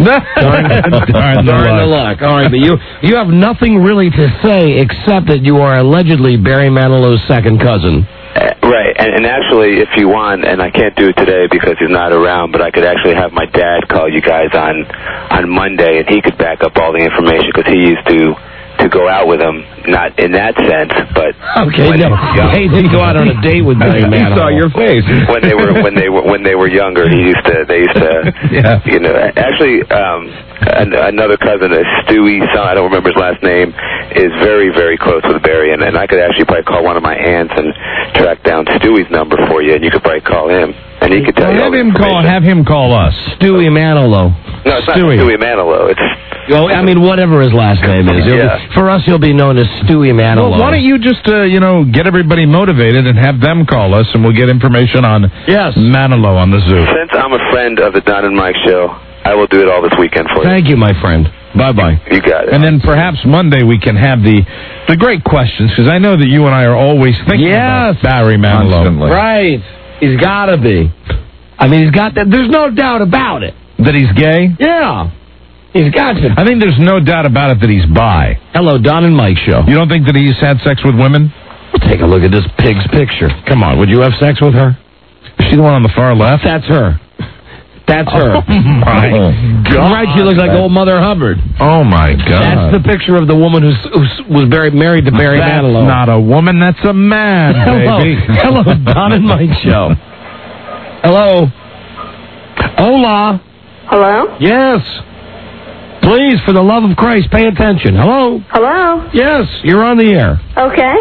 Darn the luck. All right, but you have nothing really to say except that you are allegedly Barry Manilow's second cousin. Right, and actually, if you want, and I can't do it today because he's not around, but I could actually have my dad call you guys on Monday, and he could back up all the information because he used to to go out with him. Not in that sense, but okay, no. Hey, didn't go out on a date with Barry Manilow. He saw your face when they were younger. They used to yeah. You know, actually another cousin, Stewie's son, I don't remember his last name, is very, very close with Barry, and I could actually probably call one of my aunts and track down Stewie's number for you, and you could probably call him, and he could tell you all the information. Have him call us. Stewie Manilow. No, it's not Stewie Manilow. It's I mean, whatever his last name is. For us, he'll be known as Stewie Manilow. Well, why don't you just, get everybody motivated and have them call us, and we'll get information on Manilow on the zoo. Since I'm a friend of the Don and Mike Show, I will do it all this weekend for you. Thank you, my friend. Bye-bye. You got it. And then perhaps Monday we can have the great questions, because I know that you and I are always thinking about Barry Manilow. Constantly. Right. He's got to be. I mean, he's got that. There's no doubt about it. That he's gay? Yeah. He's got to. I think there's no doubt about it that he's bi. Hello, Don and Mike Show. You don't think that he's had sex with women? Well, take a look at this pig's picture. Come on, would you have sex with her? Is she the one on the far left? That's her. That's her. Oh, my God. Right, she looks like old Mother Hubbard. Oh, my God. That's the picture of the woman who was married to Barry Manilow. That's not a woman, that's a man, baby. Hello, Don and Mike Show. Hello. Hola. Hello? Yes. Please, for the love of Christ, pay attention. Hello? Hello? Yes, you're on the air. Okay.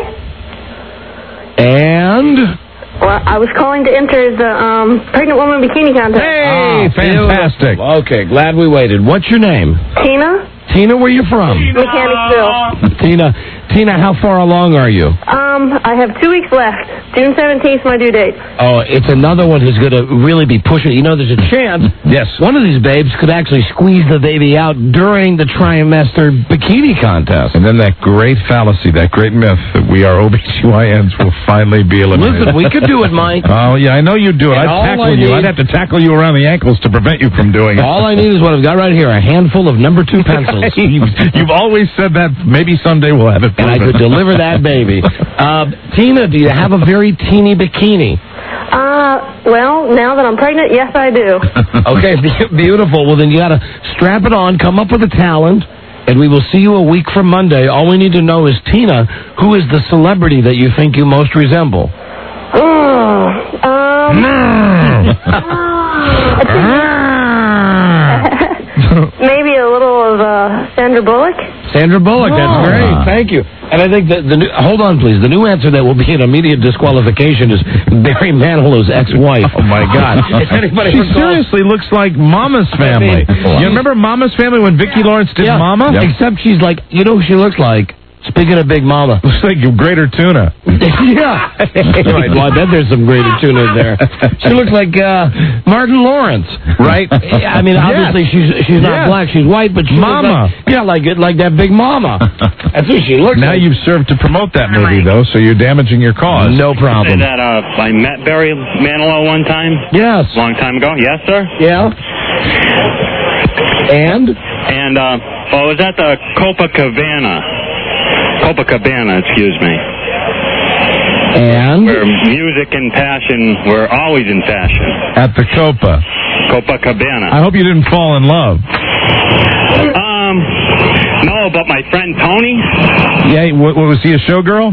And? Well, I was calling to enter the pregnant woman bikini contest. Hey, fantastic. Beautiful. Okay, glad we waited. What's your name? Tina? Tina, where you from? Mechanicsville. Tina, how far along are you? I have 2 weeks left. June 17th is my due date. Oh, it's another one who's going to really be pushing. You know, there's a chance one of these babes could actually squeeze the baby out during the trimester bikini contest. And then that great fallacy, that great myth that we are OBGYNs will finally be eliminated. Listen, we could do it, Mike. Oh, yeah, I know you'd do it. I'd have to tackle you around the ankles to prevent you from doing it. All I need is what I've got right here, a handful of number 2 pencils. You've always said that. Maybe someday we'll have it. And I could deliver that baby. Tina, do you have a very teeny bikini? Well, now that I'm pregnant, yes, I do. Okay, beautiful. Well, then you got to strap it on, come up with a talent, and we will see you a week from Monday. All we need to know is, Tina, who is the celebrity that you think you most resemble? Maybe a little of Sandra Bullock. Sandra Bullock, that's great. Thank you. And I think that hold on, please. The new answer that will be an immediate disqualification is Barry Manilow's ex-wife. Oh, my God. She seriously looks like Mama's Family. You remember Mama's Family when Vicki Lawrence did Mama? Yep. Except she's like, you know who she looks like? Speaking of Big Mama. Looks like Greater Tuna. Yeah. Right. Well, I bet there's some Greater Tuna there. She looks like Martin Lawrence. Right? I mean, obviously she's not black, she's white, but she Mama. like that Big Mama. That's who she looks now like. You've served to promote that movie, though, so you're damaging your cause. No problem. Say that I met Barry Manilow one time? Yes. Long time ago? Yes, sir? Yeah. And I was at the Copacabana, excuse me. And? Where music and passion were always in fashion. At the Copacabana. I hope you didn't fall in love. No, but my friend Tony? Yeah, was he a showgirl?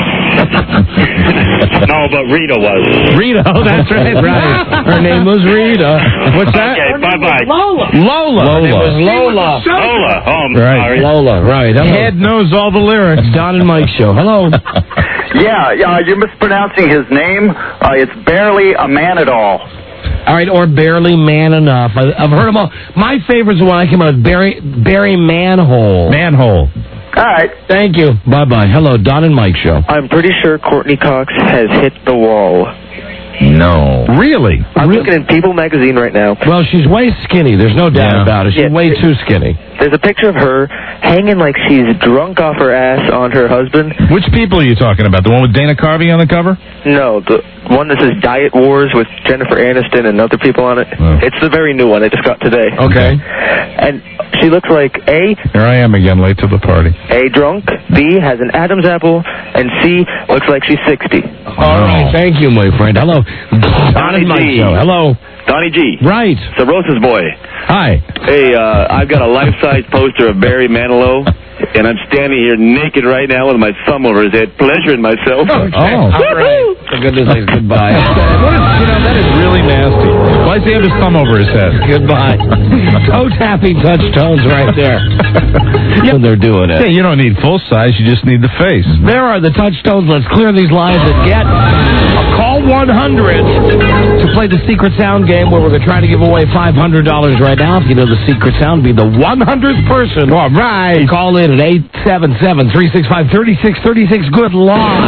No, but Rita was. Rita, oh, that's right. Her name was Rita. What's that? Okay, bye-bye. Lola. Her name was Lola. Lola. Oh, I'm right. sorry. Lola, right. Hello. Head knows all the lyrics. Don and Mike Show. Hello. Yeah, you're mispronouncing his name. It's barely a man at all. All right, or Barely Man Enough. I've heard them all. My favorite's the one I came out with, Barry Manhole. Manhole. All right. Thank you. Bye-bye. Hello, Don and Mike Show. I'm pretty sure Courtney Cox has hit the wall. No. Really? I'm looking at People magazine right now. Well, she's way skinny. There's no doubt about it. She's way too skinny. There's a picture of her hanging like she's drunk off her ass on her husband. Which people are you talking about? The one with Dana Carvey on the cover? No, the one that says Diet Wars with Jennifer Aniston and other people on it. Oh. It's the very new one I just got today. Okay. And She looks like A, Here I am again, late to the party. A, drunk, B, has an Adam's apple, and C, looks like she's 60. All right, thank you, my friend. Hello. Donnie G. Show. Hello. Donnie G. Right. Cirrhosis boy. Hi. Hey, I've got a life-size poster of Barry Manilow, and I'm standing here naked right now with my thumb over his head, pleasuring myself. All right. For goodness sakes, goodbye. That is really nasty. Why does he have his thumb over his head? Goodbye. Toe tapping touch tones right there. When they're doing it. Yeah, you don't need full size, you just need the face. There are the touch tones. Let's clear these lines and get a call 100 to play the secret sound game where we're going to try to give away $500 right now. If you know the secret sound, be the 100th person. All right. Call in at 877-365-3636. Good luck.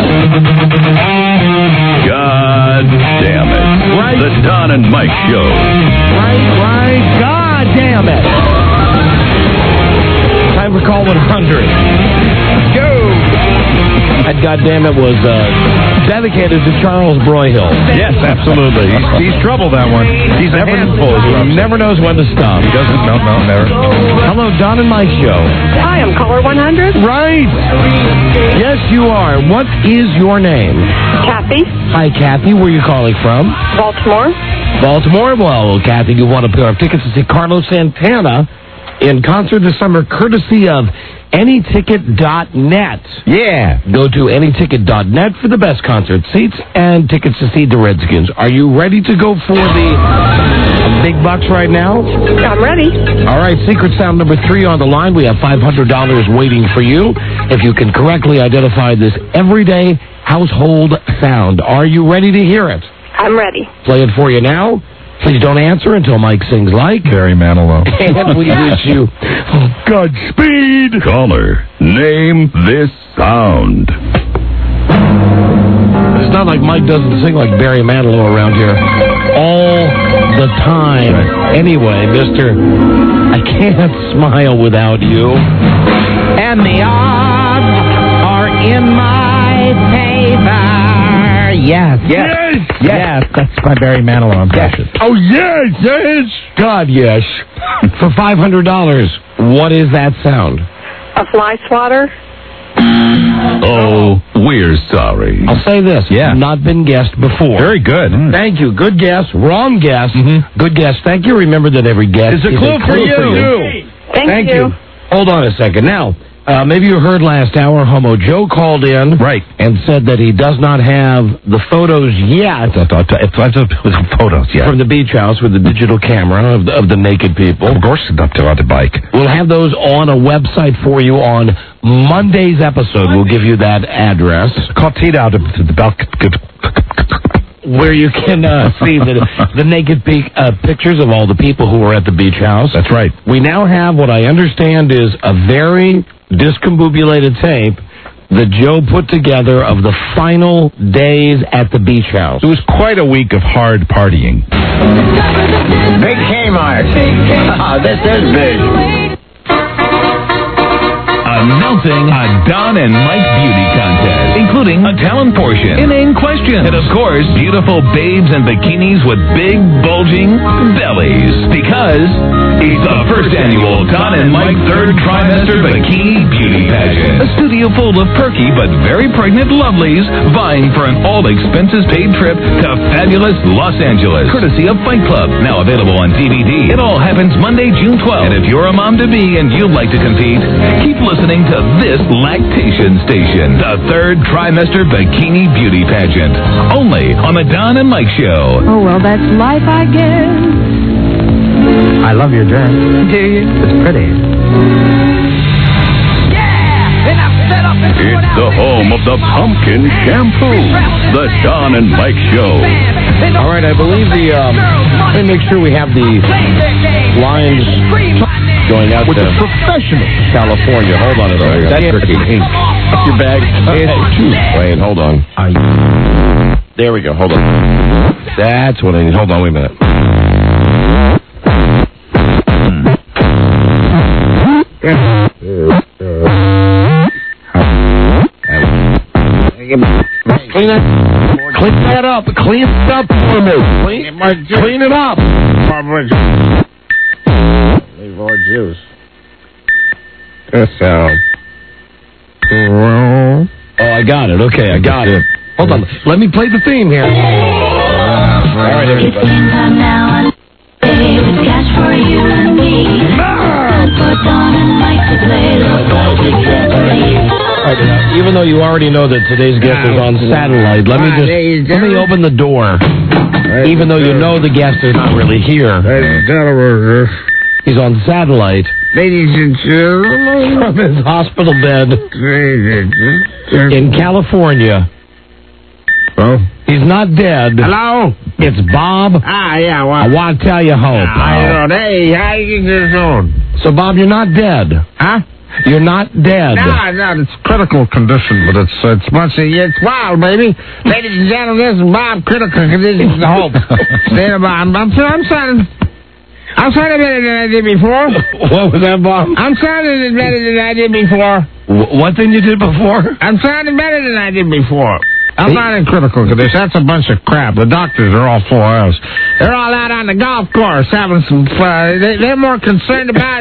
God damn it. Right. The Don and Mike Show. Right. God damn it. Time for call 100. Go. That goddammit was dedicated to Charles Broyhill. Yes, absolutely. He's trouble, that one. He's a handful. He never knows when to stop. He doesn't. No, never. Hello, Don and Mike Show. Hi, I'm caller 100. Right. Yes, you are. What is your name? Kathy, Hi, Kathy. Where are you calling from? Baltimore. Baltimore. Well, Kathy, you want a pair of tickets to see Carlos Santana in concert this summer, courtesy of anyticket.net. Yeah. Go to anyticket.net for the best concert seats and tickets to see the Redskins. Are you ready to go for the big bucks right now? I'm ready. All right, secret sound number 3 on the line. We have $500 waiting for you if you can correctly identify this everyday household sound. Are you ready to hear it? I'm ready. Play it for you now. Please don't answer until Mike sings like Barry Manilow. And we wish you Godspeed. Caller, name this sound. It's not like Mike doesn't sing like Barry Manilow around here all the time. Right. Anyway, Mr. I Can't Smile Without You. And the odds are in my favor. Yes. That's my Barry Manilow impression. Oh, yes. God, yes. For $500, what is that sound? A fly swatter. Oh, we're sorry. I'll say this. Not been guessed before. Very good. Thank you. Good guess. Wrong guess. Good guess. Thank you. Remember that every guess is a clue for you. Thank you. Hold on a second. Now, maybe you heard last hour, Homo Joe called in and said that he does not have the photos yet. Photos, yeah. From the beach house with the digital camera of the naked people. Of course, up to the bike. We'll have those on a website for you on Monday's episode. We'll give you that address. Where you can see the naked pictures of all the people who were at the beach house. That's right. We now have what I understand is a very discombobulated tape that Joe put together of the final days at the beach house. It was quite a week of hard partying. Big Kmart. This is big. Announcing a Don and Mike beauty contest, including a talent portion, inane questions, and of course, beautiful babes in bikinis with big, bulging bellies. Because it's the first annual Don and Mike third trimester bikini beauty pageant. A studio full of perky but very pregnant lovelies vying for an all-expenses-paid trip to fabulous Los Angeles, courtesy of Fight Club, now available on DVD. It all happens Monday, June 12th. And if you're a mom-to-be and you'd like to compete, keep listening to this lactation station, the third trimester bikini beauty pageant, only on the Don and Mike Show. Oh, well, that's life, I guess. I love your dress. Do you? It's pretty. It's the home of the pumpkin shampoo, the Don and Mike Show. All right, I believe let me make sure we have the lines going out with to the professional California. Hold on a second. That's your bag. Wait, hold on. There we go. Hold on. That's what I need. Hold on, wait a minute. Clean that up. Clean it up for me. Clean it up. Leave more juice. Oh, I got it. Okay, I got it. Hold on. Let me play the theme here. All right, everybody. With cash for you and me. For Don and Mike to play the Budget Jeopardy. Even though you already know that today's guest is on satellite, let me open the door. Even though you know the guest is not really here. He's on satellite. Ladies and gentlemen. From his hospital bed in California. Oh? He's not dead. Hello? It's Bob. Yeah, well. I want to tell you, Hope. Hey, how you get this on? So, Bob, you're not dead. Huh? You're not dead. No, it's critical condition, but it's wild, baby. Ladies and gentlemen, this is Bob, critical condition, Hope. I'm sounding better than I did before. What was that, Bob? I'm sounding better than I did before. What thing you did before? I'm sounding better than I did before. I'm not in critical condition. That's a bunch of crap. The doctors are all full of us. They're all out on the golf course having some fun. They're more concerned about...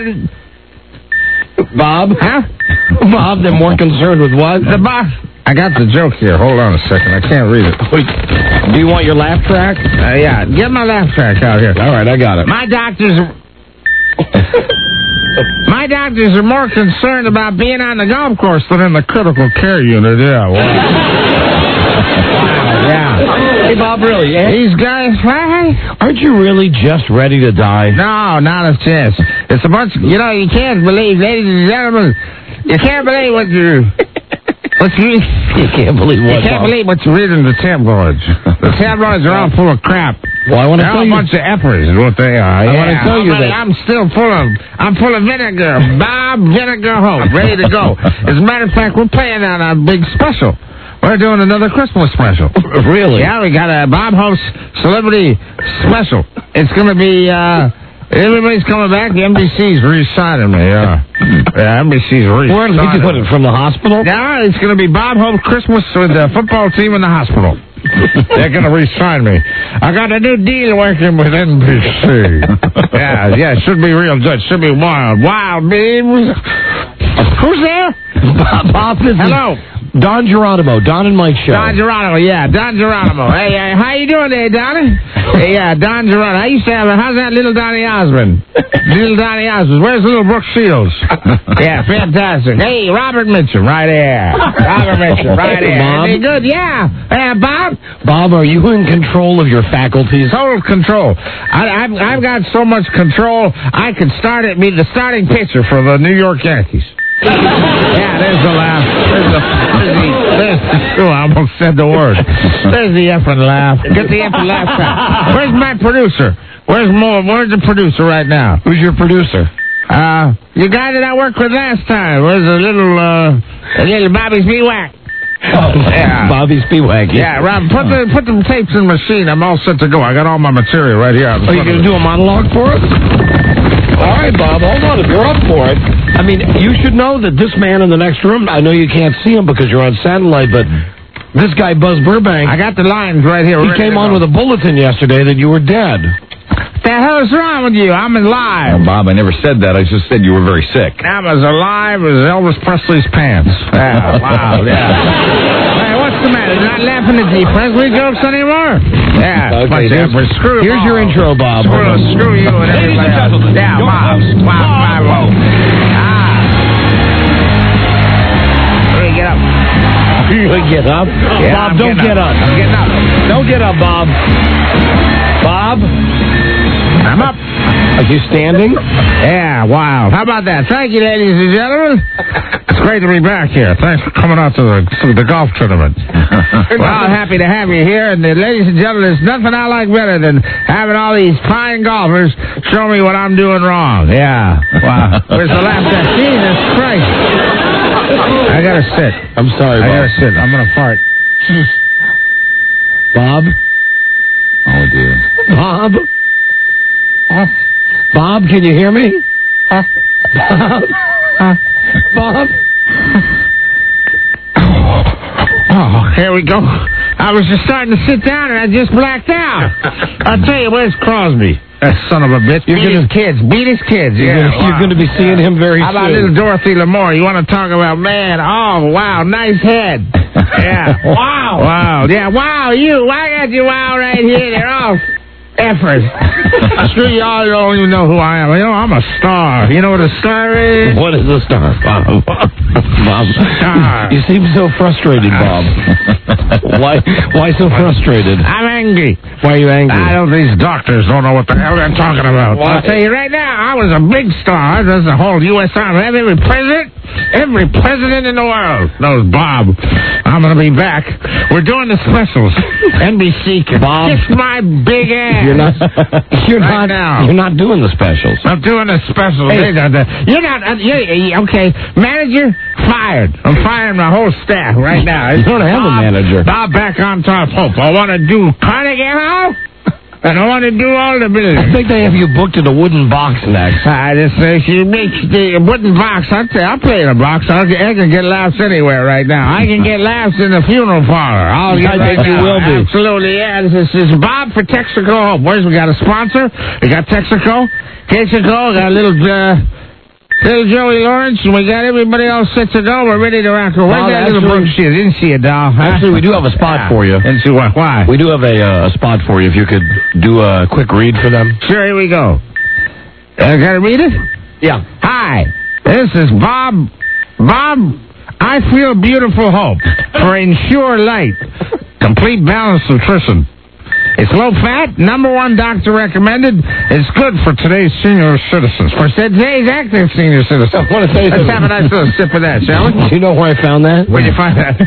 Bob? Huh? Bob, they're more concerned with what? The Bob. I got the joke here. Hold on a second. I can't read it. Do you want your laugh track? Yeah. Get my laugh track out here. All right, I got it. My doctors are more concerned about being on the golf course than in the critical care unit. Yeah. Wow. Yeah. Hey, Bob, really? These guys, aren't you really just ready to die? No, not a chance. It's a bunch. You can't believe, ladies and gentlemen. You can't believe what you. You can't believe what? You can't believe what you read in the tabloids. The tabloids are all full of crap. Well, I want to tell you. They're a bunch of effers is what they are. I want to tell you that. I'm still I'm full of vinegar. Bob Vinegar Hope, ready to go. As a matter of fact, we're playing on a big special. We're doing another Christmas special. Really? Yeah, we got a Bob Hope's Celebrity Special. It's going to be, everybody's coming back. The NBC's re-signing me, yeah. NBC's re-signing. Where are they doing it? From the hospital? Yeah, it's going to be Bob Hope Christmas with the football team in the hospital. They're going to re-sign me. I got a new deal working with NBC. Yeah, it should be real good. Should be wild. Wild, baby. Who's there? Bob, this Hello. Don Geronimo, Don and Mike show. Don Geronimo, yeah, Don Geronimo. Hey, how you doing there, Donnie? Hey, yeah, Don Geronimo. I used to have how's that little Donnie Osmond? Little Donnie Osmond. Where's little Brooke Shields? Yeah, fantastic. Hey, Robert Mitchum, right there. Robert Mitchum, right there. Bob? Hey, good, yeah. Bob? Bob, are you in control of your faculties? Total control. I've got so much control, I could be the starting pitcher for the New York Yankees. Yeah, there's the laugh. I almost said the word. There's the effing laugh. Get the effing laugh back. Where's my producer? Where's the producer right now? Who's your producer? The guy that I worked with last time. Where's a little Bobby Speedwack? Oh, yeah. Bobby Speedwack. Yeah, Rob, put the tapes in the machine. I'm all set to go. I got all my material right here. Are you going to do a monologue for us? All right, Bob, hold on. If you're up for it. I mean, you should know that this man in the next room, I know you can't see him because you're on satellite, but this guy, Buzz Burbank. I got the lines right here. He came on with a bulletin yesterday that you were dead. The hell's wrong with you? I'm alive. Oh, Bob, I never said that. I just said you were very sick. I'm as alive as Elvis Presley's pants. Yeah, wow, yeah. Hey, what's the matter? You're not laughing at the Presley jokes anymore? Yeah. Okay, here's your intro, Bob. Screw you and everybody else. Yeah, Bob. Get up. Get up? Yeah, Bob, don't get up. I'm getting up. Don't get up, Bob. Bob? I'm up. Are you standing? Yeah, wow. How about that? Thank you, ladies and gentlemen. It's great to be back here. Thanks for coming out to the golf tournament. Well, I'm happy to have you here. And ladies and gentlemen, there's nothing I like better than having all these fine golfers show me what I'm doing wrong. Yeah. Wow. Where's the laugh at? Jesus Christ. I gotta sit. I'm sorry, Bob. I gotta sit. I'm gonna fart. Bob? Oh, dear. Bob? Bob, can you hear me? Bob? Bob? Oh, here we go. I was just starting to sit down and I just blacked out. I'll tell you, where's Crosby? That son of a bitch. Beat his kids. You're going to be seeing him very soon. How about little Dorothy Lamour? You want to talk about, man, oh, wow, nice head. Yeah. Wow. Yeah, wow, you. I got you wow right here. They're all effort. Sure, y'all don't even know who I am. You know, I'm a star. You know what a star is? What is a star, Bob? Bob. Star. You seem so frustrated, Bob. Why so frustrated? I'm angry. Why are you angry? I know these doctors don't know what the hell they're talking about. Why? I'll tell you right now, I was a big star. There's the whole U.S. Army. Every president in the world knows Bob. I'm going to be back. We're doing the specials. NBC can kiss my big ass. You're not doing the specials. I'm doing the specials. Hey. You're not. Okay, manager fired. I'm firing my whole staff right now. You don't have a manager. Bob back on top. Hope. I want to do Carnegie Hall. And I want to do all the business. I think they have you booked in a wooden box next. I just say she makes the wooden box. I'll play in a box. I can get laughs anywhere right now. I can get laughs in the funeral parlor. I think you will be. Absolutely, yeah. This is Bob for Texaco Hope. We got a sponsor. We got Texaco. Got a little Joey Lawrence, and we got everybody all set to go. We're ready to rock. Where's that little Brooke shit? Didn't see it, doll. Actually, we do have a spot for you. Didn't see what? Why? We do have a spot for you. If you could do a quick read for them. Sure, here we go. Gotta read it? Yeah. Hi, this is Bob. Bob, I feel beautiful hope for Ensure Light. Complete balanced nutrition. It's low fat, #1 doctor recommended. It's good for today's senior citizens. For today's active senior citizens. I want to say Let's have a nice little sip of that, shall we? Do you know where I found that? Where'd you find that?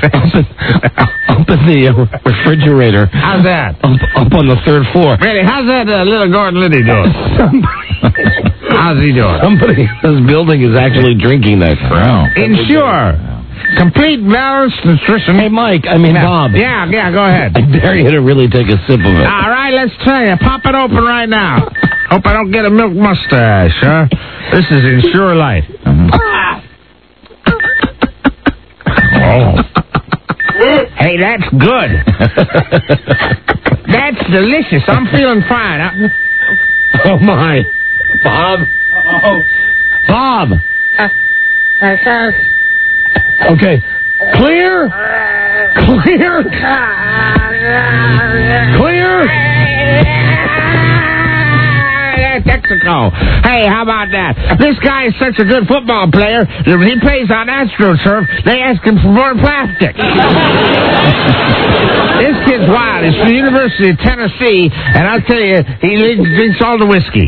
Up in the refrigerator. How's that? Up on the 3rd floor. Really, how's that little Gordon Liddy doing? How's he doing? Somebody in this building is actually drinking that. Wow. Ensure. Complete balanced nutrition. Hey, Mike, Bob. Yeah, go ahead. I dare you to really take a sip of it. All right, let's try it. Pop it open right now. Hope I don't get a milk mustache, huh? This is Ensure Light. Oh. Hey, that's good. That's delicious. I'm feeling fine. Oh, my. Bob? Bob! Okay. Clear? Texaco. Hey, how about that? This guy is such a good football player that when he plays on AstroTurf, they ask him for more plastic. This kid's wild. He's from the University of Tennessee, and I'll tell you, he drinks all the whiskey.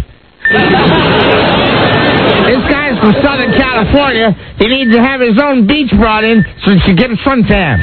This guy's from Southern California. He needs to have his own beach brought in so he can get a suntan.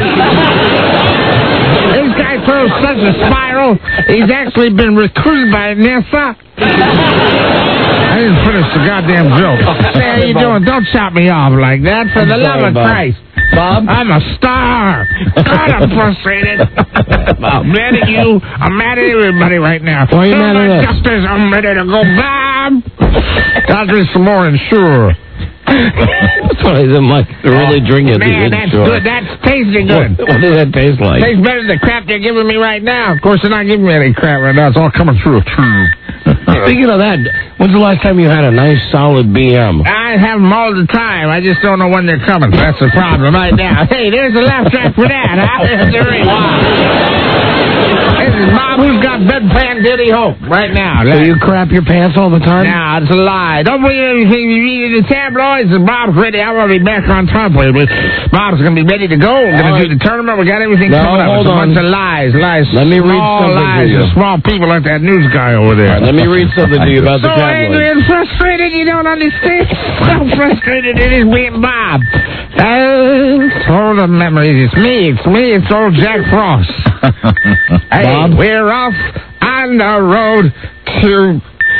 This guy throws such a spiral, he's actually been recruited by NASA. I didn't finish the goddamn joke. Hey, how you doing? Don't chop me off like that. For the love of Christ. Bob? I'm a star. God, I'm frustrated. I'm mad at you. I'm mad at everybody right now. Why are you mad at us? Justice, I'm ready to go. Bob! I'll drink some more Ensure. That's why I Mike really drink it. Man, that's good. That's tasting good. What does that taste like? Tastes better than the crap they're giving me right now. Of course, they're not giving me any crap right now. It's all coming through. Speaking of that, when's the last time you had a nice, solid BM? I have them all the time. I just don't know when they're coming. That's the problem right now. Hey, there's a laugh track for that, huh? There is. This is Bob, who's got bedpan Diddy Hope right now. So you crap your pants all the time? No, it's a lie. Don't believe anything you read in the tabloids. Bob's ready. I'm going to be back on top with you. Bob's going to be ready to go. We're going to do the tournament. We got everything coming up. It's a bunch of lies. Let me read something lies to you. Small people like that news guy over there. Right, let me read something to you about the So tabloids. angry and frustrated, you don't understand. So frustrated it is being Bob. All the memories. It's me. It's old Jack Frost. Hey, Bob? we're off on the road to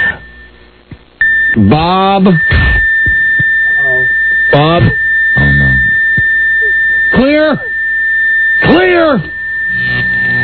Bob. Bob. Oh, no. Clear.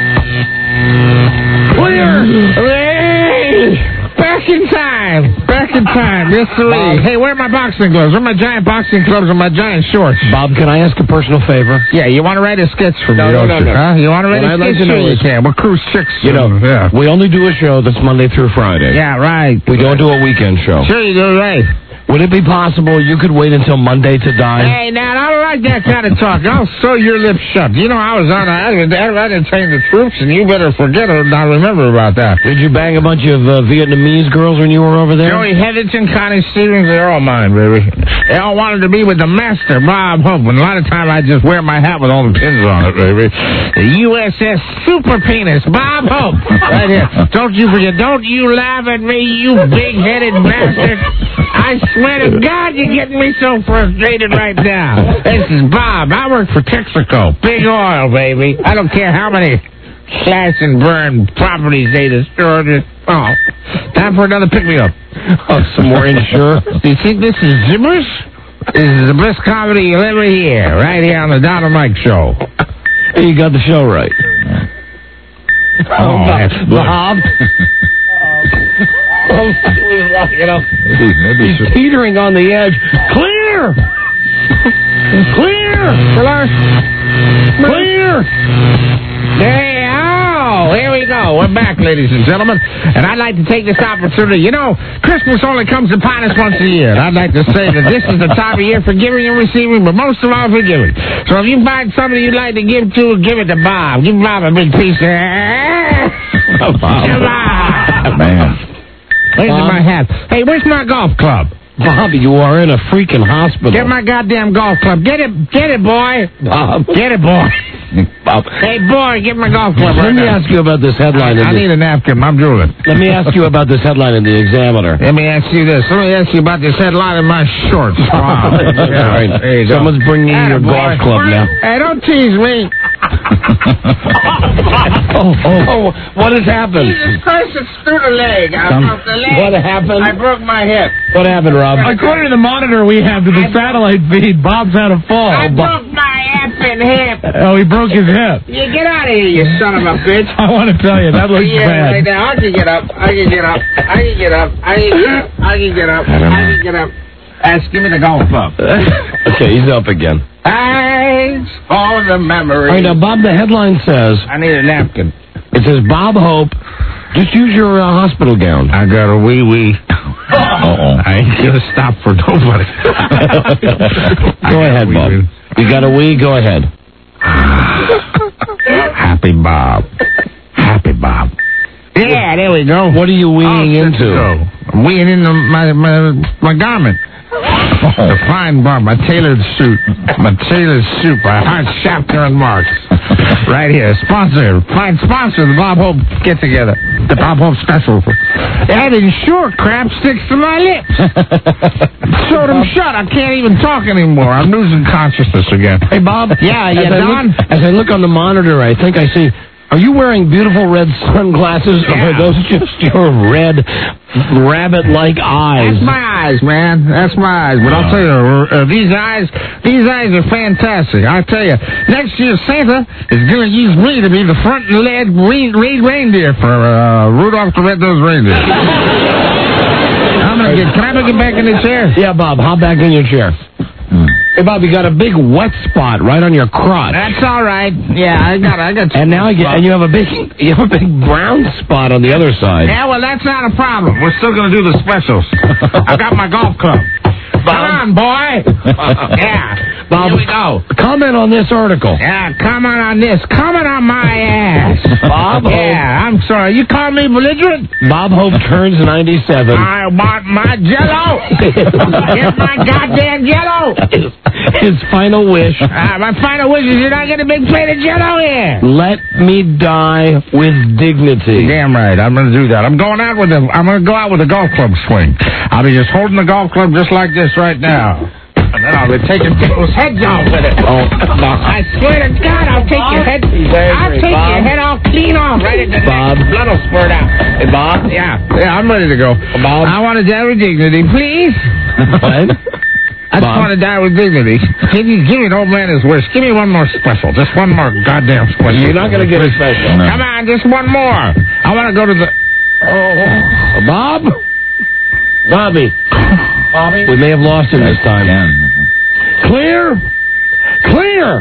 Hey, back in time. good time. Yes, sir. Hey, where are my boxing gloves? Where are my giant boxing gloves and my giant shorts? Bob, can I ask a personal favor? Yeah, you want to write a sketch for me, don't you? Huh? You want to write a sketch? Sure you can. We're Cruise Chicks. You know, we only do a show that's Monday through Friday. Yeah, right. We don't do a weekend show. Sure you do, right. Would it be possible you could wait until Monday to die? Hey, now, I don't like that kind of talk. I'll sew your lips shut. You know, I entertained the troops, and you better forget or not remember about that. Did you bang a bunch of Vietnamese girls when you were over there? Joey Hetherington, Connie Stevens, they're all mine, baby. They all wanted to be with the master, Bob Hope, and a lot of time I just wear my hat with all the pins on it, baby. The USS Super Penis, Bob Hope. Right here. Don't you forget. Don't you laugh at me, you big-headed bastard. I swear to God, you're getting me so frustrated right now. This is Bob. I work for Texaco. Big oil, baby. I don't care how many slash and burn properties they destroyed. Oh, time for another pick-me-up. Oh, some more insurance. Do you think this is gibberish? This is the best comedy you'll ever hear, right here on the Don and Mike Show. Hey, you got the show right. Oh, that's good. Bob. He's teetering on the edge. Clear! Clear! Clear! Hey, here we go. We're back, ladies and gentlemen. And I'd like to take this opportunity. You know, Christmas only comes upon us once a year. And I'd like to say that this is the time of year for giving and receiving, but most of all for giving. So if you find something you'd like to give to, give it to Bob. Give Bob a big piece of... Bob. Man. Where's my hat? Hey, where's my golf club? Bobby, you are in a freaking hospital. Get my goddamn golf club. Get it, boy. Bob. Get it, boy. Bob. Hey, boy, get my golf club. Let me ask you about this headline. I need a napkin. I'm drooling. Let me ask you about this headline in the Examiner. Let me ask you this. Let me ask you about this headline in my shorts. Wow. All right. There you go. Someone's bringing in your golf club now. Hey, don't tease me. Oh, what has happened? Jesus Christ, it's through the leg. I broke the leg. What happened? I broke my hip. What happened, Rob? According to the monitor we have to the satellite feed, Bob's had a fall. I broke my effing hip. Oh, he broke his hip. You get out of here, you son of a bitch. I want to tell you, that looks bad. Right now. I can get up. I can get up. Give me the golf club. Okay, he's up again. Thanks for the memory. All right, now, Bob, the headline says... I need a napkin. It says, Bob Hope, just use your hospital gown. I got a wee-wee. I ain't going to stop for nobody. Go ahead, Bob. You got a wee? Go ahead. Happy Bob. Happy Bob. Yeah, there we go. What are you weeing into? I'm weeing into my garment. The fine Bob, my tailored suit. My tailored suit by Hart Schapter and Marks. Right here. Fine sponsor, the Bob Hope Get Together. The Bob Hope Special. That Ensure crap sticks to my lips. Showed them shut. I can't even talk anymore. I'm losing consciousness again. Hey, Bob. Yeah, Don? As I look on the monitor, I think I see... Are you wearing beautiful red sunglasses, or are those just your red, rabbit-like eyes? That's my eyes, man. That's my eyes. But I'll tell you, these eyes are fantastic. I'll tell you, next year Santa is going to use me to be the front lead reindeer for Rudolph the Red-Nosed Reindeer. Can I get back in the chair? Yeah, Bob, hop back in your chair. Hey, Bob, you got a big wet spot right on your crotch. That's all right. Yeah, I got. And now you have a big brown spot on the other side. Yeah, well, that's not a problem. We're still going to do the specials. I got my golf club. Come on, boy. Yeah. Bob, here we go. Comment on this article. Yeah, comment on this. Comment on my ass. Bob Hope. Yeah, I'm sorry. You call me belligerent? Bob Hope turns 97. I want my Jell-O. Get my goddamn Jell-O. His final wish. My final wish is you're not getting a big plate of Jell-O here. Let me die with dignity. Damn right. I'm going to do that. I'm going to go out with a golf club swing. I'll be just holding the golf club just like this right now. And then I'll be taking people's heads off with it. Oh, no. I swear to God, I'll take your head. I'll take your head all clean off right at the Bob. Blood will spurt out. Hey, Bob? Yeah, I'm ready to go. Bob? I want to die with dignity, please. What? I just want to die with dignity. Give me an old man his wish. Give me one more special. Just one more goddamn special. You're not going to get a special. No. Come on, just one more. I want to go to the... Oh, Bob? Bobby. Bobby? We may have lost him this time. Clear? Clear!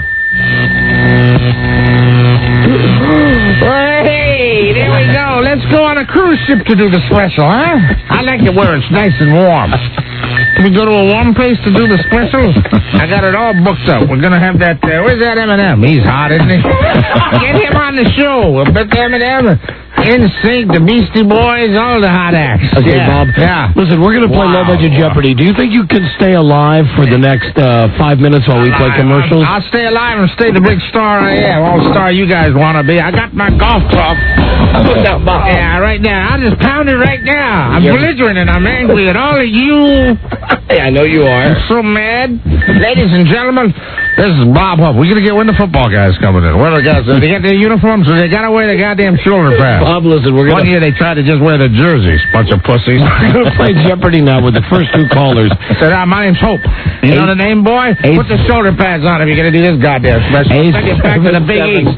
Hey, there we go. Let's go on a cruise ship to do the special, huh? I like it where it's nice and warm. Can we go to a warm place to do the special? I got it all booked up. We're going to have that... where's that M&M? He's hot, isn't he? Get him on the show. But M&M, NSYNC, the Beastie Boys, all the hot acts. Okay, Bob. Yeah. Listen, we're going to play Low Budget Jeopardy. Do you think you can stay alive for the next 5 minutes while we play commercials? I'll stay alive and stay the big star I am. All star you guys want to be. I got my golf club. Yeah, right now. I'll just pound it right now. I'm belligerent and I'm angry at all of you. Yeah, I know you are. I'm so mad. Ladies and gentlemen, this is Bob Hope. We're going to get when the football guys coming in. Where are the guys? Did they get their uniforms or they got to wear the goddamn shoulder pads? Bob, listen, we're going to... One year they tried to just wear the jerseys. Bunch of pussies. We're going to play Jeopardy now with the first 2 callers. Said, my name's Hope. You know the name, boy? Put the shoulder pads on if you're going to do this goddamn special. Take it back to the Big East.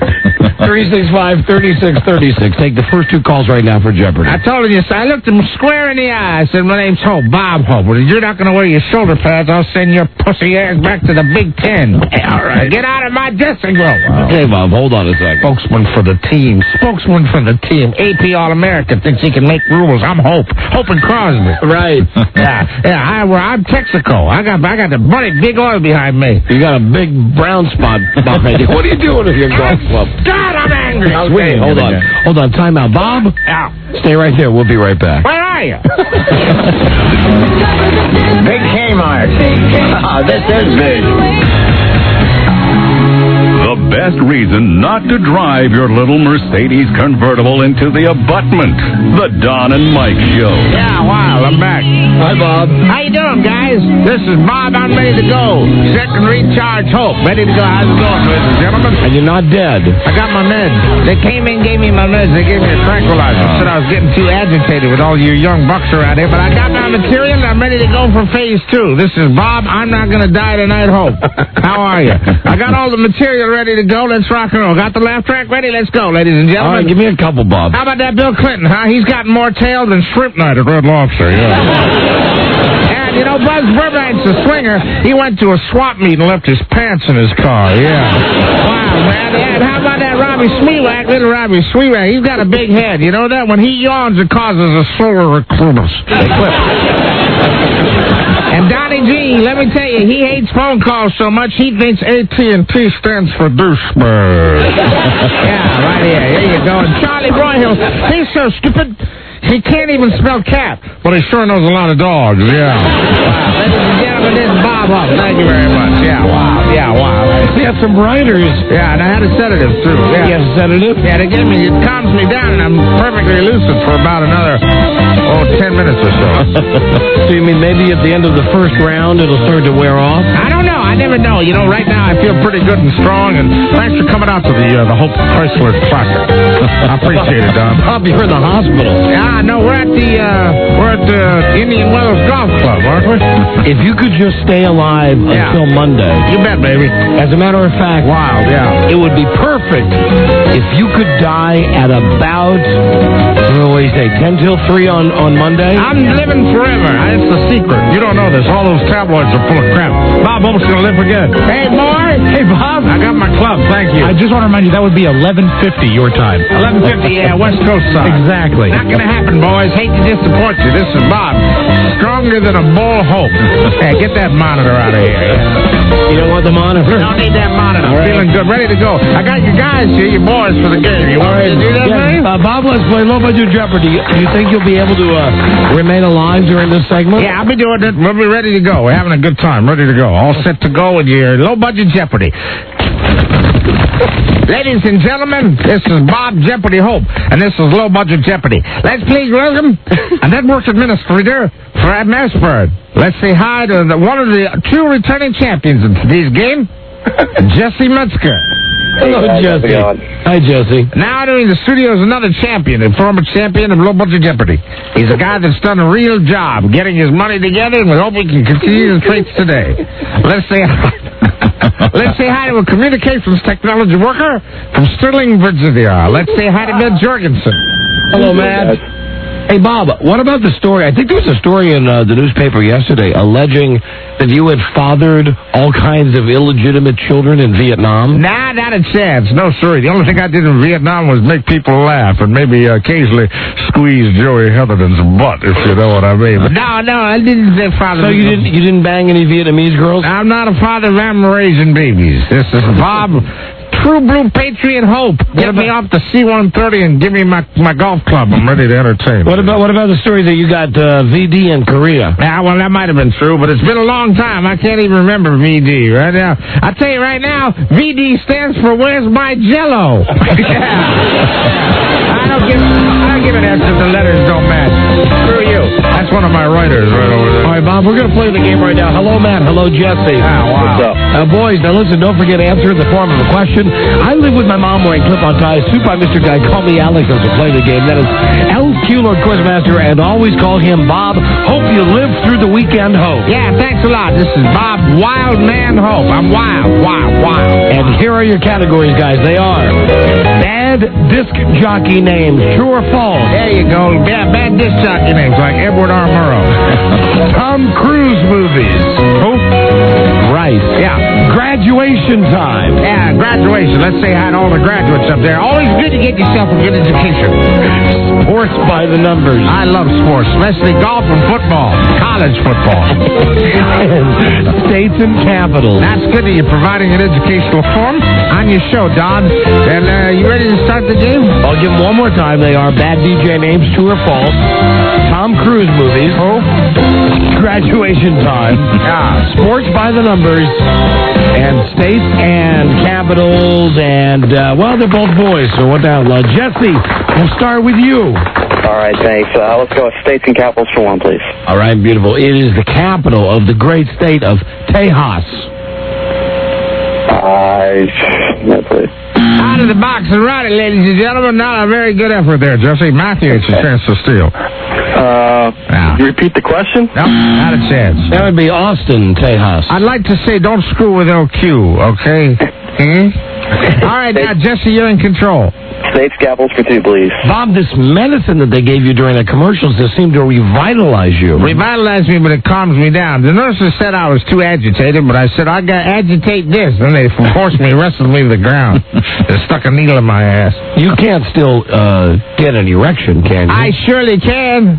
365-3636. Take the first 2 calls right now for Jeopardy. I told you, I looked him square in the eye. I said, my name's Hope, Bob Hope. Well, if you're not going to wear your shoulder pads, I'll send your pussy ass back to the Big Ten. All right. Get out of my dressing room. Okay, Bob, hold on a second. Spokesman for the team. AP All-America thinks he can make rules. I'm Hope. Hope and Crosby. Right. Yeah. I'm Texaco. I got the money, big oil behind me. You got a big brown spot behind you. What are you doing with your golf club? God, I'm angry. Okay, hold on. Hold on. Time out. Bob? Yeah. Stay right there. We'll be right back. Where are you? Big Kmart. This is big. The best reason not to drive your little Mercedes convertible into the abutment. The Don and Mike Show. Yeah, wow, I'm back. Hi, Bob. How you doing, guys? This is Bob. I'm ready to go. Set and recharge Hope. Ready to go. How's it going, ladies and gentlemen? And you're not dead. I got my meds. They came in, gave me my meds. They gave me a tranquilizer. Said I was getting too agitated with all you young bucks around here. But I got my material, and I'm ready to go for phase 2. This is Bob. I'm not going to die tonight, Hope. How are you? I got all the material ready to go. Let's rock and roll. Got the laugh track ready? Let's go, ladies and gentlemen. All right, give me a couple, Bob. How about that Bill Clinton, huh? He's got more tail than shrimp night at Red Lobster, yeah. And, you know, Buzz Burbank's a swinger. He went to a swap meet and left his pants in his car, yeah. Wow, man. And how about that Robbie Sweewack, little Robbie Sweewack? He's got a big head. You know that? When he yawns, it causes a solar eclipse. And Donnie G, let me tell you, he hates phone calls so much, he thinks AT&T stands for douchebag. Yeah, right here. Here you go. And Charlie Broyhill, he's so stupid, he can't even spell cat, but he sure knows a lot of dogs. Yeah. Wow. Ladies and gentlemen, this is Bob Huff. Thank you very much. Yeah, wow. Yeah, wow. He had some writers. Yeah, and I had a sedative, too. Yeah. You have a sedative? Yeah, they give me, it calms me down, and I'm perfectly lucid for about another, 10 minutes or so. So you mean maybe at the end of the first round it'll start to wear off? I don't know. I never know. You know, right now I feel pretty good and strong, and thanks for coming out to the Hope Chrysler Classic. I appreciate it, Don. Bob, you're in the hospital. Yeah, no, we're at the Indian Wells Golf Club, aren't we? If you could just stay alive until Monday. You bet, baby. As a matter of fact, wild, yeah. It would be perfect if you could die at about, what do you say, 10 till 3 on Monday? I'm living forever. It's the secret. You don't know this. All those tabloids are full of crap. Bob Hope's going to live again. Hey, boy. Hey, Bob. I got my club. Thank you. I just want to remind you, that would be 11:50 your time. 11:50, yeah, West Coast side. Exactly. Not going to happen, boys. Hate to disappoint you. This is Bob. Stronger than a bull Hope. Hey, get that monitor out of here. You don't want the monitor? Don't need that monitor. I'm feeling good. Ready to go. I got you guys here, you boys, for the game. You want me to do that, man? Bob, let's play Low Budget Jeopardy. Do you think you'll be able to remain alive during this segment? Yeah, I'll be doing it. We'll be ready to go. We're having a good time. Ready to go. All set to go with your Low Budget Jeopardy. Ladies and gentlemen, this is Bob Jeopardy Hope, and this is Low Budget Jeopardy. Let's please welcome a network administrator, Fred Maspard. Let's say hi to one of the 2 returning champions in today's game, Jesse Metzger. Hello, Jesse. Hi, Jesse. Now entering the studio is another champion, a former champion of Low Budget Jeopardy. He's a guy that's done a real job getting his money together, and we hope we can continue the traits today. Let's say hi to a communications technology worker from Sterling, Virginia. Let's say hi to Matt Jorgensen. Hello, Matt. Hey, Bob, what about the story? I think there was a story in the newspaper yesterday alleging that you had fathered all kinds of illegitimate children in Vietnam. Nah, not a chance. No, sir. The only thing I did in Vietnam was make people laugh and maybe occasionally squeeze Joey Heatherton's butt, if you know what I mean. But no, I didn't father. So you didn't bang any Vietnamese girls? I'm not a father. I'm raising babies. This is Bob. True blue patriot hope. Get me off the C-130 and give me my golf club. I'm ready to entertain. What about the story that you got VD in Korea? Yeah, well, that might have been true, but it's been a long time. I can't even remember VD right now. I'll tell you right now, VD stands for Where's My Jello? I don't give an answer if the letters don't match. Screw you. That's one of my writers right over there. All right, Bob, we're going to play the game right now. Hello, Matt. Hello, Jesse. Wow. What's up? Boys, now listen, don't forget to answer in the form of a question. I live with my mom wearing clip-on ties. Super Mr. Guy, call me Alex as we play the game. That is L. Keylord Quizmaster, and always call him Bob. Hope you live through the weekend, Hope. Yeah, thanks a lot. This is Bob Wild Man Hope. I'm wild. And here are your categories, guys. They are bad disc jockey names, true or false? There you go. Yeah, bad disc jockey names like Edward R. Murrow. Tom Cruise movies. Who? Right. Yeah. Graduation time. Yeah, graduation. Let's say hi to all the graduates up there. Always good to get yourself a good education. Sports by the numbers. I love sports, especially golf and football. College football. And states and capitals. That's good that you're providing an educational form on your show, Don. And you ready to start the game? I'll give them one more time. They are bad DJ names, true or false. Tom Cruise movies. Oh. Graduation time. Yeah. Sports by the numbers. And states and capitals. And, well, they're both boys, so what the hell? Jesse, we'll start with you. All right, thanks. Let's go with states and capitals for one, please. All right, beautiful. It is the capital of the great state of Tejas. No, please. Out of the box and right it, ladies and gentlemen. Not a very good effort there, Jesse. Matthew, it's a chance to steal. Repeat the question? No, not a chance. That would be Austin, Tejas. I'd like to say don't screw with LQ, okay? All right, now, Jesse, you're in control. States capitals for two, please. Bob, this medicine that they gave you during the commercials just seemed to revitalize you. Revitalize me, but it calms me down. The nurses said I was too agitated, but I said, I got to agitate this. Then they forced me, wrestled me to the ground. They stuck a needle in my ass. You can't still get an erection, can you? I surely can.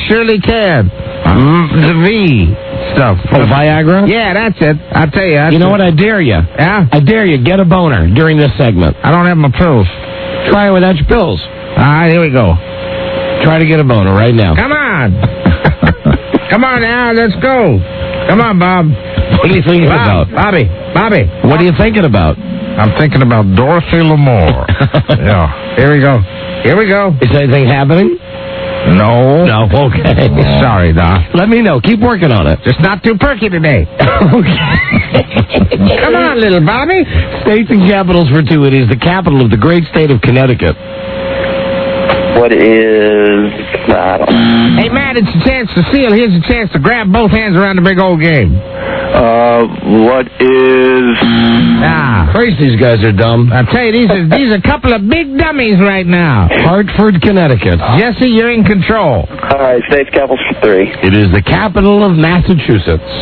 The V stuff. Oh, Viagra? Yeah, that's it. I'll tell you. You know what? I dare you. Yeah? I dare you. Get a boner during this segment. I don't have my pills. Try it without your pills. All right, here we go. Try to get a boner right now. Come on. Come on now, let's go. Come on, Bob. What are you thinking about? Bobby. What are you thinking about? I'm thinking about Dorothy Lamour. Yeah. Here we go. Is anything happening? No. Okay. Sorry, Doc. Let me know. Keep working on it. Just not too perky today. Okay. Come on, little Bobby. States and capitals for two. It is the capital of the great state of Connecticut. What is... I don't know. Hey, Matt, it's a chance to steal. Here's a chance to grab both hands around the big old game. What is... Christ, these guys are dumb. I tell you, these are a couple of big dummies right now. Hartford, Connecticut. Jesse, you're in control. All right, states capitals for three. It is the capital of Massachusetts.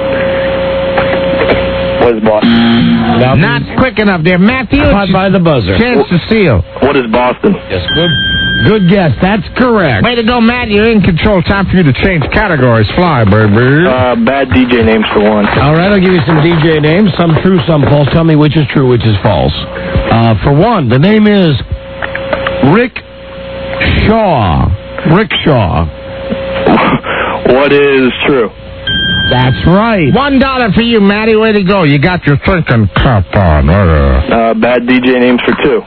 What is Boston? Not quick enough there. Matthew, caught by the buzzer. Chance to steal. What is Boston? Yes, good guess. That's correct. Way to go, Matt. You're in control. Time for you to change categories. Fly, baby. Bad DJ names for one. All right, I'll give you some DJ names. Some true, some false. Tell me which is true, which is false. For one, the name is Rick Shaw. Rick Shaw. What is true? That's right. $1 for you, Matty. Way to go. You got your thinking cap on. Bad DJ names for two.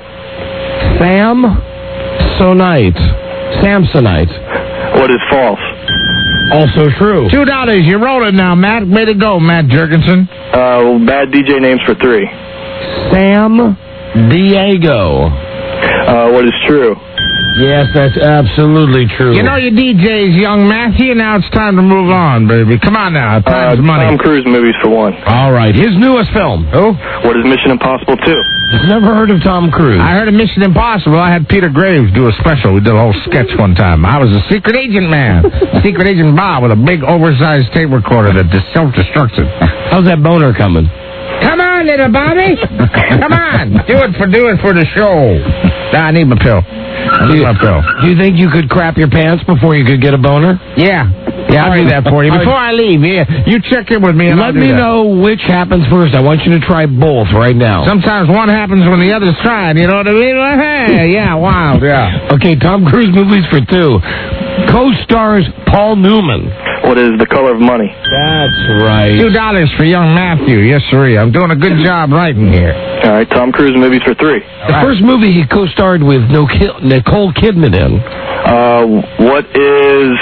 Samsonite. What is false? Also true. $2. You're rolling now, Matt. Way to go, Matt Jurgensen. Bad DJ names for three. Sam Diego. What is true? Yes, that's absolutely true. You know your DJs, young Matthew. Now it's time to move on, baby. Come on now. Time's money. Tom Cruise movies for one. All right. His newest film. Who? What is Mission Impossible 2? Never heard of Tom Cruise. I heard of Mission Impossible. I had Peter Graves do a special. We did a whole sketch one time. I was a secret agent man. Secret agent Bob with a big oversized tape recorder that self-destructed. How's that boner coming? Come on, little Bobby. Come on. Do it for the show. Nah, I need my pill. Do you think you could crap your pants before you could get a boner? Yeah. Yeah, I'll do that for you. Before I leave, you check in with me and let me know which happens first. I want you to try both right now. Sometimes one happens when the other's trying, you know what I mean? Hey, yeah, wild, yeah. Okay, Tom Cruise movies for two. Co-stars Paul Newman. What is The Color of Money? That's right. $2 for young Matthew. Yes, sir. I'm doing a good job writing here. All right, Tom Cruise movies for three. The first movie he co-starred with Nicole Kidman in. What is...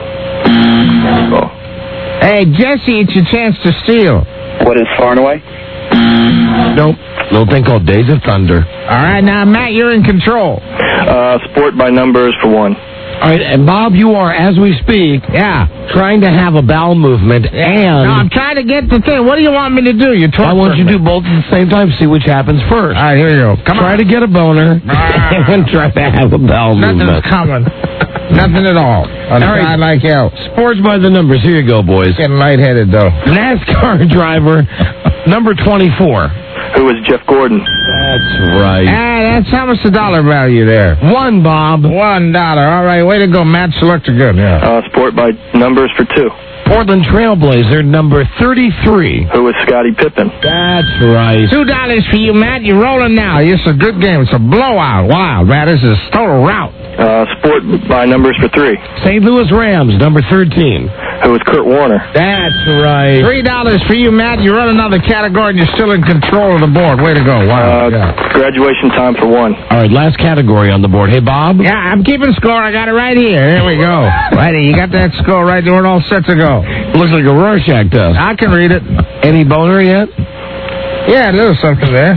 Hey, Jesse, it's your chance to steal. What is Far and Away? Nope. Little thing called Days of Thunder. All right, now, Matt, you're in control. Sport by numbers for one. All right, and Bob, you are, as we speak, trying to have a bowel movement, and... No, I'm trying to get the thing. What do you want me to do? I want you to do both at the same time, see which happens first. All right, here you go. Try to get a boner, and try to have a bowel movement. Nothing's coming. Nothing at all. All right, like hell. Sports by the numbers. Here you go, boys. Getting lightheaded, though. NASCAR driver, number 24. Who is Jeff Gordon? That's right. That's how much the dollar value there? $1, Bob. $1. All right, way to go, Matt. Selected good, yeah. Sport by numbers for two. Portland Trailblazer, number 33. Who is Scottie Pippen? That's right. $2 for you, Matt. You're rolling now. It's a good game. It's a blowout. Wow, Matt, this is total rout. Sport by numbers for three. St. Louis Rams, number 13. Who is Kurt Warner? That's right. $3 for you, Matt. You run another category and you're still in control of the board. Way to go. Wow. Graduation time for one. All right, last category on the board. Hey, Bob? Yeah, I'm keeping score. I got it right here. Here we go. Righty, you got that score right there. We're all set to go. Looks like a Rorschach test. I can read it. Any boner yet? Yeah, a little something there.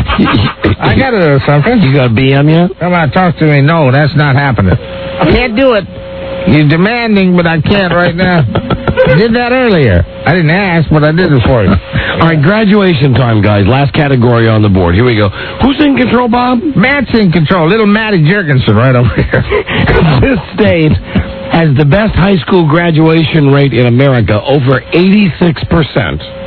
I got a little something. You got a BM yet? Come on, talk to me. No, that's not happening. I can't do it. You're demanding, but I can't right now. I did that earlier. I didn't ask, but I did it for you. All right, graduation time, guys. Last category on the board. Here we go. Who's in control, Bob? Matt's in control. Little Matty Jurgensen right over here. This state has the best high school graduation rate in America, over 86%.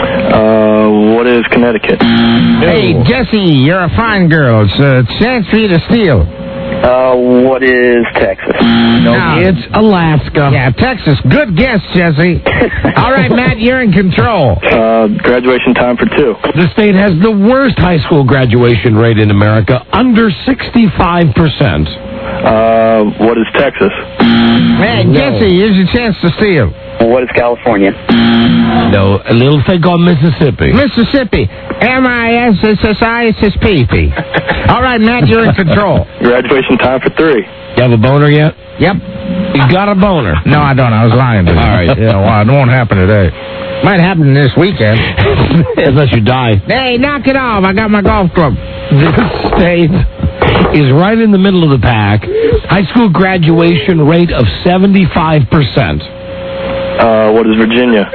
What is Connecticut? Hey, Jesse, you're a fine girl. It's a chance for you to steal. What is Texas? No, it's Alaska. Yeah, Texas. Good guess, Jesse. All right, Matt, you're in control. Graduation time for two. The state has the worst high school graduation rate in America, under 65%. What is Texas? Hey, Jesse, here's your chance to steal. What is California? No, a little thing called Mississippi. Mississippi. M-I-S-S-I-S-S-P-P. All right, Matt, you're in control. Graduation time for three. You have a boner yet? Yep. You got a boner? No, I don't. I was lying to you. All right. Yeah, well, it won't happen today. Might happen this weekend. Unless you die. Hey, knock it off. I got my golf club. This state is right in the middle of the pack. High school graduation rate of 75%. What is Virginia?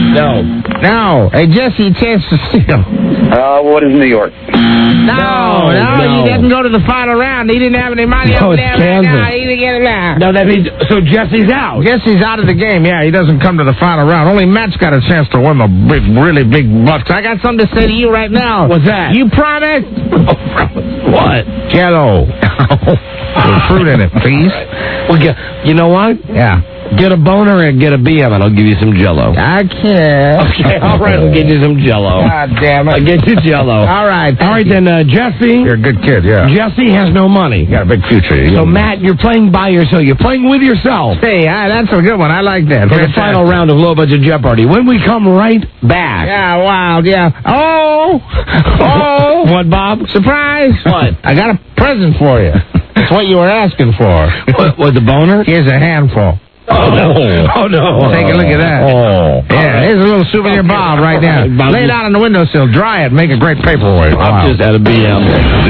No. Hey, Jesse, chance to steal. What is New York? No, he didn't go to the final round. He didn't have any money over there. Kansas. No, he didn't get it out. No, that means, so Jesse's out. Jesse's out of the game, yeah. He doesn't come to the final round. Only Matt's got a chance to win the really big bucks. I got something to say to you right now. What's that? You promise? What? Jello. With fruit in it, please. Well, you know what? Yeah. Get a boner and get a BM, and I'll give you some Jello. I can't. Okay, all right, I'll get you some Jello. God damn it. I'll get you Jello. All right. All right, then, Jesse. You're a good kid, yeah. Jesse has no money. You got a big future. So, Matt, you're playing by yourself. You're playing with yourself. Hey, that's a good one. I like that. For the final round of Low Budget Jeopardy. When we come right back. Yeah, wild, yeah. Oh! What, Bob? Surprise! What? I got a present for you. That's what you were asking for. What, the boner? Here's a handful. Oh, no. Take a look at that. Yeah, here's a little souvenir bomb right now. Lay it out on the windowsill, dry it, make a great paperweight. I'm just at a BM.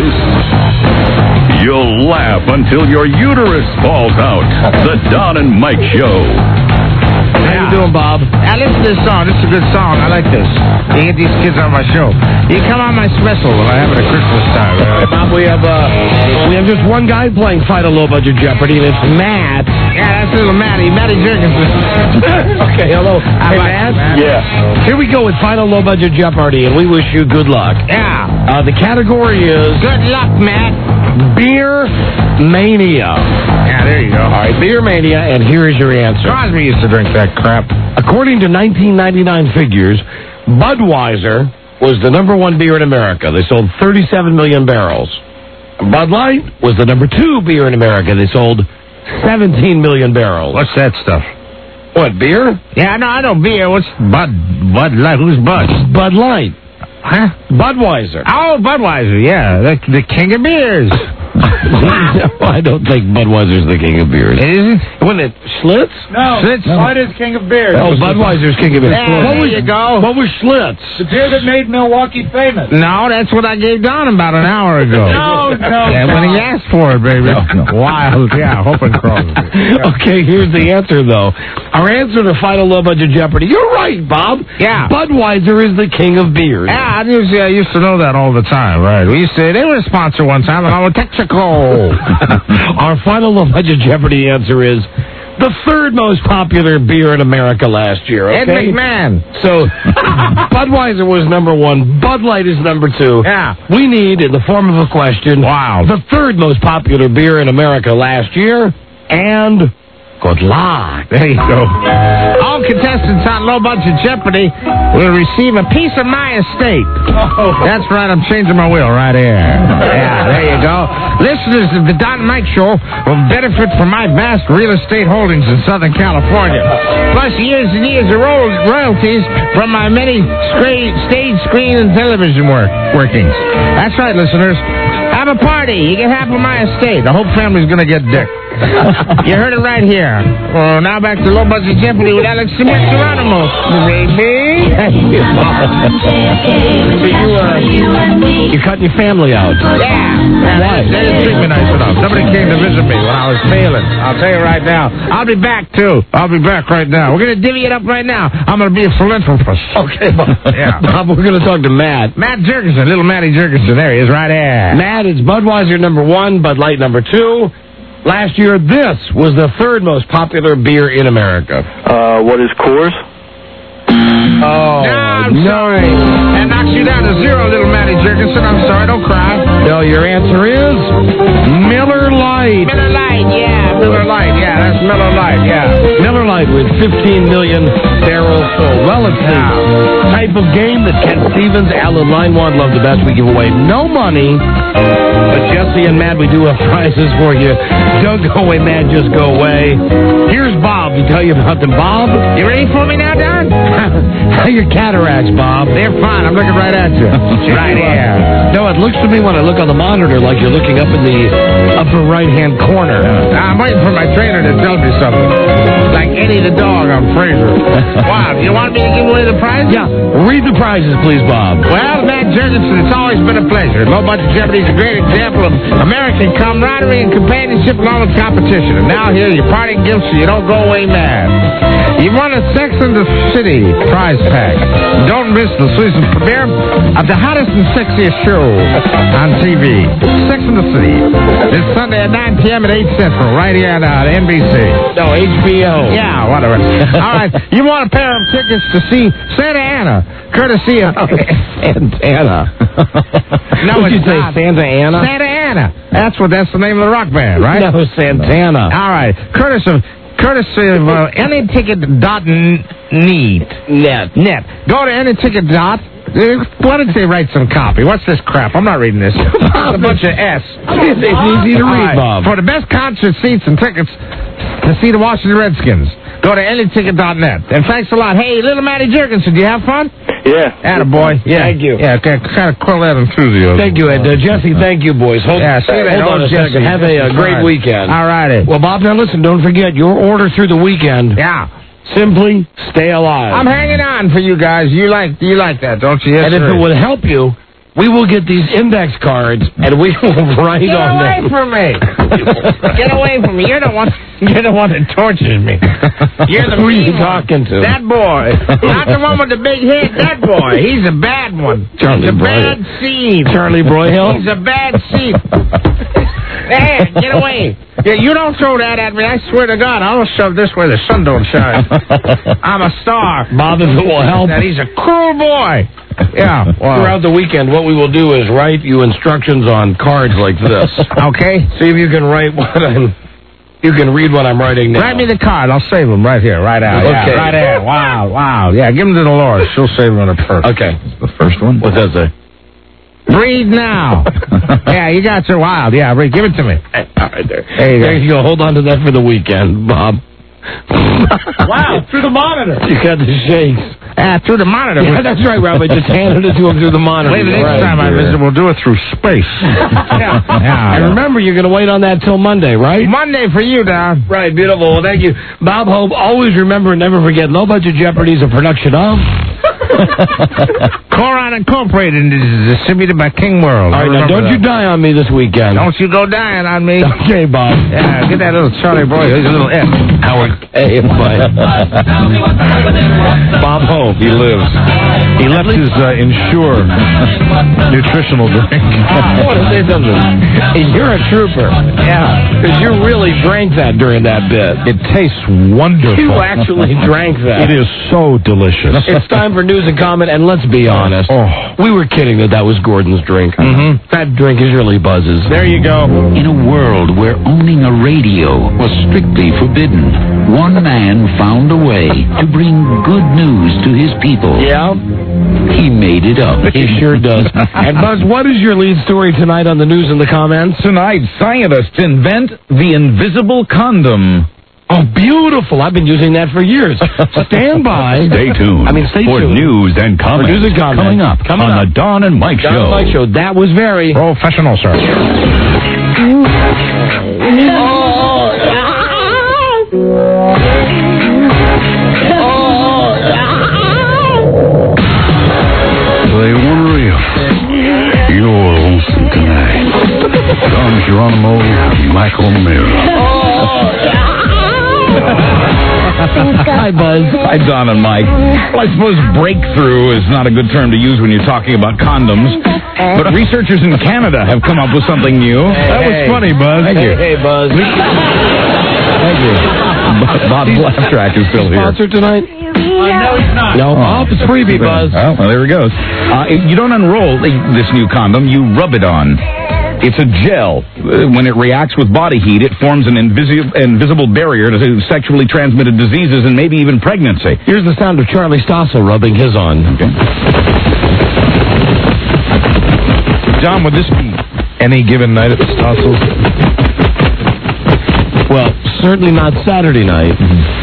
You'll laugh until your uterus falls out. The Don and Mike Show. Yeah. you doing, Bob? I listen to this song. This is a good song. I like this. You get these kids on my show. You come on my special when I have it at Christmas time. Bob, we have just one guy playing Final Low Budget Jeopardy, and it's Matt. Yeah, that's little Matty Jurgensen. Okay, hello. Hey, Matt? Yeah. Here we go with Final Low Budget Jeopardy, and we wish you good luck. Yeah. The category is... Good luck, Matt. Beer Mania. Yeah, there you go. All right, Beer Mania, and here is your answer. Crosby used to drink that crap. According to 1999 figures, Budweiser was the number one beer in America. They sold 37 million barrels. Bud Light was the number two beer in America. They sold 17 million barrels. What's that stuff? What, beer? Yeah, I know beer. What's Bud Light? Who's Bud? Bud Light. Huh? Budweiser. Oh, Budweiser, yeah. The king of beers. I don't think Budweiser's the king of beers. It isn't? Wasn't it Schlitz? No, Schlitz? Bud is king of beers. Oh, Budweiser's king of beers. There you go. What was Schlitz? The beer that made Milwaukee famous. No, that's what I gave Don about an hour ago. No. Yeah, when he asked for it, baby. No. Wild, yeah, hoping Crosby. Yeah. Okay, here's the answer, though. Our answer to Final Low Budget Jeopardy. You're right, Bob. Yeah. Budweiser is the king of beers. Yeah, I used to know that all the time, right? They were a sponsor one time, and I was Texaco. Our Final Low Budget Jeopardy answer is the third most popular beer in America last year. Okay? Ed McMahon. So Budweiser was number one. Bud Light is number two. Yeah. We need, in the form of a question, the third most popular beer in America last year, and good luck. There you go. All contestants on Low Budget Jeopardy will receive a piece of my estate. Oh. That's right, I'm changing my will right here. Yeah, there you go. Listeners of the Don and Mike Show will benefit from my vast real estate holdings in Southern California, plus years and years of royalties from my many stage, screen, and television workings. That's right, listeners. Have a party. You get half of my estate. The whole family's going to get dick. You heard it right here. Well, now back to Low Budget Jeopardy with Alex Geronimo. Baby. You're cutting your family out. Yeah. Why? They didn't treat me nice enough. Somebody came to visit me when I was failing. I'll tell you right now. I'll be back, too. I'll be back right now. We're going to divvy it up right now. I'm going to be a philanthropist. Okay, Bob. Yeah. Bob, we're going to talk to Matt. Matt Jurgensen. Little Matty Jurgensen. There he is right there. Matt, it's Budweiser number one, Bud Light number two. Last year, this was the third most popular beer in America. What is Coors? Oh, no, I'm sorry. That knocks you down to zero, little Matty Jurgensen. I'm sorry, don't cry. No, your answer is Miller Lite. Miller Lite, yeah. Miller Lite, yeah. That's Miller Lite, yeah. Miller Lite with 15 million barrels sold. Well, it's the type of game that Ken Stevens, Alan Linewand love the best. We give away no money. But Jesse and Matt, we do have prizes for you. Don't go away, Matt. Just go away. Here's Bob to tell you about them. Bob? You ready for me now, Don? How are your cataracts, Bob? They're fine. I'm looking right at you. Right here. No, it looks to me when I look on the monitor like you're looking up in the upper right-hand corner. I'm waiting for my trainer to tell me something. Like Eddie the dog on Frasier. Wow, you want me to give away the prize? Yeah. Read the prizes, please, Bob. Well, Matt Jurgensen, it's always been a pleasure. Low Budget Jeopardy is a great example of American camaraderie and companionship along with competition. And now here, your parting gifts so you don't go away mad. You won a Sex and the City prize pack. Don't miss the season premiere of the hottest and sexiest show on TV, Sex and the City. This Sunday at 9 p.m. at 8 Central, right here on NBC. No, HBO. Yeah, whatever. All right, you want a pair of tickets to see Santa Ana, courtesy of... Santana. No, What'd you it's say, not. Santa Ana? Santa Ana. That's the name of the rock band, right? No, Santana. All right, courtesy of anyticket.net. Go to anyticket. Why don't they write some copy? What's this crap? I'm not reading this. It's a bunch of S. It's easy to read, Bob. For the best concert seats and tickets to see the Washington Redskins, go to anyticket.net. And thanks a lot. Hey, little Matty Jurgensen, did you have fun? Yeah. Attaboy. Yeah. Thank you. Yeah, kind of quell that enthusiasm. Thank you, Ed. Jesse, thank you, boys. Hold on a second. Have a great weekend. All righty. Well, Bob, now listen, don't forget, your order through the weekend. Yeah. Simply stay alive. I'm hanging on for you guys. You like that, don't you? Yes, and if it would help you, we will get these index cards and we will write Get on away them. from me! Get away from me! You're the one that tortures me. You're the Who are you mean one. talking to? That boy, not the one with the big head. That boy, he's a bad one. Charlie He's a Broyhill. bad seed. Charlie Broyhill? He's a bad seed. Hey, get away! Yeah, you don't throw that at me. I swear to God, I'll shove this where the sun don't shine. I'm a star. Bob, if it will help. That he's a cruel boy. Yeah. Well, Throughout the weekend, what we will do is write you instructions on cards like this. Okay. See if you can write you can read what I'm writing now. Write me the card. I'll save them right here, right out. Okay. Yeah, right there. Wow. Yeah, give them to Dolores. She'll save them in her purse. Okay. The first one? What's that say? Breathe now. Yeah, you got your wild. Yeah, give it to me. All right, there. There you go. Hold on to that for the weekend, Bob. Wow, through the monitor. You got the shakes. Through the monitor. Yeah, that's right, Rob. I just handed it to him through the monitor. Wait, the next time I visit, we'll do it through space. And remember, you're going to wait on that till Monday, right? Monday for you, Don. Right, beautiful. Well, thank you. Bob Hope, always remember and never forget, Low Budget Jeopardy is a production of... Coron Incorporated is distributed by King World. All right, now, don't you die on me this weekend. Don't you go dying on me. Okay, Bob. Yeah, get that little Charlie Broyhill. He's a little F. Howard. Hey, Bob Hope. He lives. He left his Ensure nutritional drink. I want to say something. You're a trooper. Yeah. Because you really drank that during that bit. It tastes wonderful. You actually drank that. It is so delicious. It's time for news and comment, and let's be honest. We were kidding that was Gordon's drink. Mm-hmm. That drink is really Buzz's. There you go. In a world where owning a radio was strictly forbidden, one man found a way to bring good news to his people. Yeah? He made it up. He sure does. And Buzz, what is your lead story tonight on the news and the comments? Tonight, scientists invent the invisible condom. Oh, beautiful. I've been using that for years. Stand by. Stay tuned Stay for tuned. news and comments. For news and comments. Coming up on the Don and Mike Don Show. and Mike Show. That was very... Professional, sir. They were real. You're lonesome tonight. Don Geronimo, Michael Mira. Hi, Buzz. Hi, Don and Mike. Well, I suppose breakthrough is not a good term to use when you're talking about condoms, but researchers in Canada have come up with something new. That was funny, Buzz. Thank you. Hey, Buzz. Thank you. Bob Blacktrack is still here. Sponsored tonight? No, he's not. No. Oh, it's freebie, Buzz. Well, there it goes. You don't unroll this new condom, you rub it on. It's a gel. When it reacts with body heat, it forms an invisible barrier to sexually transmitted diseases and maybe even pregnancy. Here's the sound of Charlie Stossel rubbing his on. Okay. John, would this be any given night at the Stossels? Well, certainly not Saturday night,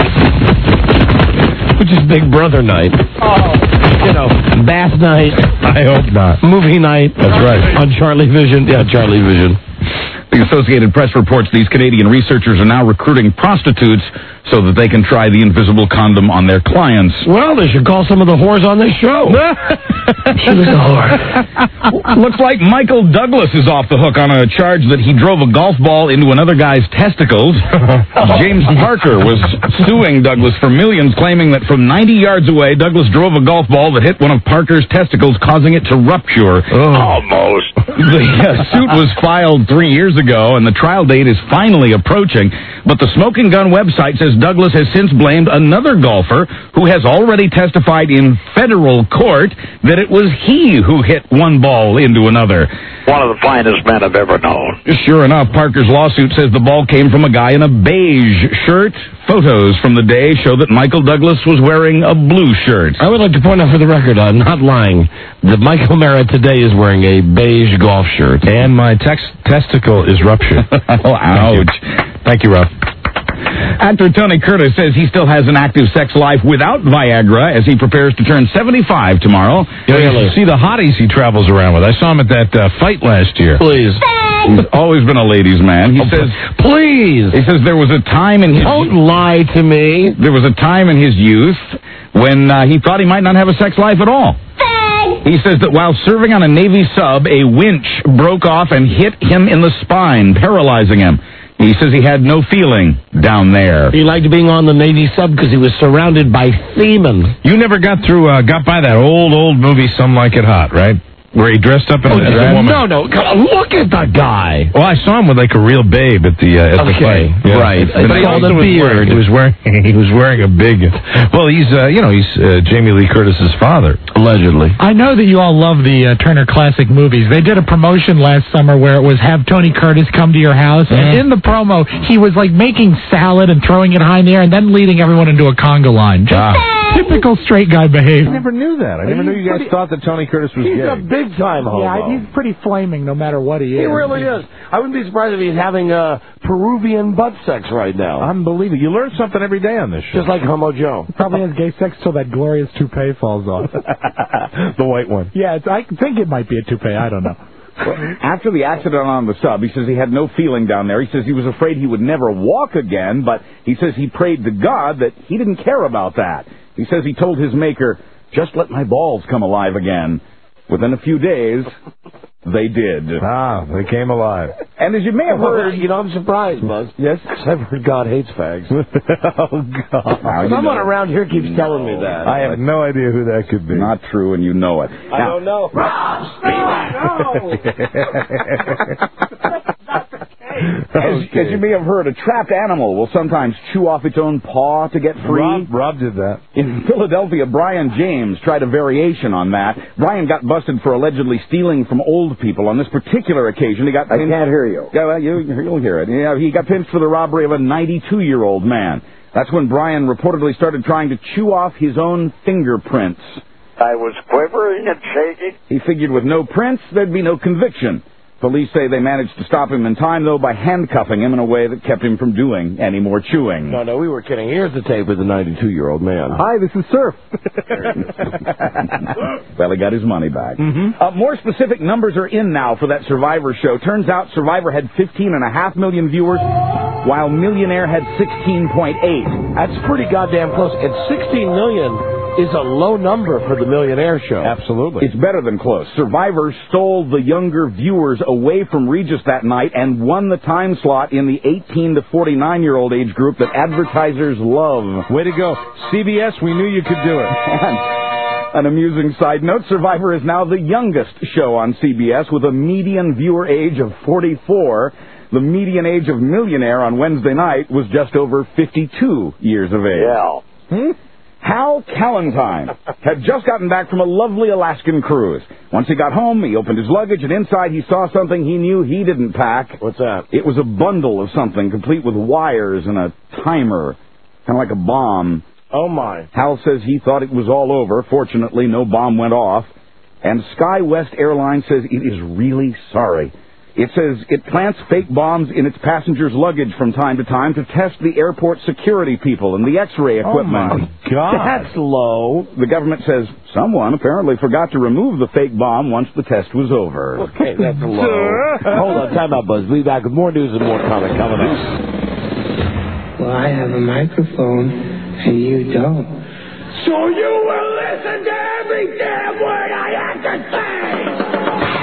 which is Big Brother night. You know, bath night. I hope not. Movie night. That's right. On Charlie Vision. Yeah, Charlie Vision. The Associated Press reports these Canadian researchers are now recruiting prostitutes so that they can try the invisible condom on their clients. Well, they should call some of the whores on this show. She was a whore. Looks like Michael Douglas is off the hook on a charge that he drove a golf ball into another guy's testicles. James Parker was suing Douglas for millions, claiming that from 90 yards away, Douglas drove a golf ball that hit one of Parker's testicles, causing it to rupture. Almost. The suit was filed 3 years ago, and the trial date is finally approaching. But the Smoking Gun website says Douglas has since blamed another golfer who has already testified in federal court that it was he who hit one ball into another. One of the finest men I've ever known. Sure enough, Parker's lawsuit says the ball came from a guy in a beige shirt. Photos from the day show that Michael Douglas was wearing a blue shirt. I would like to point out for the record, I'm not lying, that Michael Merritt today is wearing a beige golf shirt. And my testicle is ruptured. Oh, ouch. Thank you, Rob. Actor Tony Curtis says he still has an active sex life without Viagra as he prepares to turn 75 tomorrow. You see the hotties he travels around with. I saw him at that fight last year. Please. He's always been a ladies' man. He says, please. He says there was a time in his... Don't lie to me. There was a time in his youth when he thought he might not have a sex life at all. He says that while serving on a Navy sub, a winch broke off and hit him in the spine, paralyzing him. He says he had no feeling down there. He liked being on the Navy sub because he was surrounded by seamen. You never got by that old movie, Some Like It Hot, right? Where he dressed up as a woman. No. Look at the guy. Well, I saw him with like a real babe at the play. Yeah. Right. But he also was wearing a big. Well, he's Jamie Lee Curtis's father, allegedly. I know that you all love the Turner Classic Movies. They did a promotion last summer where it was have Tony Curtis come to your house, and in the promo he was like making salad and throwing it high in the air and then leading everyone into a conga line. Just typical straight guy behavior. I never knew that. I never knew you guys thought that Tony Curtis was He's gay. a big-time homo. Yeah, he's pretty flaming no matter what he is. He really is. I wouldn't be surprised if he's having Peruvian butt sex right now. Unbelievable. You learn something every day on this show. Just like Homo Joe. He probably has gay sex till that glorious toupee falls off. The white one. Yeah, I think it might be a toupee. I don't know. After the accident on the sub, he says he had no feeling down there. He says he was afraid he would never walk again, but he says he prayed to God that he didn't care about that. He says he told his maker, just let my balls come alive again. Within a few days, they did. They came alive. And as you may have heard... I'm surprised, Buzz. Yes? Because I've heard God hates fags. Oh, God. Someone around here keeps telling me that. I have no idea who that could be. Not true, and you know it. I don't know. As you may have heard, a trapped animal will sometimes chew off its own paw to get free. Rob did that. In Philadelphia, Brian James tried a variation on that. Brian got busted for allegedly stealing from old people. On this particular occasion, he got pinched. I can't hear you. Yeah, well, you'll hear it. Yeah, he got pinched for the robbery of a 92-year-old man. That's when Brian reportedly started trying to chew off his own fingerprints. I was quivering and shaking. He figured with no prints, there'd be no conviction. Police say they managed to stop him in time, though, by handcuffing him in a way that kept him from doing any more chewing. No, we were kidding. Here's the tape with the 92-year-old man. Hi, this is Surf. Well, he got his money back. More specific numbers are in now for that Survivor show. Turns out Survivor had 15.5 million viewers, while Millionaire had 16.8. That's pretty goddamn close. And 16 million is a low number for the Millionaire show. Absolutely. It's better than close. Survivor stole the younger viewers away from Regis that night and won the time slot in the 18 to 49-year-old age group that advertisers love. Way to go. CBS, we knew you could do it. And an amusing side note, Survivor is now the youngest show on CBS with a median viewer age of 44. The median age of Millionaire on Wednesday night was just over 52 years of age. Yeah. Hal Callentine had just gotten back from a lovely Alaskan cruise. Once he got home, he opened his luggage, and inside he saw something he knew he didn't pack. What's that? It was a bundle of something, complete with wires and a timer, kind of like a bomb. Oh, my. Hal says he thought it was all over. Fortunately, no bomb went off. And SkyWest Airlines says it is really sorry. It says it plants fake bombs in its passengers' luggage from time to time to test the airport security people and the X-ray equipment. Oh, my God. That's low. The government says someone apparently forgot to remove the fake bomb once the test was over. Okay, that's low. Hold on, time out, Buzz. We'll be back with more news and more comment coming up. Well, I have a microphone, and you don't. So you will listen to every damn word I have to say!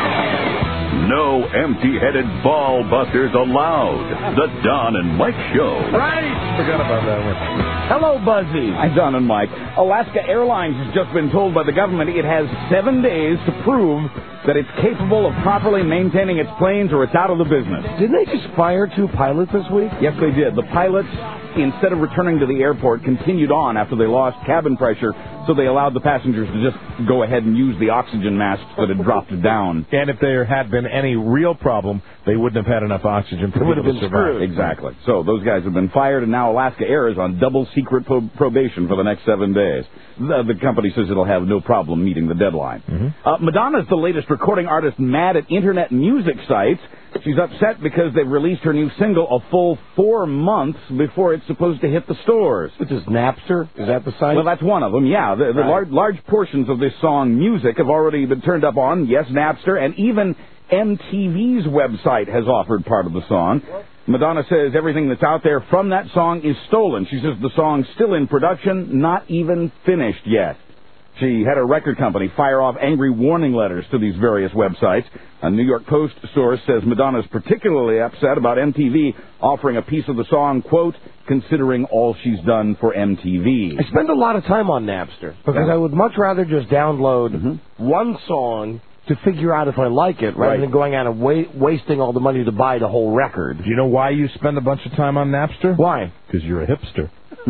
No empty-headed ball busters allowed. The Don and Mike Show. Right. Forgot about that one. Hello, Buzzy. Hi, Don and Mike. Alaska Airlines has just been told by the government it has 7 days to prove that it's capable of properly maintaining its planes or it's out of the business. Didn't they just fire 2 pilots this week? Yes, they did. The pilots, instead of returning to the airport, continued on after they lost cabin pressure, so they allowed the passengers to just go ahead and use the oxygen masks that had dropped down. And if there had been any real problem, they wouldn't have had enough oxygen for people to survive. Exactly. So those guys have been fired, and now Alaska Air is on double secret probation for the next 7 days. The company says it'll have no problem meeting the deadline. Madonna's the latest recording artist mad at internet music sites. She's upset because they've released her new single a full 4 months before it's supposed to hit the stores. Which is Napster? Is that the site? Well, that's one of them, yeah. The large portions of this song, Music, have already been turned up on, yes, Napster, and even MTV's website has offered part of the song. Madonna says everything that's out there from that song is stolen. She says the song's still in production, not even finished yet. She had a record company fire off angry warning letters to these various websites. A New York Post source says Madonna's particularly upset about MTV offering a piece of the song, quote, considering all she's done for MTV. I spend a lot of time on Napster because I would much rather just download one song to figure out if I like it rather than going out and wasting all the money to buy the whole record. Do you know why you spend a bunch of time on Napster? Why? Because you're a hipster.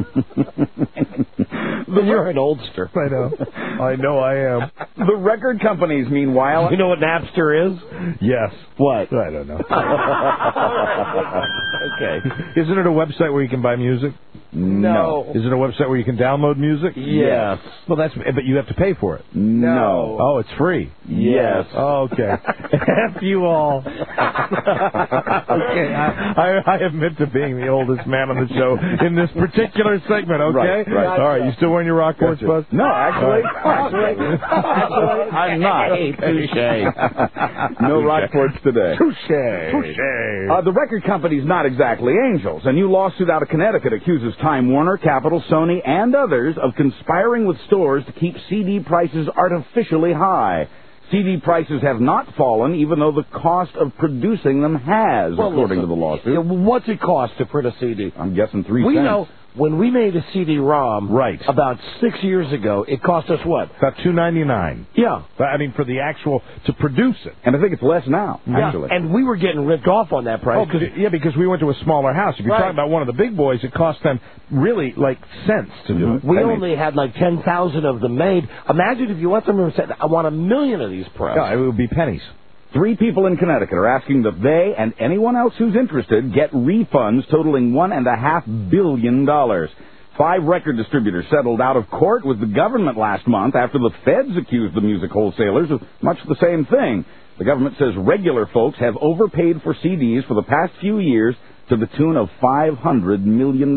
You're an oldster. I know. I know I am. The record companies, meanwhile... You know what Napster is? Yes. What? I don't know. Okay. Isn't it a website where you can buy music? No. Is it a website where you can download music? Yes. Well, but you have to pay for it. No. Oh, it's free. Yes. Oh, okay. F you all. Okay. I admit to being the oldest man on the show in this particular segment, okay? Right. All right, you still wearing your Rockports, Buzz? No, actually, I'm not. Touche. No Rockports today. Touche. The record company's not exactly angels. A new lawsuit out of Connecticut accuses Time Warner, Capitol, Sony, and others of conspiring with stores to keep CD prices artificially high. CD prices have not fallen, even though the cost of producing them has, according to the lawsuit. What's it cost to print a CD? I'm guessing 3 cents. We know when we made a CD-ROM about 6 years ago, it cost us what? About $2.99. Yeah. I mean, for the actual, to produce it. And I think it's less now, actually. And we were getting ripped off on that price. Because we went to a smaller house. If you're talking about one of the big boys, it cost them really like cents to do it. We only had like 10,000 of them made. Imagine if you went to them and said, I want 1 million of these pressed. Yeah, it would be pennies. 3 people in Connecticut are asking that they and anyone else who's interested get refunds totaling $1.5 billion. 5 record distributors settled out of court with the government last month after the feds accused the music wholesalers of much the same thing. The government says regular folks have overpaid for CDs for the past few years to the tune of $500 million.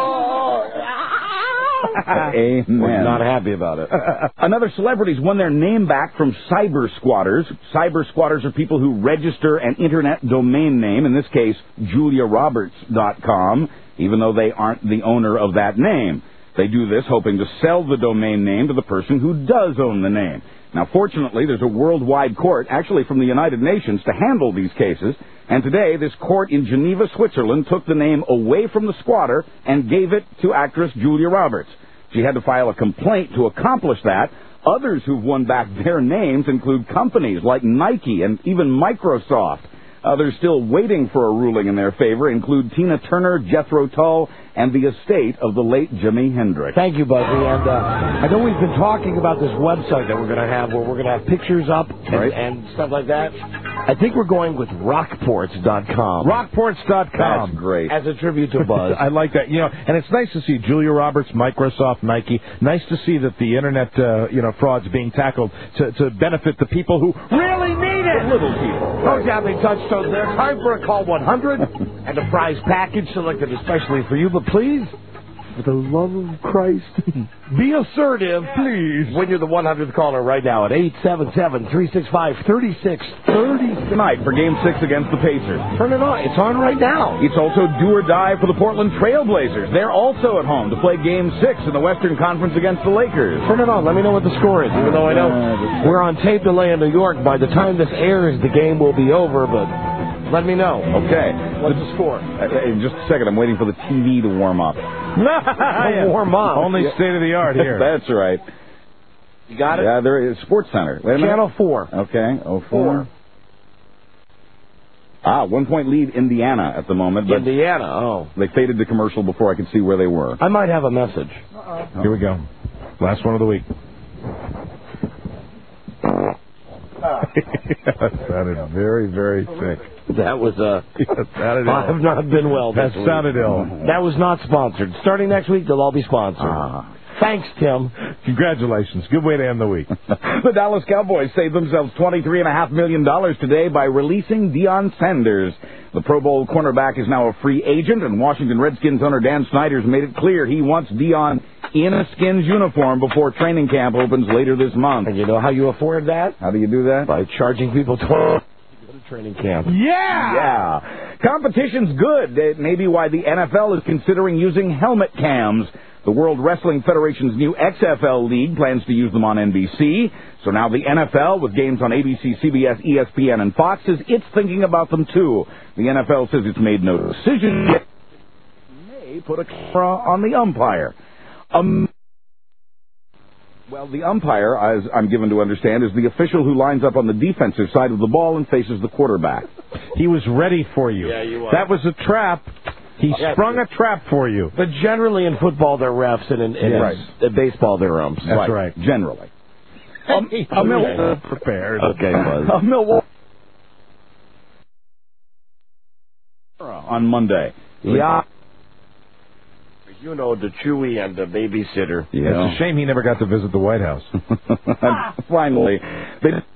Amen. We're not happy about it. Another celebrity's won their name back from cyber squatters. Cyber squatters are people who register an internet domain name, in this case, JuliaRoberts.com, even though they aren't the owner of that name. They do this hoping to sell the domain name to the person who does own the name. Now, fortunately, there's a worldwide court, actually from the United Nations, to handle these cases. And today, this court in Geneva, Switzerland, took the name away from the squatter and gave it to actress Julia Roberts. She had to file a complaint to accomplish that. Others who've won back their names include companies like Nike and even Microsoft. Others still waiting for a ruling in their favor include Tina Turner, Jethro Tull, and the estate of the late Jimi Hendrix. Thank you, Buzzy. And I know we've been talking about this website that we're going to have where we're going to have pictures up and stuff like that. I think we're going with Rockports.com. Rockports.com. That's great. As a tribute to Buzz. I like that. And it's nice to see Julia Roberts, Microsoft, Nike. Nice to see that the internet, fraud's being tackled to benefit the people who really need it. The little people. No jabbing touchstones there. Time for a call 100 and a prize package selected especially for you. But please, for the love of Christ, be assertive, please. When you're the 100th caller right now at 877-365-3630. Tonight for Game 6 against the Pacers. Turn it on. It's on right now. It's also do or die for the Portland Trailblazers. They're also at home to play Game 6 in the Western Conference against the Lakers. Turn it on. Let me know what the score is, even though I know we're on tape delay in New York. By the time this airs, the game will be over, but let me know. Okay. What's the score? In just a second, I'm waiting for the TV to warm up. Warm up. Only state of the art here. That's right. You got it? Yeah, there is Sports Center. Wait a minute. Channel 4. Okay, 04. 1 point lead Indiana at the moment. But Indiana, oh. They faded to commercial before I could see where they were. I might have a message. Here we go. Last one of the week. That sounded very, very sick. That was I have not been well this week. That sounded ill. That was not sponsored. Starting next week, they'll all be sponsored. Thanks, Tim. Congratulations. Good way to end the week. The Dallas Cowboys saved themselves $23.5 million today by releasing Deion Sanders. The Pro Bowl cornerback is now a free agent, and Washington Redskins owner Dan Snyder's made it clear he wants Deion in a Skins uniform before training camp opens later this month. And you know how you afford that? How do you do that? By charging people $12 to training camp. Yeah! Competition's good. It may be why the NFL is considering using helmet cams. The World Wrestling Federation's new XFL League plans to use them on NBC. So now the NFL, with games on ABC, CBS, ESPN, and Fox, says it's thinking about them too. The NFL says it's made no decision yet. May put a camera on the umpire. Well, the umpire, as I'm given to understand, is the official who lines up on the defensive side of the ball and faces the quarterback. He was ready for you. Yeah, you are. That was a trap. He sprung a trap for you. But generally in football, they're refs, and in baseball, they're umps. That's right. Generally. Prepared. Okay, Buzz. A Milwaukee on Monday. Yeah. You know, the Chewy and the babysitter. Yeah. It's a shame he never got to visit the White House. Finally, they